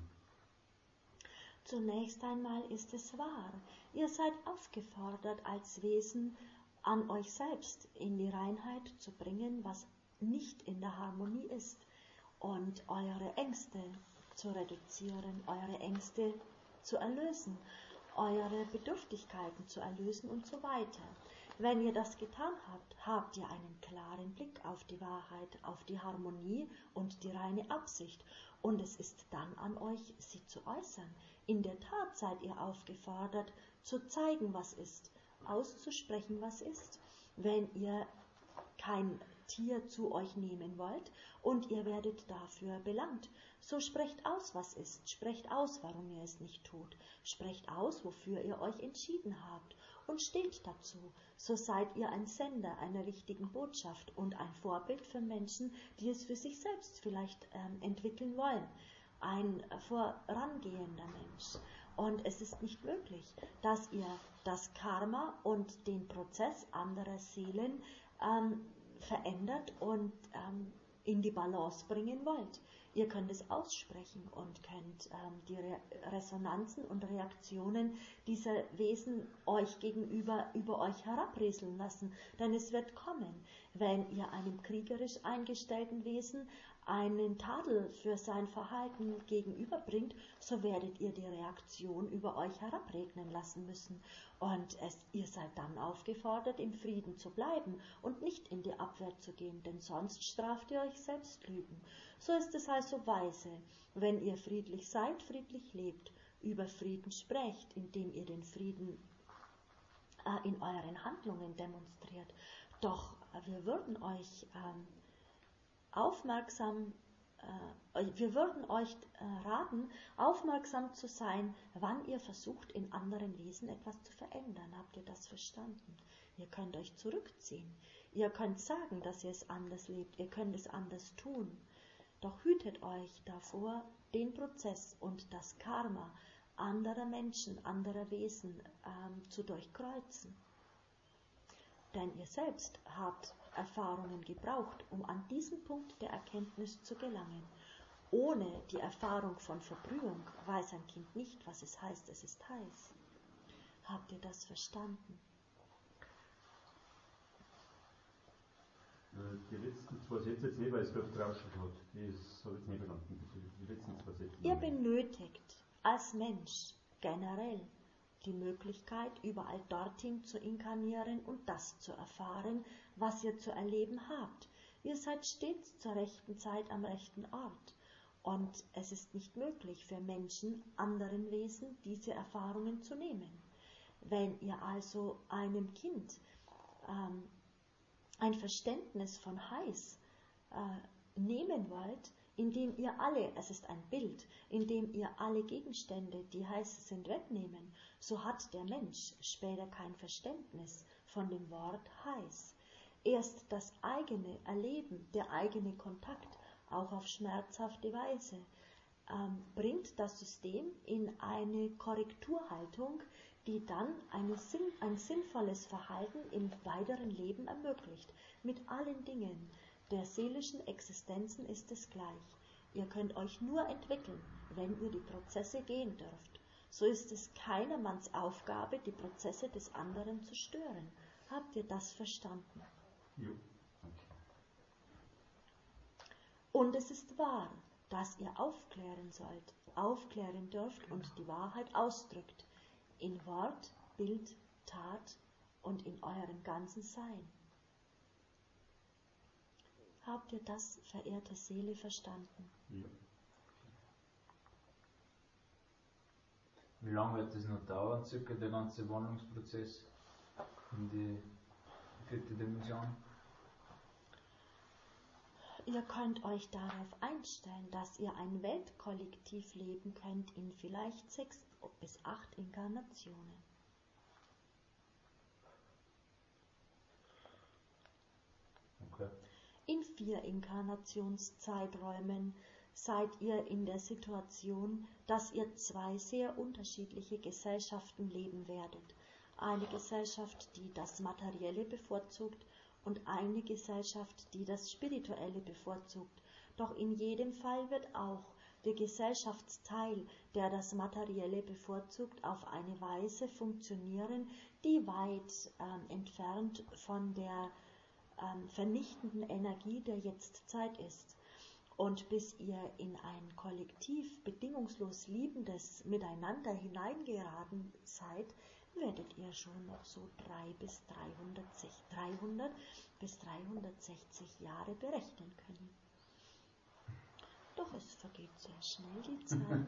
Zunächst einmal ist es wahr. Ihr seid aufgefordert, als Wesen an euch selbst in die Reinheit zu bringen, was nicht in der Harmonie ist, und eure Ängste zu reduzieren, eure Ängste zu erlösen, eure Bedürftigkeiten zu erlösen und so weiter. Wenn ihr das getan habt, habt ihr einen klaren Blick auf die Wahrheit, auf die Harmonie und die reine Absicht. Und es ist dann an euch, sie zu äußern. In der Tat seid ihr aufgefordert, zu zeigen, was ist, auszusprechen, was ist. Wenn ihr kein Tier zu euch nehmen wollt und ihr werdet dafür belangt, so sprecht aus, was ist, sprecht aus, warum ihr es nicht tut, sprecht aus, wofür ihr euch entschieden habt und steht dazu. So seid ihr ein Sender einer richtigen Botschaft und ein Vorbild für Menschen, die es für sich selbst vielleicht ähm, entwickeln wollen. Ein vorangehender Mensch. Und es ist nicht möglich, dass ihr das Karma und den Prozess anderer Seelen ähm, verändert und ähm, in die Balance bringen wollt. Ihr könnt es aussprechen und könnt ähm, die Re Resonanzen und Reaktionen dieser Wesen euch gegenüber über euch herabrieseln lassen, denn es wird kommen. Wenn ihr einem kriegerisch eingestellten Wesen einen Tadel für sein Verhalten gegenüberbringt, so werdet ihr die Reaktion über euch herabregnen lassen müssen. Und es, ihr seid dann aufgefordert, im Frieden zu bleiben und nicht in die Abwehr zu gehen, denn sonst straft ihr euch selbst Lügen. So ist es also weise, wenn ihr friedlich seid, friedlich lebt, über Frieden sprecht, indem ihr den Frieden äh, in euren Handlungen demonstriert. Doch äh, wir würden euch ähm, aufmerksam, äh, wir würden euch äh, raten, aufmerksam zu sein, wann ihr versucht, in anderen Wesen etwas zu verändern. Habt ihr das verstanden? Ihr könnt euch zurückziehen. Ihr könnt sagen, dass ihr es anders lebt. Ihr könnt es anders tun. Doch hütet euch davor, den Prozess und das Karma anderer Menschen, anderer Wesen ähm, zu durchkreuzen. Denn ihr selbst habt Erfahrungen gebraucht, um an diesen Punkt der Erkenntnis zu gelangen. Ohne die Erfahrung von Verbrühung weiß ein Kind nicht, was es heißt, es ist heiß. Habt ihr das verstanden? Die letzten zwei Sätze jetzt nicht, weil es gerade gerauschelt hat. Das habe ich nicht verstanden. Die letzten zwei Sätze. Ihr benötigt als Mensch generell die Möglichkeit, überall dorthin zu inkarnieren und das zu erfahren, was ihr zu erleben habt. Ihr seid stets zur rechten Zeit am rechten Ort. Und es ist nicht möglich für Menschen, anderen Wesen, diese Erfahrungen zu nehmen. Wenn ihr also einem Kind ähm, ein Verständnis von heiß äh, nehmen wollt, indem ihr alle, es ist ein Bild, indem ihr alle Gegenstände, die heiß sind, wegnehmen, so hat der Mensch später kein Verständnis von dem Wort heiß. Erst das eigene Erleben, der eigene Kontakt, auch auf schmerzhafte Weise, ähm, bringt das System in eine Korrekturhaltung, die dann eine Sinn, ein sinnvolles Verhalten im weiteren Leben ermöglicht. Mit allen Dingen der seelischen Existenzen ist es gleich. Ihr könnt euch nur entwickeln, wenn ihr die Prozesse gehen dürft. So ist es keinermanns Aufgabe, die Prozesse des anderen zu stören. Habt ihr das verstanden? Ja. Und es ist wahr, dass ihr aufklären sollt, aufklären dürft und die Wahrheit ausdrückt, in Wort, Bild, Tat und in eurem ganzen Sein. Habt ihr das, verehrte Seele, verstanden? Ja. Wie lange wird das noch dauern, circa der ganze Wandlungsprozess in die vierte Dimension? Ihr könnt euch darauf einstellen, dass ihr ein Weltkollektiv leben könnt in vielleicht sechs bis acht Inkarnationen. In vier Inkarnationszeiträumen seid ihr in der Situation, dass ihr zwei sehr unterschiedliche Gesellschaften leben werdet. Eine Gesellschaft, die das Materielle bevorzugt, und eine Gesellschaft, die das Spirituelle bevorzugt. Doch in jedem Fall wird auch der Gesellschaftsteil, der das Materielle bevorzugt, auf eine Weise funktionieren, die weit ähm, entfernt von der ähm, vernichtenden Energie der Jetztzeit ist. Und bis ihr in ein kollektiv bedingungslos liebendes Miteinander hineingeraten seid, werdet ihr schon noch so drei bis dreihundert bis dreihundertsechzig Jahre berechnen können. Doch es vergeht sehr schnell die Zeit.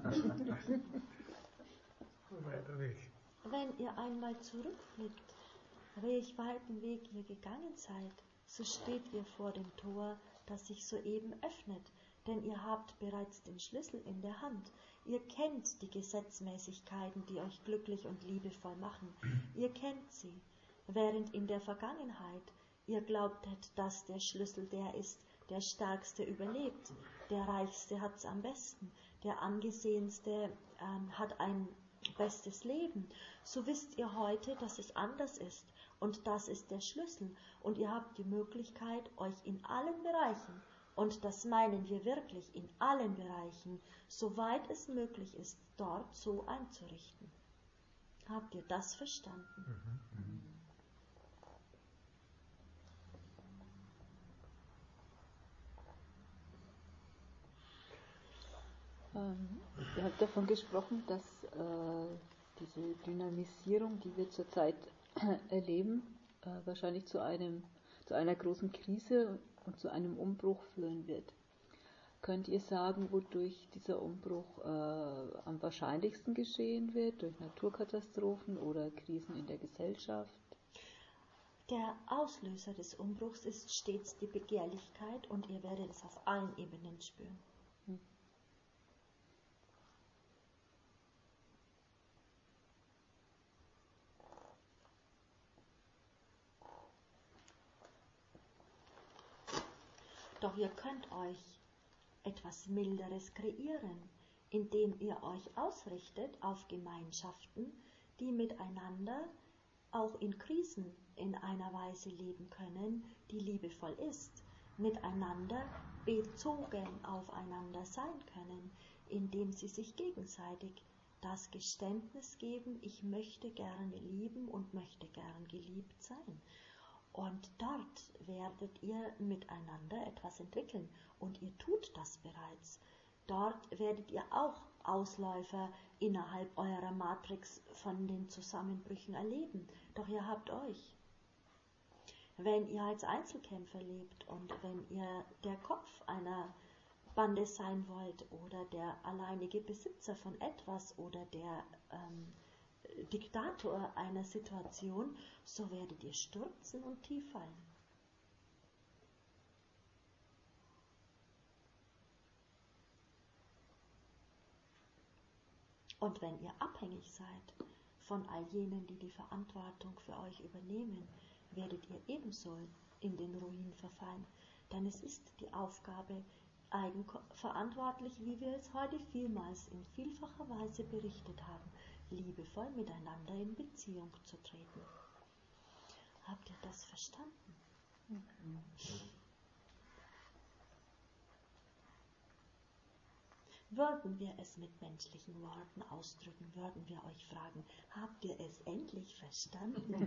Wenn ihr einmal zurückblickt, welch weiten Weg ihr gegangen seid, so steht ihr vor dem Tor, das sich soeben öffnet, denn ihr habt bereits den Schlüssel in der Hand. Ihr kennt die Gesetzmäßigkeiten, die euch glücklich und liebevoll machen. Ihr kennt sie, während in der Vergangenheit ihr glaubtet, dass der Schlüssel der ist, der Stärkste überlebt, der Reichste hat's am besten, der Angesehenste ähm, hat ein bestes Leben. So wisst ihr heute, dass es anders ist, und das ist der Schlüssel, und ihr habt die Möglichkeit, euch in allen Bereichen, und das meinen wir wirklich, in allen Bereichen, soweit es möglich ist, dort so einzurichten. Habt ihr das verstanden? Mhm. Ähm, ihr habt davon gesprochen, dass äh, diese Dynamisierung, die wir zurzeit erleben, äh, wahrscheinlich zu einem, zu einer großen Krise und zu einem Umbruch führen wird. Könnt ihr sagen, wodurch dieser Umbruch äh, am wahrscheinlichsten geschehen wird? Durch Naturkatastrophen oder Krisen in der Gesellschaft? Der Auslöser des Umbruchs ist stets die Begehrlichkeit, und ihr werdet es auf allen Ebenen spüren. Hm. Doch ihr könnt euch etwas Milderes kreieren, indem ihr euch ausrichtet auf Gemeinschaften, die miteinander auch in Krisen in einer Weise leben können, die liebevoll ist, miteinander bezogen aufeinander sein können, indem sie sich gegenseitig das Geständnis geben, ich möchte gerne lieben und möchte gern geliebt sein. Und dort werdet ihr miteinander etwas entwickeln, und ihr tut das bereits. Dort werdet ihr auch Ausläufer innerhalb eurer Matrix von den Zusammenbrüchen erleben, doch ihr habt euch. Wenn ihr als Einzelkämpfer lebt und wenn ihr der Kopf einer Bande sein wollt oder der alleinige Besitzer von etwas oder der ähm, Diktator einer Situation, so werdet ihr stürzen und tief fallen. Und wenn ihr abhängig seid von all jenen, die die Verantwortung für euch übernehmen, werdet ihr ebenso in den Ruin verfallen. Denn es ist die Aufgabe, eigenverantwortlich, wie wir es heute vielmals in vielfacher Weise berichtet haben, liebevoll miteinander in Beziehung zu treten. Habt ihr das verstanden? Mhm. Würden wir es mit menschlichen Worten ausdrücken, würden wir euch fragen, habt ihr es endlich verstanden?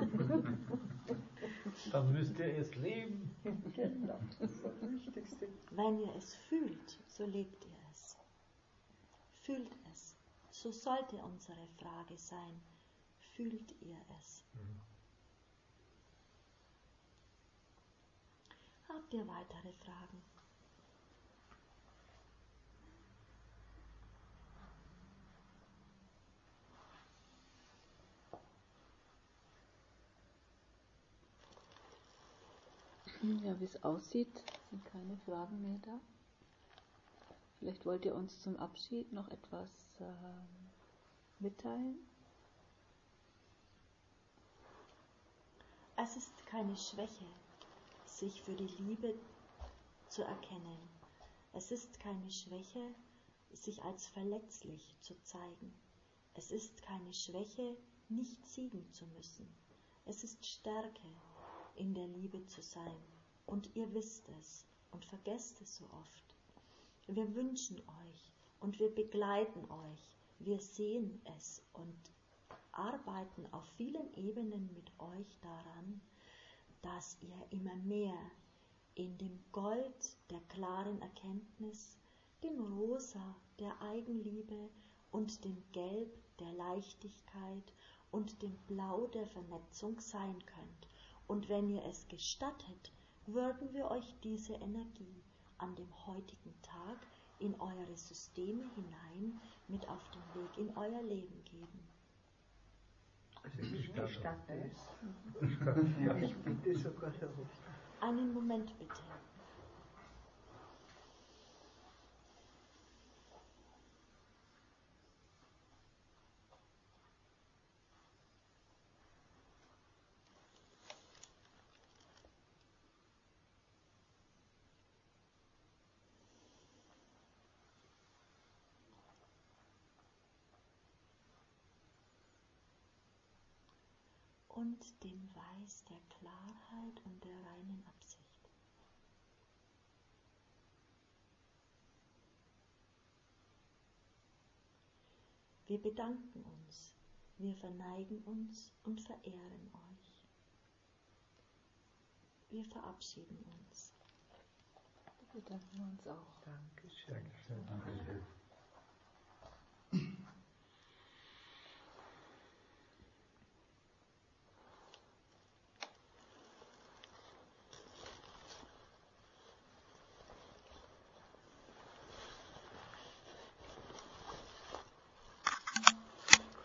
Dann müsst ihr es leben. Genau, das ist das Wichtigste. Wenn ihr es fühlt, so lebt ihr es. Fühlt es. So sollte unsere Frage sein. Fühlt ihr es? Mhm. Habt ihr weitere Fragen? Ja, wie es aussieht, sind keine Fragen mehr da. Vielleicht wollt ihr uns zum Abschied noch etwas äh, mitteilen? Es ist keine Schwäche, sich für die Liebe zu erkennen. Es ist keine Schwäche, sich als verletzlich zu zeigen. Es ist keine Schwäche, nicht siegen zu müssen. Es ist Stärke, in der Liebe zu sein. Und ihr wisst es und vergesst es so oft. Wir wünschen euch und wir begleiten euch. Wir sehen es und arbeiten auf vielen Ebenen mit euch daran, dass ihr immer mehr in dem Gold der klaren Erkenntnis, dem Rosa der Eigenliebe und dem Gelb der Leichtigkeit und dem Blau der Vernetzung sein könnt. Und wenn ihr es gestattet, würden wir euch diese Energie an dem heutigen Tag in eure Systeme hinein mit auf den Weg in euer Leben geben. Also ich gestatte es. Ich bitte sogar darum. Einen Moment bitte. Und dem Weiß der Klarheit und der reinen Absicht. Wir bedanken uns, wir verneigen uns und verehren euch. Wir verabschieden uns. Wir bedanken uns auch. Dankeschön. Dankeschön.